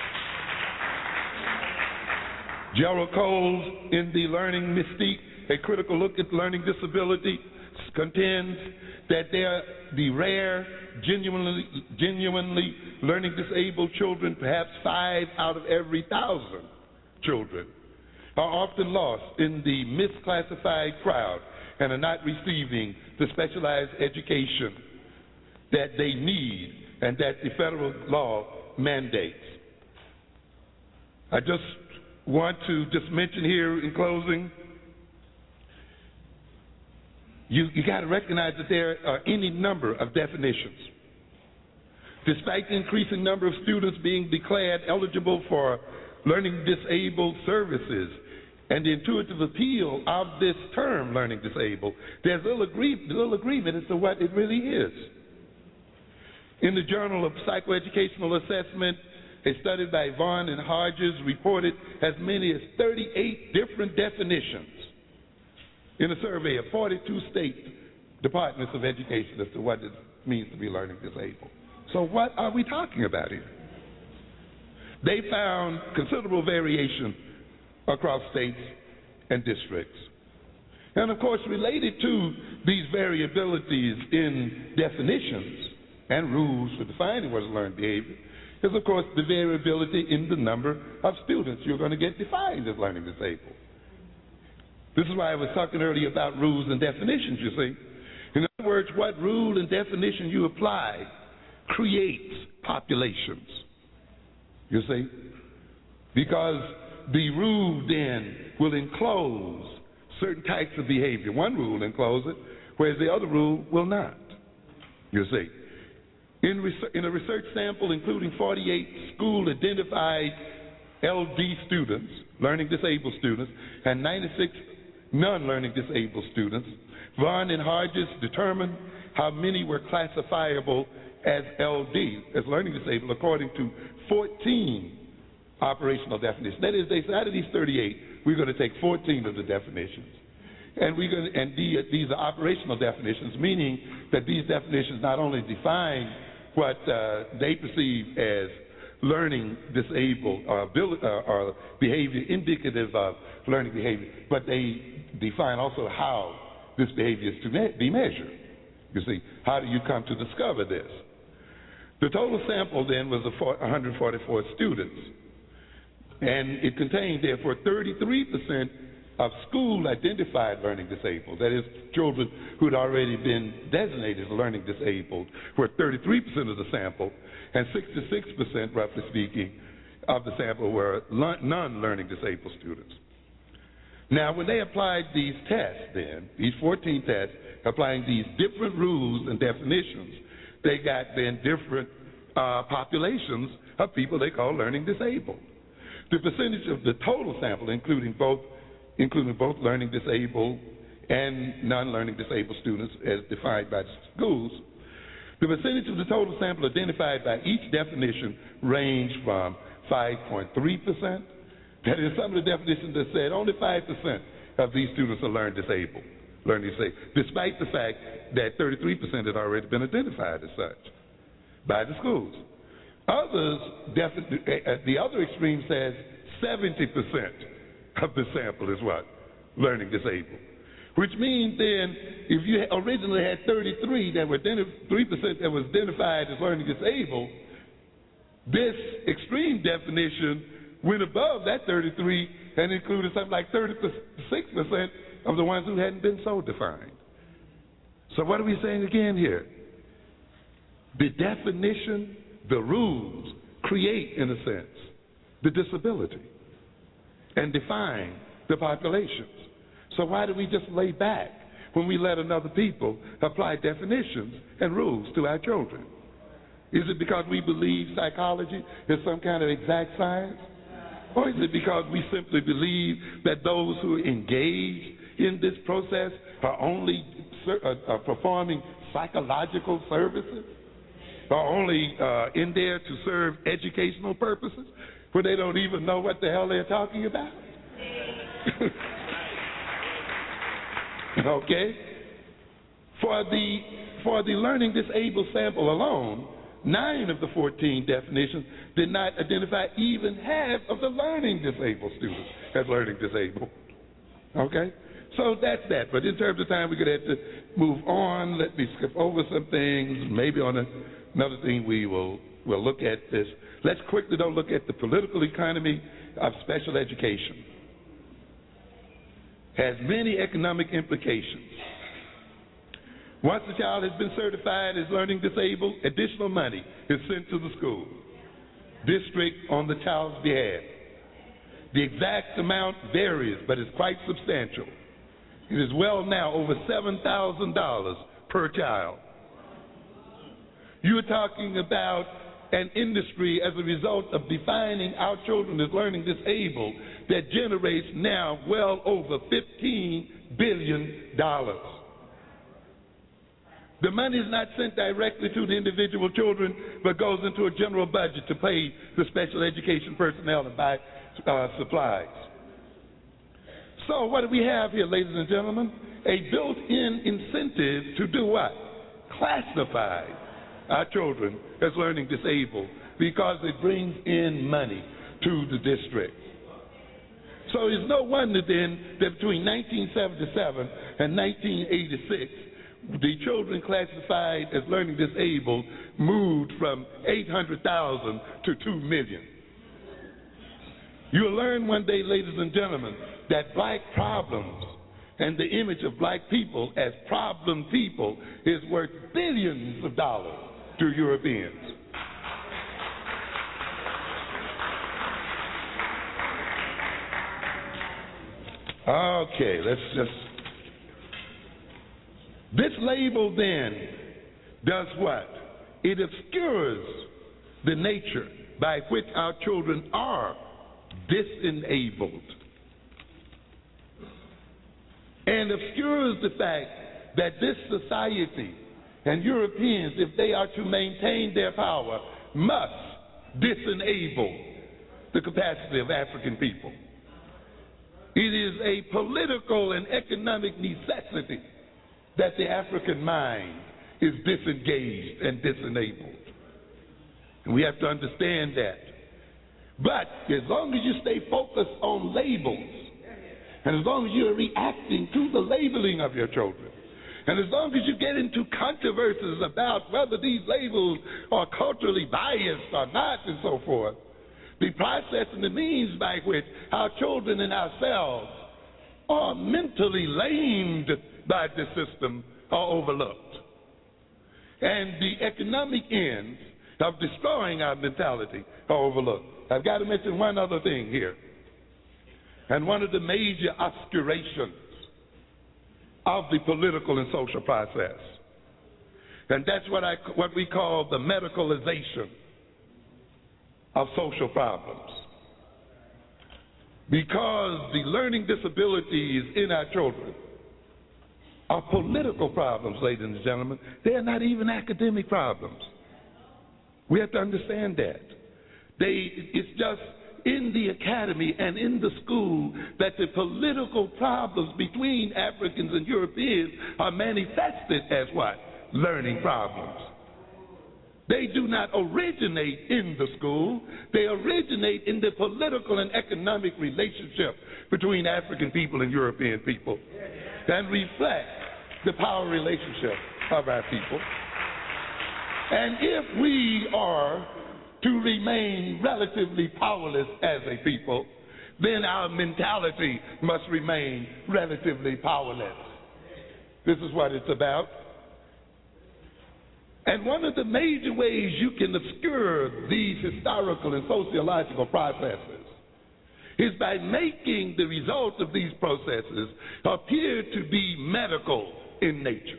Gerald Coles, in The Learning Mystique, a critical look at learning disability, contends that the rare, genuinely learning disabled children, perhaps 5 out of every 1,000 children, are often lost in the misclassified crowd and are not receiving the specialized education that they need and that the federal law mandates. I just want to mention here in closing, you got to recognize that there are any number of definitions. Despite the increasing number of students being declared eligible for learning disabled services and the intuitive appeal of this term, learning disabled, there's little agreement as to what it really is. In the Journal of Psychoeducational Assessment, a study by Vaughn and Hodges reported as many as 38 different definitions in a survey of 42 state departments of education as to what it means to be learning disabled. So what are we talking about here? They found considerable variation across states and districts. And of course, related to these variabilities in definitions and rules for defining what is learned behavior is, of course, the variability in the number of students you're going to get defined as learning disabled. This is why I was talking earlier about rules and definitions, you see. In other words, what rule and definition you apply creates populations, you see. Because the rule then will enclose certain types of behavior. One rule will enclose it, whereas the other rule will not, you see. In a research sample including 48 school-identified LD students, learning disabled students, and 96 non-learning disabled students, Vaughn and Hodges determined how many were classifiable as LD, as learning disabled, according to 14 operational definitions. That is, they said out of these 38, we're going to take 14 of the definitions. And these are operational definitions, meaning that these definitions not only define what they perceive as learning disabled or behavior indicative of learning behavior, but they define also how this behavior is to be measured. You see, how do you come to discover this? The total sample then was 144 students, and it contained therefore 33% of school-identified learning disabled, that is, children who had already been designated learning disabled, were 33% of the sample, and 66%, roughly speaking, of the sample were non-learning disabled students. Now, when they applied these tests then, these 14 tests, applying these different rules and definitions, they got then different populations of people they call learning disabled. The percentage of the total sample, including both learning disabled and non-learning disabled students as defined by the schools, the percentage of the total sample identified by each definition ranged from 5.3%. That is, some of the definitions that said only 5% of these students are learning disabled, despite the fact that 33% had already been identified as such by the schools. Others, the other extreme says 70% of the sample is what? Learning disabled. Which means then, if you originally had 33% that was identified as learning disabled, this extreme definition went above that 33 and included something like 36% of the ones who hadn't been so defined. So what are we saying again here? The definition, the rules, create, in a sense, the disability and define the populations. So why do we just lay back when we let other people apply definitions and rules to our children? Is it because we believe psychology is some kind of exact science? Or is it because we simply believe that those who engage in this process are only performing psychological services, are only in there to serve educational purposes? where they don't even know what the hell they're talking about? Okay? For the learning disabled sample alone, 9 of the 14 definitions did not identify even half of the learning disabled students as learning disabled. Okay? So that's that. But in terms of time, we're going to have to move on. Let me skip over some things. Maybe on another thing we'll look at this. Let's quickly, though, look at the political economy of special education. Has many economic implications. Once the child has been certified as learning disabled, additional money is sent to the school district on the child's behalf. The exact amount varies, but it's quite substantial. It is well now over $7,000 per child. You're talking about an industry as a result of defining our children as learning disabled that generates now well over $15 billion. The money is not sent directly to the individual children, but goes into a general budget to pay the special education personnel and buy supplies. So what do we have here, ladies and gentlemen? A built-in incentive to do what? Classify our children as learning disabled because it brings in money to the district. So it's no wonder then that between 1977 and 1986, the children classified as learning disabled moved from 800,000 to 2 million. You'll learn one day, ladies and gentlemen, that black problems and the image of black people as problem people is worth billions of dollars to Europeans. Okay, let's just... This label then does what? It obscures the nature by which our children are disenabled and obscures the fact that this society and Europeans, if they are to maintain their power, must disenable the capacity of African people. It is a political and economic necessity that the African mind is disengaged and disenabled. And we have to understand that. But as long as you stay focused on labels, and as long as you're reacting to the labeling of your children, and as long as you get into controversies about whether these labels are culturally biased or not and so forth, the process and the means by which our children and ourselves are mentally lamed by the system are overlooked. And the economic ends of destroying our mentality are overlooked. I've got to mention one other thing here. And one of the major obscurations of the political and social process. And that's what we call the medicalization of social problems. Because the learning disabilities in our children are political problems, ladies and gentlemen. They are not even academic problems. We have to understand that. It's just in the academy and in the school that the political problems between Africans and Europeans are manifested as what? Learning problems. They do not originate in the school. They originate in the political and economic relationship between African people and European people and reflect the power relationship of our people. And if we are to remain relatively powerless as a people, then our mentality must remain relatively powerless. This is what it's about. And one of the major ways you can obscure these historical and sociological processes is by making the result of these processes appear to be medical in nature.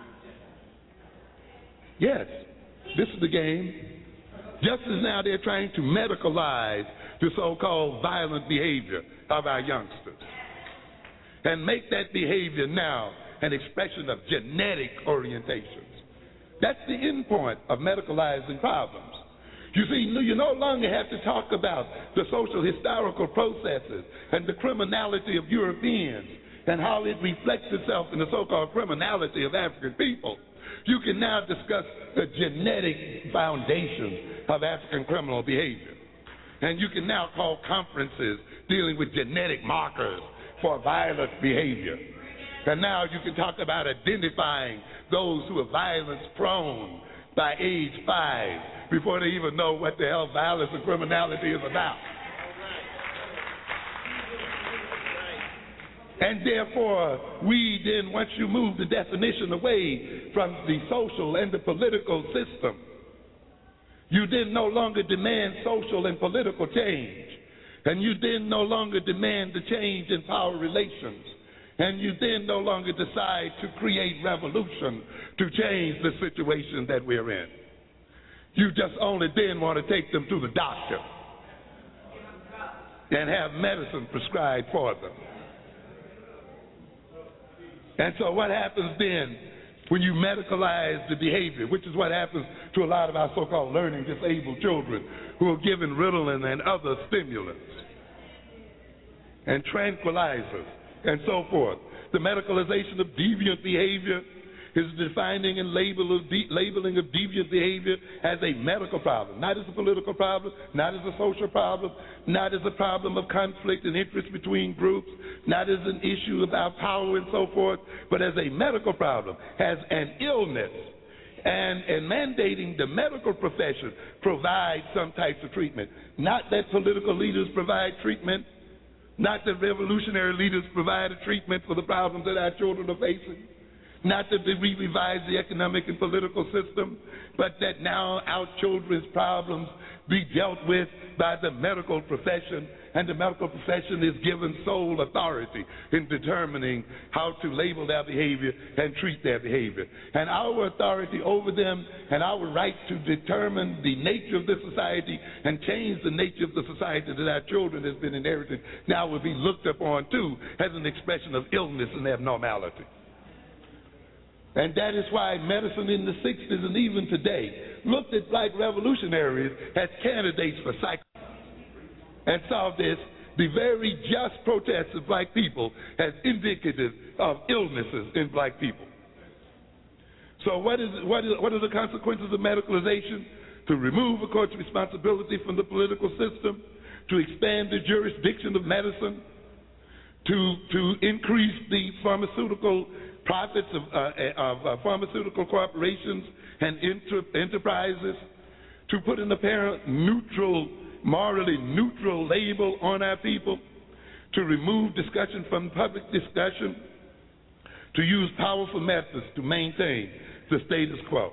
Yes, this is the game. Just as now they're trying to medicalize the so-called violent behavior of our youngsters and make that behavior now an expression of genetic orientations. That's the end point of medicalizing problems. You see, you no longer have to talk about the social historical processes and the criminality of Europeans and how it reflects itself in the so-called criminality of African people. You can now discuss the genetic foundation of African criminal behavior. And you can now call conferences dealing with genetic markers for violent behavior. And now you can talk about identifying those who are violence prone by age 5 before they even know what the hell violence and criminality is about. And therefore, we then, once you move the definition away from the social and the political system, you then no longer demand social and political change. And you then no longer demand the change in power relations. And you then no longer decide to create revolution to change the situation that we're in. You just only then want to take them to the doctor and have medicine prescribed for them. And so what happens then when you medicalize the behavior, which is what happens to a lot of our so-called learning disabled children who are given Ritalin and other stimulants and tranquilizers and so forth. The medicalization of deviant behavior is defining and labeling of deviant behavior as a medical problem, not as a political problem, not as a social problem, not as a problem of conflict and interest between groups, not as an issue about power and so forth, but as a medical problem, as an illness. And mandating the medical profession provide some types of treatment. Not that political leaders provide treatment, not that revolutionary leaders provide a treatment for the problems that our children are facing. Not that we revise the economic and political system, but that now our children's problems be dealt with by the medical profession, and the medical profession is given sole authority in determining how to label their behavior and treat their behavior. And our authority over them and our right to determine the nature of the society and change the nature of the society that our children has been inherited now will be looked upon too as an expression of illness and abnormality. And that is why medicine in the 60s and even today looked at black revolutionaries as candidates for and saw this, the very just protests of black people, as indicative of illnesses in black people. So what are the consequences of medicalization? To remove a court's responsibility from the political system, to expand the jurisdiction of medicine, to increase the pharmaceutical profits of pharmaceutical corporations and enterprises, to put an apparent neutral, morally neutral label on our people, to remove discussion from public discussion, to use powerful methods to maintain the status quo.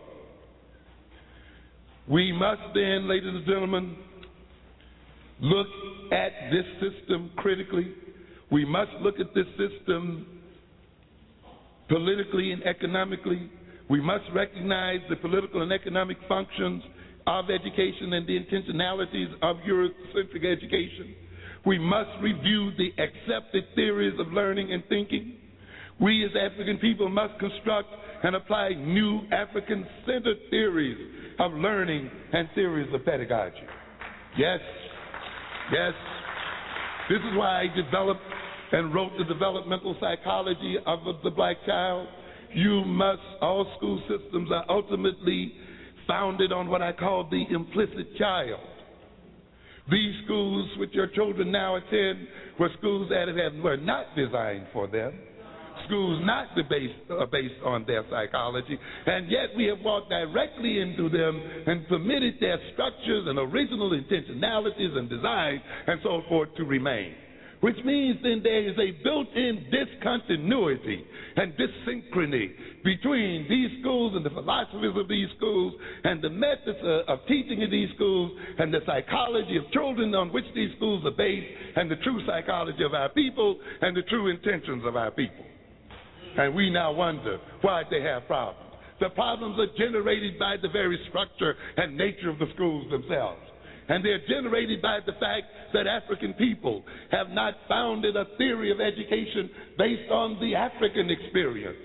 We must then, ladies and gentlemen, look at this system critically. We must look at this system politically and economically. We must recognize the political and economic functions of education and the intentionalities of Eurocentric education. We must review the accepted theories of learning and thinking. We as African people must construct and apply new African-centered theories of learning and theories of pedagogy. Yes, yes. This is why I developed and wrote the developmental psychology of the black child. All school systems are ultimately founded on what I call the implicit child. These schools which your children now attend were schools that were not designed for them, schools not based on their psychology, and yet we have walked directly into them and permitted their structures and original intentionalities and design and so forth to remain. Which means then there is a built-in discontinuity and dissynchrony between these schools and the philosophies of these schools and the methods of teaching in these schools and the psychology of children on which these schools are based and the true psychology of our people and the true intentions of our people. And we now wonder why they have problems. The problems are generated by the very structure and nature of the schools themselves. And they're generated by the fact that African people have not founded a theory of education based on the African experience.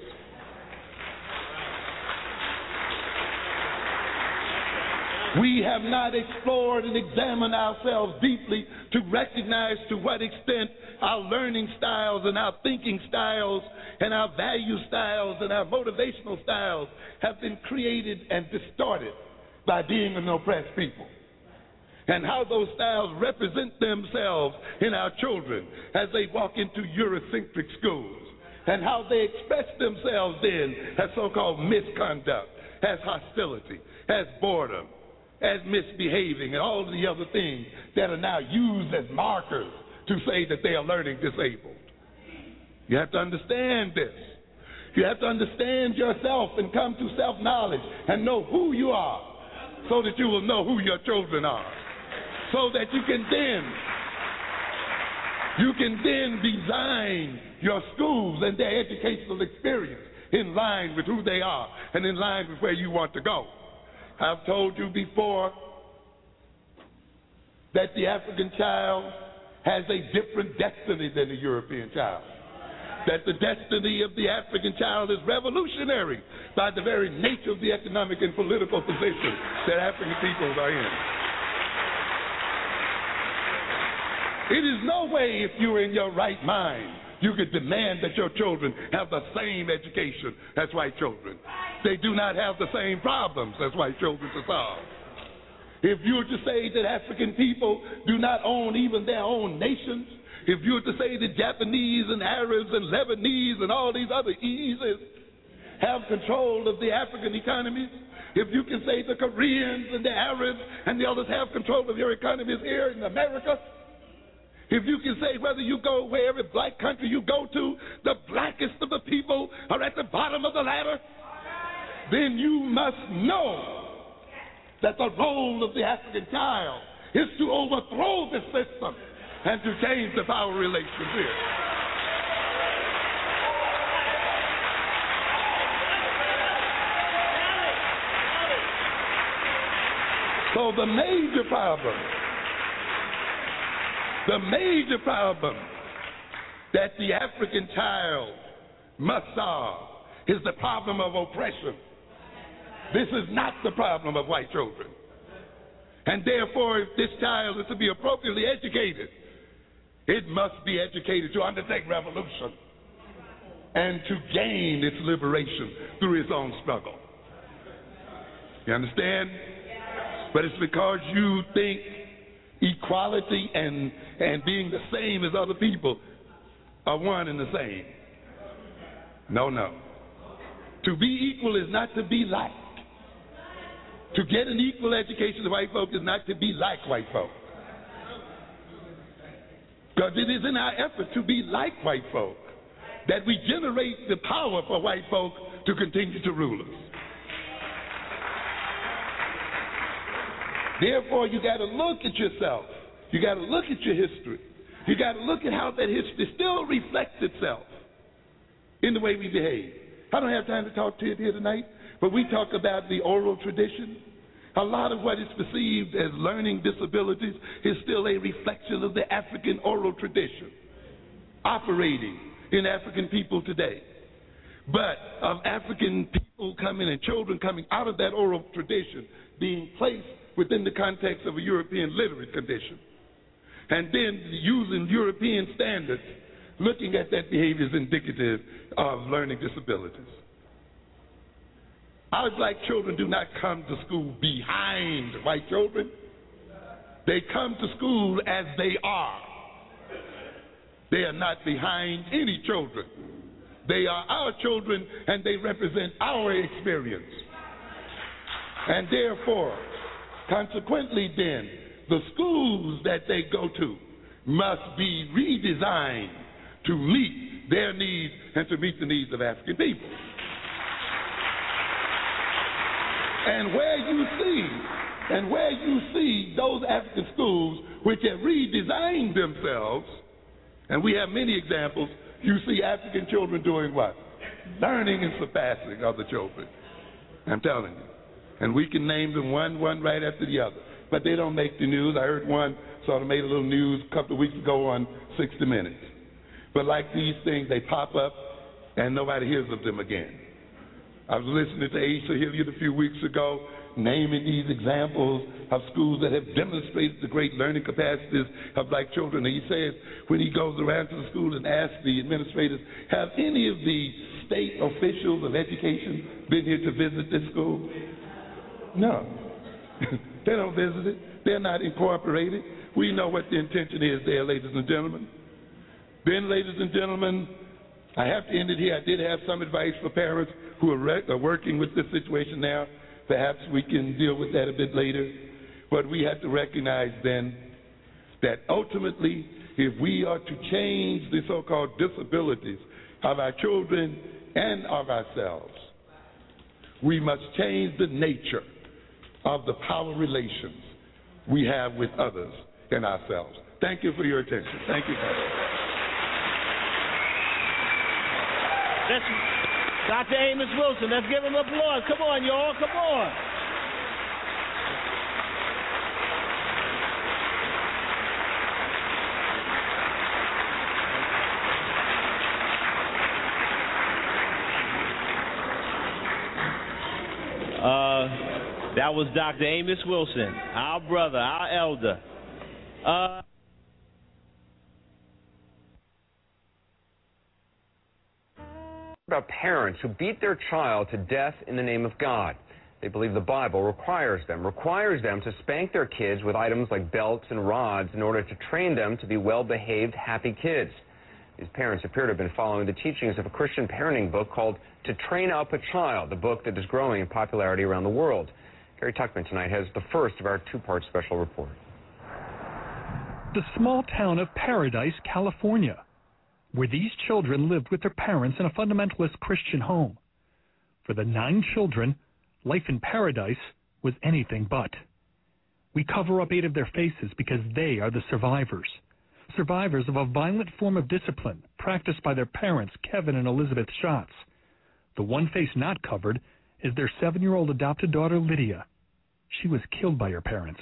We have not explored and examined ourselves deeply to recognize to what extent our learning styles and our thinking styles and our value styles and our motivational styles have been created and distorted by being an oppressed people. And how those styles represent themselves in our children as they walk into Eurocentric schools, and how they express themselves then as so-called misconduct, as hostility, as boredom, as misbehaving, and all of the other things that are now used as markers to say that they are learning disabled. You have to understand this. You have to understand yourself and come to self-knowledge and know who you are so that you will know who your children are, so that you can then design your schools and their educational experience in line with who they are and in line with where you want to go. I've told you before that the African child has a different destiny than the European child. That the destiny of the African child is revolutionary by the very nature of the economic and political position that African peoples are in. It is no way, if you're in your right mind, you could demand that your children have the same education as white children. They do not have the same problems as white children to solve. If you were to say that African people do not own even their own nations, if you were to say that Japanese and Arabs and Lebanese and all these other Eases have control of the African economies, if you can say the Koreans and the Arabs and the others have control of your economies here in America, if you can say whether you go wherever black country you go to, the blackest of the people are at the bottom of the ladder, then you must know that the role of the African child is to overthrow the system and to change the power relations here. So the major problem that the African child must solve is the problem of oppression. This is not the problem of white children. And therefore, if this child is to be appropriately educated, it must be educated to undertake revolution and to gain its liberation through its own struggle. You understand? But it's because you think equality and being the same as other people are one and the same. No. To be equal is not to be like. To get an equal education to white folk is not to be like white folk. Because it is in our effort to be like white folk that we generate the power for white folk to continue to rule us. Therefore, you got to look at yourself. You got to look at your history. You got to look at how that history still reflects itself in the way we behave. I don't have time to talk to you here tonight, but we talk about the oral tradition. A lot of what is perceived as learning disabilities is still a reflection of the African oral tradition operating in African people today. But of African people coming and children coming out of that oral tradition being placed within the context of a European literate condition, and then using European standards, looking at that behavior is indicative of learning disabilities. Our black children do not come to school behind white children. They come to school as they are. They are not behind any children. They are our children, and they represent our experience. And therefore, consequently then, the schools that they go to must be redesigned to meet their needs and to meet the needs of African people. And where you see those African schools which have redesigned themselves, and we have many examples, you see African children doing what? Learning and surpassing other children. I'm telling you. And we can name them one right after the other. But they don't make the news. I heard one sort of made a little news a couple of weeks ago on 60 Minutes. But like these things, they pop up and nobody hears of them again. I was listening to Aisha Hilliard a few weeks ago naming these examples of schools that have demonstrated the great learning capacities of black children. And he says when he goes around to the school and asks the administrators, have any of the state officials of education been here to visit this school? No. They don't visit it. They're not incorporated. We know what the intention is there, ladies and gentlemen. Then, ladies and gentlemen, I have to end it here. I did have some advice for parents who are working with this situation now. Perhaps we can deal with that a bit later. But we have to recognize then that ultimately, if we are to change the so-called disabilities of our children and of ourselves, we must change the nature of the power relations we have with others and ourselves. Thank you for your attention. Thank you, That's Dr. Amos Wilson. Let's give him applause. Come on, y'all. Come on. That was Dr. Amos Wilson, our brother, our elder. About parents who beat their child to death in the name of God. They believe the Bible requires them to spank their kids with items like belts and rods in order to train them to be well-behaved, happy kids. These parents appear to have been following the teachings of a Christian parenting book called To Train Up a Child, a book that is growing in popularity around the world. Gary Tuckman tonight has the first of our two-part special report. The small town of Paradise, California, where these children lived with their parents in a fundamentalist Christian home. For the 9 children, life in paradise was anything but. We cover up 8 of their faces because they are the survivors. Survivors of a violent form of discipline practiced by their parents, Kevin and Elizabeth Schatz. The one face not covered is their 7-year-old adopted daughter, Lydia. She was killed by her parents.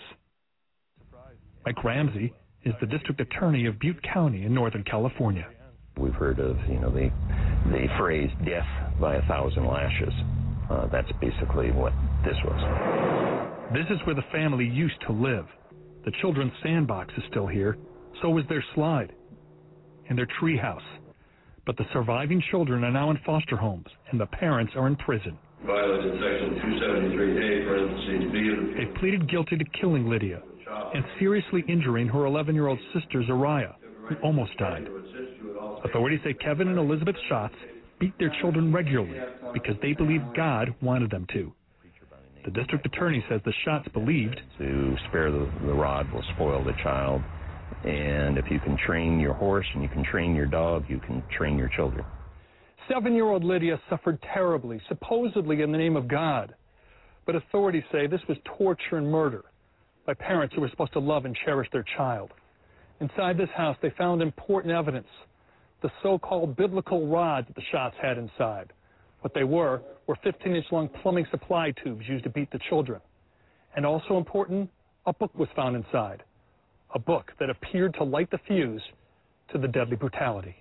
Mike Ramsey is the district attorney of Butte County in Northern California. We've heard of, the phrase death by 1,000 lashes. That's basically what this was. This is where the family used to live. The children's sandbox is still here. So is their slide and their treehouse. But the surviving children are now in foster homes, and the parents are in prison. Violated Section 273A, parentheses B of the... They pleaded guilty to killing Lydia and seriously injuring her 11-year-old sister, Zariah, who almost died. Authorities say Kevin and Elizabeth Schatz beat their children regularly because they believed God wanted them to. The district attorney says the Schatz believed to spare the rod will spoil the child, and if you can train your horse and you can train your dog, you can train your children. 7-year-old Lydia suffered terribly, supposedly in the name of God. But authorities say this was torture and murder by parents who were supposed to love and cherish their child. Inside this house, they found important evidence, the so-called biblical rods that the Schatz had inside. What they were 15-inch long plumbing supply tubes used to beat the children. And also important, a book was found inside, a book that appeared to light the fuse to the deadly brutality.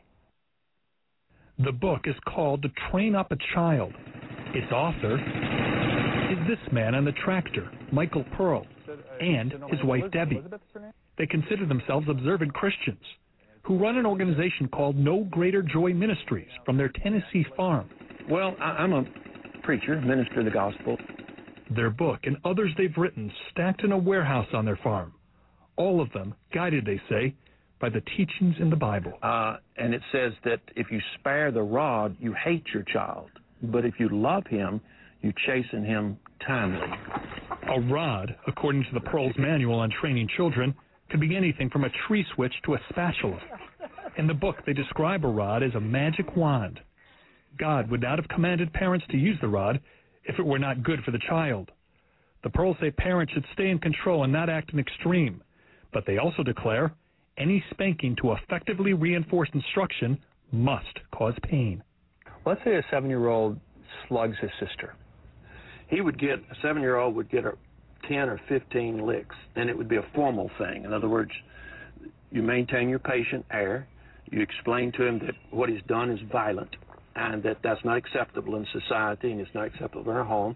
The book is called To Train Up a Child. Its author is this man on the tractor, Michael Pearl, and his wife, Debbie. They consider themselves observant Christians who run an organization called No Greater Joy Ministries from their Tennessee farm. Well, I'm a preacher, minister of the gospel. Their book and others they've written stacked in a warehouse on their farm. All of them guided, they say, by the teachings in the Bible. And it says that if you spare the rod, you hate your child. But if you love him, you chasten him timely. A rod, according to the Pearl's Manual on Training Children, can be anything from a tree switch to a spatula. In the book, they describe a rod as a magic wand. God would not have commanded parents to use the rod if it were not good for the child. The Pearls say parents should stay in control and not act in extreme, but they also declare any spanking to effectively reinforce instruction must cause pain. Let's say a 7-year-old slugs his sister. A 7-year-old would get 10 or 15 licks, and it would be a formal thing. In other words, you maintain your patient air. You explain to him that what he's done is violent and that that's not acceptable in society and it's not acceptable in our home.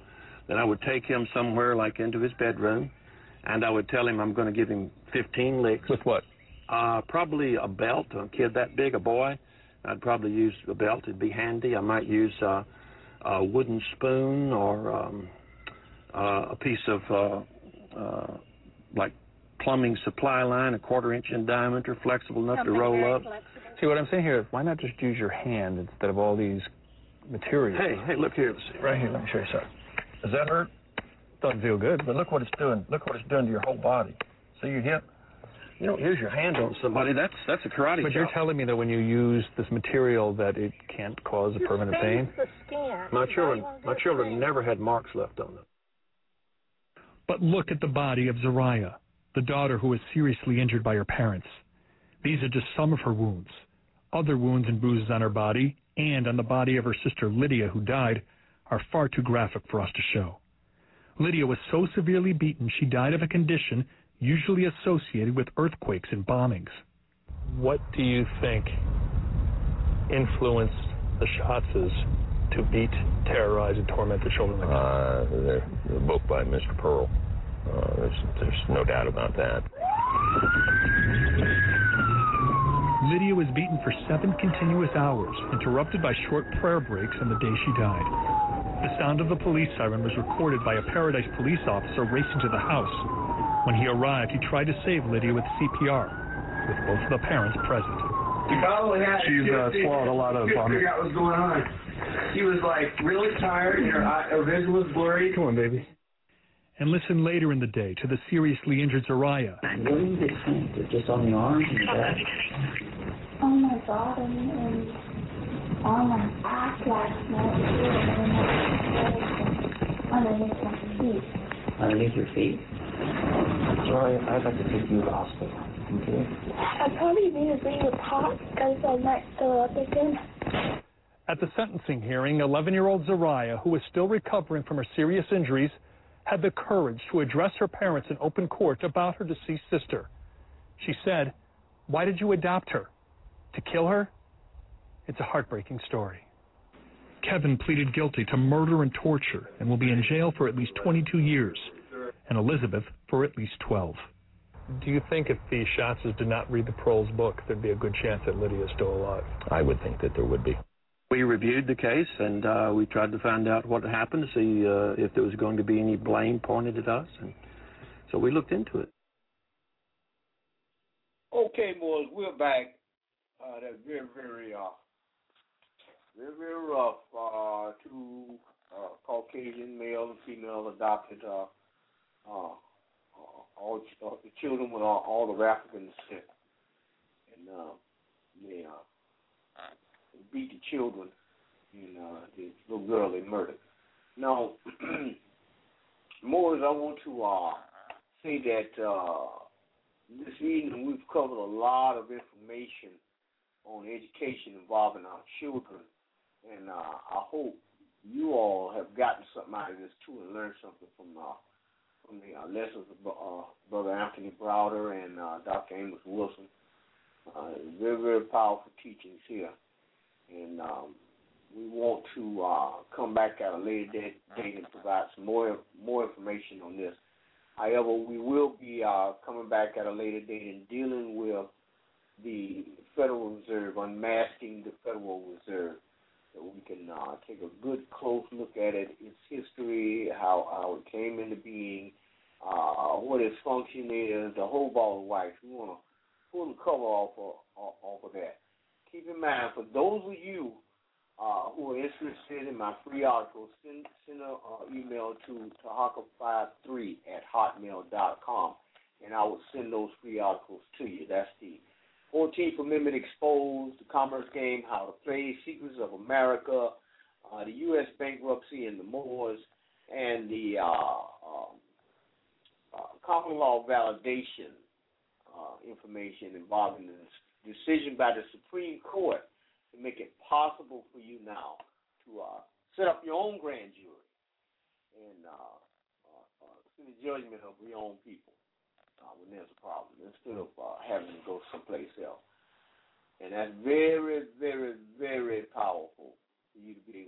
Then I would take him somewhere, like into his bedroom, and I would tell him I'm going to give him 15 licks. With what? Probably a belt. A kid that big, a boy, I'd probably use a belt. It'd be handy. I might use a wooden spoon or a piece of like plumbing supply line, a 1/4 inch in diameter, flexible enough to roll up. See, what I'm saying here is, why not just use your hand instead of all these materials? Hey, look here. Right here, let me show you something. Does that hurt? Doesn't feel good. But look what it's doing. Look what it's doing to your whole body. See your hip? You don't use your hand on somebody. That's a karate But chop. you're telling me that when you use this material that it can't cause a permanent pain? My children never had marks left on them. But look at the body of Zariah, the daughter who was seriously injured by her parents. These are just some of her wounds. Other wounds and bruises on her body and on the body of her sister Lydia, who died, are far too graphic for us to show. Lydia was so severely beaten she died of a condition usually associated with earthquakes and bombings. What do you think influenced the Schatzes to beat, terrorize, and torment their children like that? The book by Mr. Pearl. There's no doubt about that. Lydia was beaten for 7 continuous hours, interrupted by short prayer breaks on the day she died. The sound of the police siren was recorded by a Paradise police officer racing to the house. When he arrived, he tried to save Lydia with CPR, with both of the parents present. She's swallowed a lot of vomit. Figure out what's going on. She was like really tired, and her vision was blurry. Come on, baby. And listen later in the day to the seriously injured Zariah. Where did they send it? Just on the arms and the back? On my bottom and on my back last night, and underneath my feet. Underneath your feet? Sorry, I'd like to take you to the hospital. Okay? I probably need to bring a pot because I might throw up again. At the sentencing hearing, 11-year-old Zariah, who was still recovering from her serious injuries, had the courage to address her parents in open court about her deceased sister. She said, "Why did you adopt her? To kill her?" It's a heartbreaking story. Kevin pleaded guilty to murder and torture and will be in jail for at least 22 years, and Elizabeth for at least 12. Do you think if the Schatzes did not read the Pearl's book, there'd be a good chance that Lydia is still alive? I would think that there would be. We reviewed the case, and we tried to find out what happened, to see if there was going to be any blame pointed at us, and so we looked into it. Okay, boys, we're back. That's very, very rough. 2 Caucasian male and female adopted all the children with all of African descent, and they beat the children, and the little girl they murdered. Now, Moors, I want to say that this evening we've covered a lot of information on education involving our children, and I hope you all have gotten something out of this too and learned something from the lessons of Brother Anthony Browder and Dr. Amos Wilson. Very, very powerful teachings here. And we want to come back at a later date and provide some more information on this. However, we will be coming back at a later date and dealing with the Federal Reserve, unmasking the Federal Reserve, so we can take a good, close look at it, its history, how it came into being, what its function is, the whole ball of wax. We want to pull the cover off of that. Keep in mind, for those of you who are interested in my free articles, send an email to tahaka53@hotmail.com, and I will send those free articles to you. That's the 14th Amendment Exposed, the Commerce Game, How to Play, Secrets of America, the U.S. Bankruptcy and the Moors, and the common law validation information involving the decision by the Supreme Court to make it possible for you now to set up your own grand jury and see the judgment of your own people when there's a problem, instead of having to go someplace else. And that's very, very, very powerful for you to be able to be in that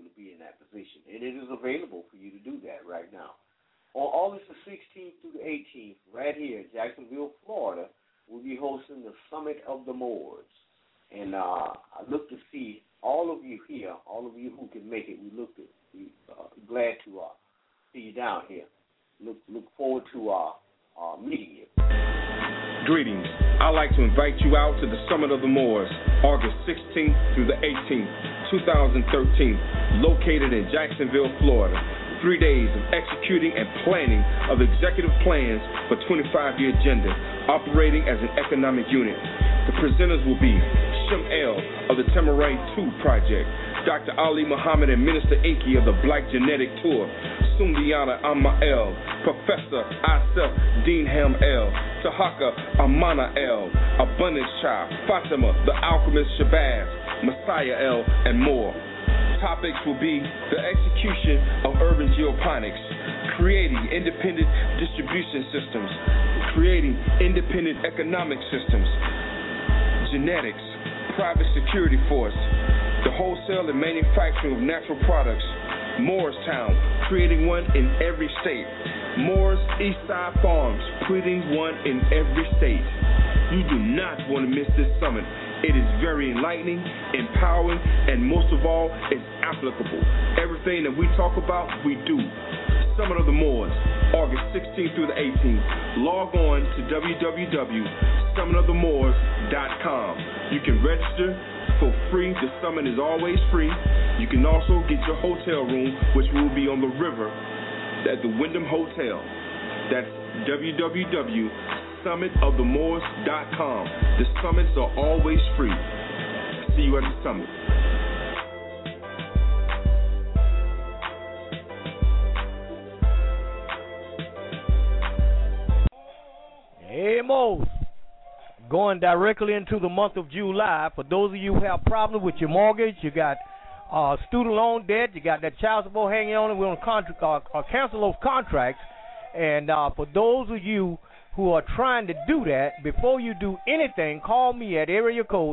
that position, and it is available for you to do that right now. On August the 16th through the 18th, right here in Jacksonville, Florida, we'll be hosting the Summit of the Moors. And I look to see all of you here, all of you who can make it. We look to be glad to see you down here. Look forward to meeting you. Greetings. I'd like to invite you out to the Summit of the Moors, August 16th through the 18th, 2013, located in Jacksonville, Florida. 3 days of executing and planning of executive plans for 25-year agenda, operating as an economic unit. The presenters will be Shem El of the Tamaray 2 Project, Dr. Ali Muhammad and Minister Inky of the Black Genetic Tour, Sundiana Amma El, Professor Asif Dinham El, Tahaka Amana El, Abundance Child, Fatima, the Alchemist Shabazz, Messiah El, and more. Topics will be the execution of urban geoponics, creating independent distribution systems, creating independent economic systems, genetics, private security force, the wholesale and manufacturing of natural products, Moorestown, creating one in every state, Moore's Eastside Farms, putting one in every state. You do not want to miss this summit. It is very enlightening, empowering, and most of all, it's applicable. Everything that we talk about, we do. Summit of the Moors, August 16th through the 18th. Log on to www.summitofthemoors.com. You can register for free. The summit is always free. You can also get your hotel room, which will be on the river at the Wyndham Hotel. That's www.summitofthemoors.com. The summits are always free. See you at the summit. Hey, Mose. Going directly into the month of July. For those of you who have problems with your mortgage, you got student loan debt, you got that child support hanging on, and we're going to cancel those contracts. And for those of you who are trying to do that, before you do anything, call me at area code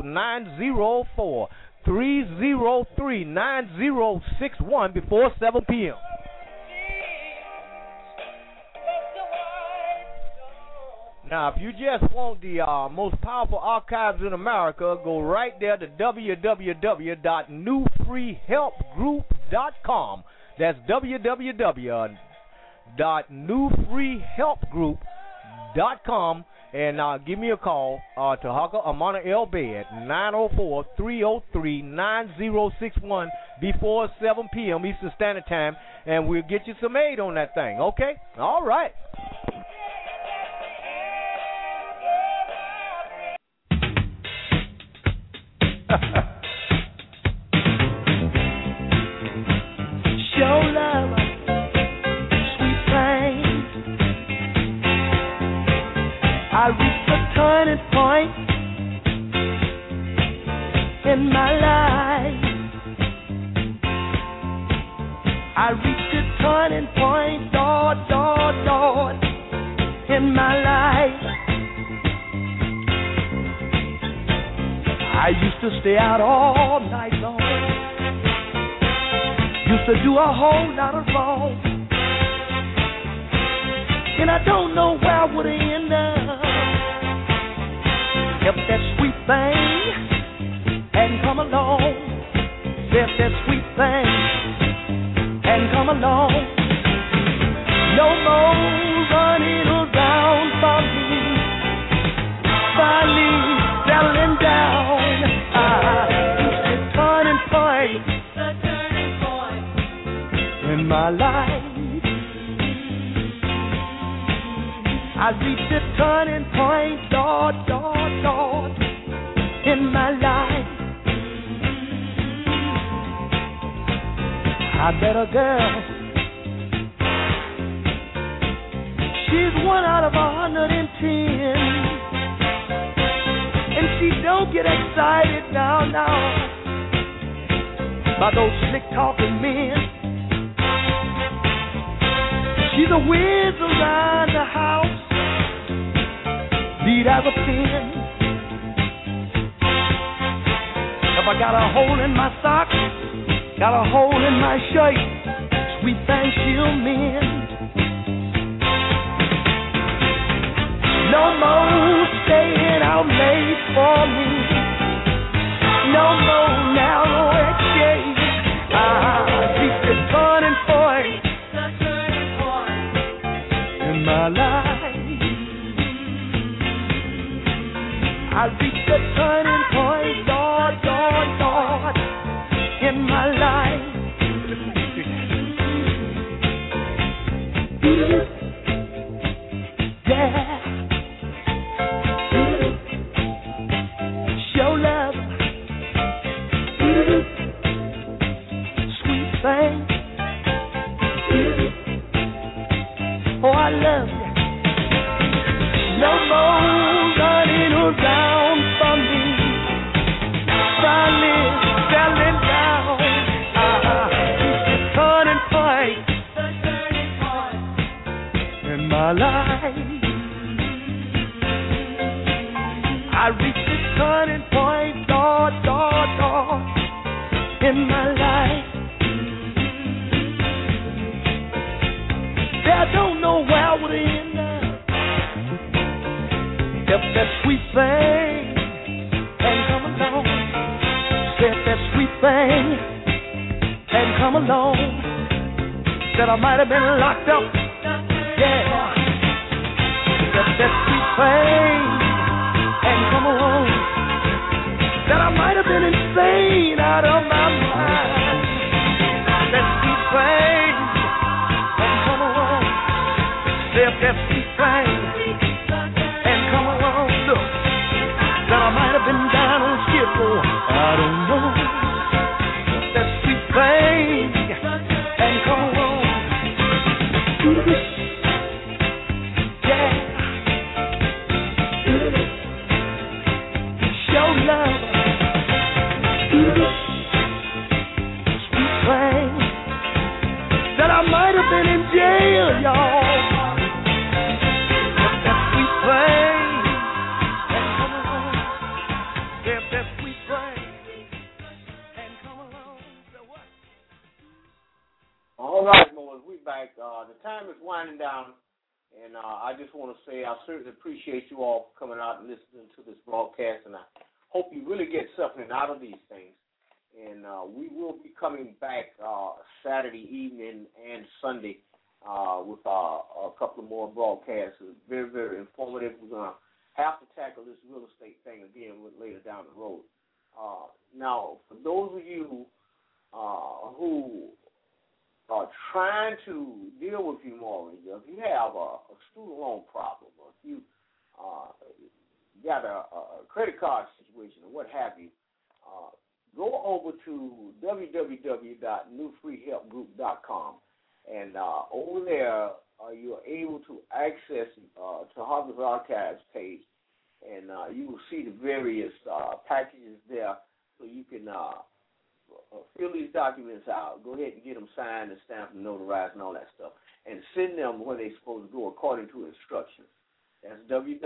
904-303-9061 before 7 p.m. Now, if you just want the most powerful archives in America, go right there to www.newfreehelpgroup.com. That's www.newfreehelpgroup.com, and give me a call to Haka Amana El Bed, 904-303-9061 before 7 p.m. Eastern Standard Time, and we'll get you some aid on that thing, okay? All right. Show love, sweet pain. I reached a turning point in my life. I reached a turning point, Lord, Lord, Lord, in my life. I used to stay out all night long. Used to do a whole lot of wrong. And I don't know where I would have ended up if that sweet thing hadn't come along. If that sweet thing hadn't come along. No more running around for me. Finally settling down. In my life, I reached a turning point, Lord, Lord, Lord, in my life. I met a girl. She's 1 out of 110, and she don't get excited now by those slick talking men. She's a whiz around the house, neat as a pin. If I got a hole in my sock, got a hole in my shirt, sweet thing she'll mend. No more staying out late for me. No more narrow escape. I reached the turning point in my life. I reached the turning point, Lord, Lord, Lord, in my life. Yeah. Show love, sweet thing. Oh, I love you. No more running around for me. Finally settling down. It's the turning point in my life. I reached the turning point, Lord, Lord, Lord, in my life. I don't know where I would end up if that sweet thing hadn't come along. If that sweet thing hadn't come along, that I might have been locked up. Yeah, if that sweet thing hadn't come along, that I might have been insane out of my mind. That sweet thing hadn't come along. If that sweet thing hadn't come along, look, that I might have been down on Skid Row. I don't know. If that sweet thing hadn't come along. Yeah. Show love. Sweet thing. That I might have been in jail, y'all. All right, Moses, we back. The time is winding down, and I just want to say I certainly appreciate you all for coming out and listening to this broadcast, and I hope you really get something out of these things. And we will be coming back Saturday evening and Sunday with a couple of more broadcasts. It's very, very informative. We're going to have to tackle this real estate thing again later down the road. Now, for those of you who are trying to deal with your mortgage, if you have a student loan problem, or if you got a credit card situation or what have you, go over to www.newfreehelpgroup.com, and over there you're able to access to Harvest Archives page, and you will see the various packages there, so you can fill these documents out. Go ahead and get them signed and stamped and notarized and all that stuff, and send them where they're supposed to go according to instructions. That's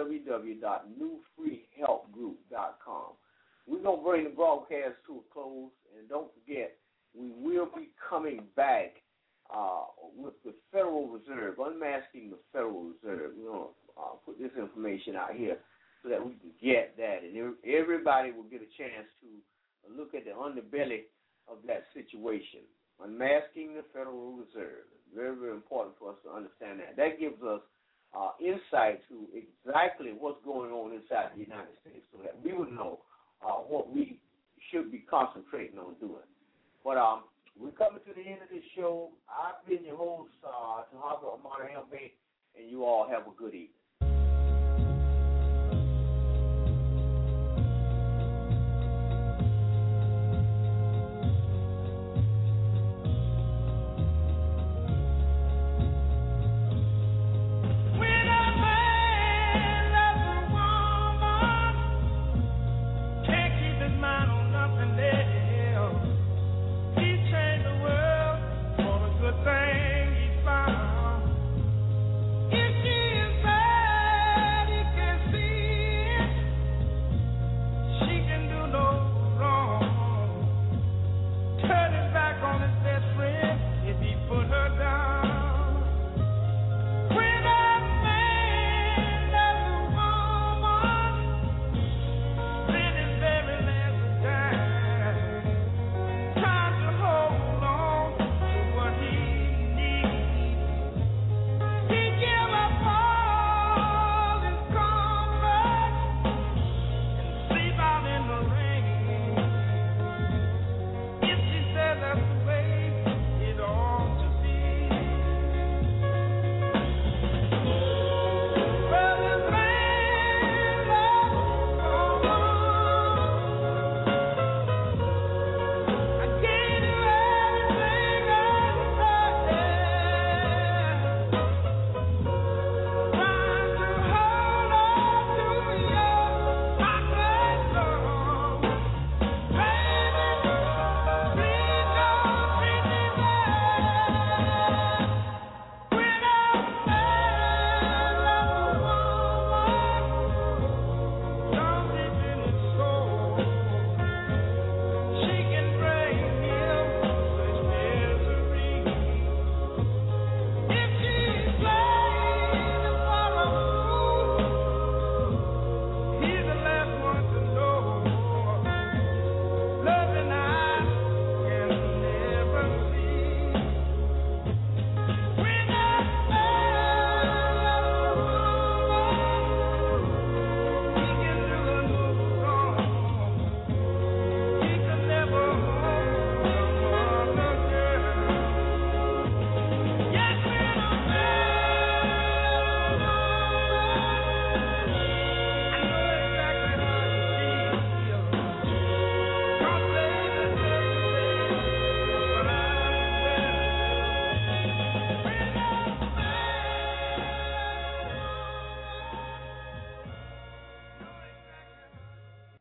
www.newfreehelpgroup.com. We're going to bring the broadcast to a close, and don't forget, we will be coming back with the Federal Reserve, unmasking the Federal Reserve. We're going to put this information out here so that we can get that, and everybody will get a chance to look at the underbelly of that situation. Unmasking the Federal Reserve. Very, very important for us to understand that. That gives us insight to exactly what's going on inside the United States, so that we would know what we should be concentrating on doing. But we're coming to the end of this show. I've been your host, Tahaka Amara Helbe, and you all have a good evening.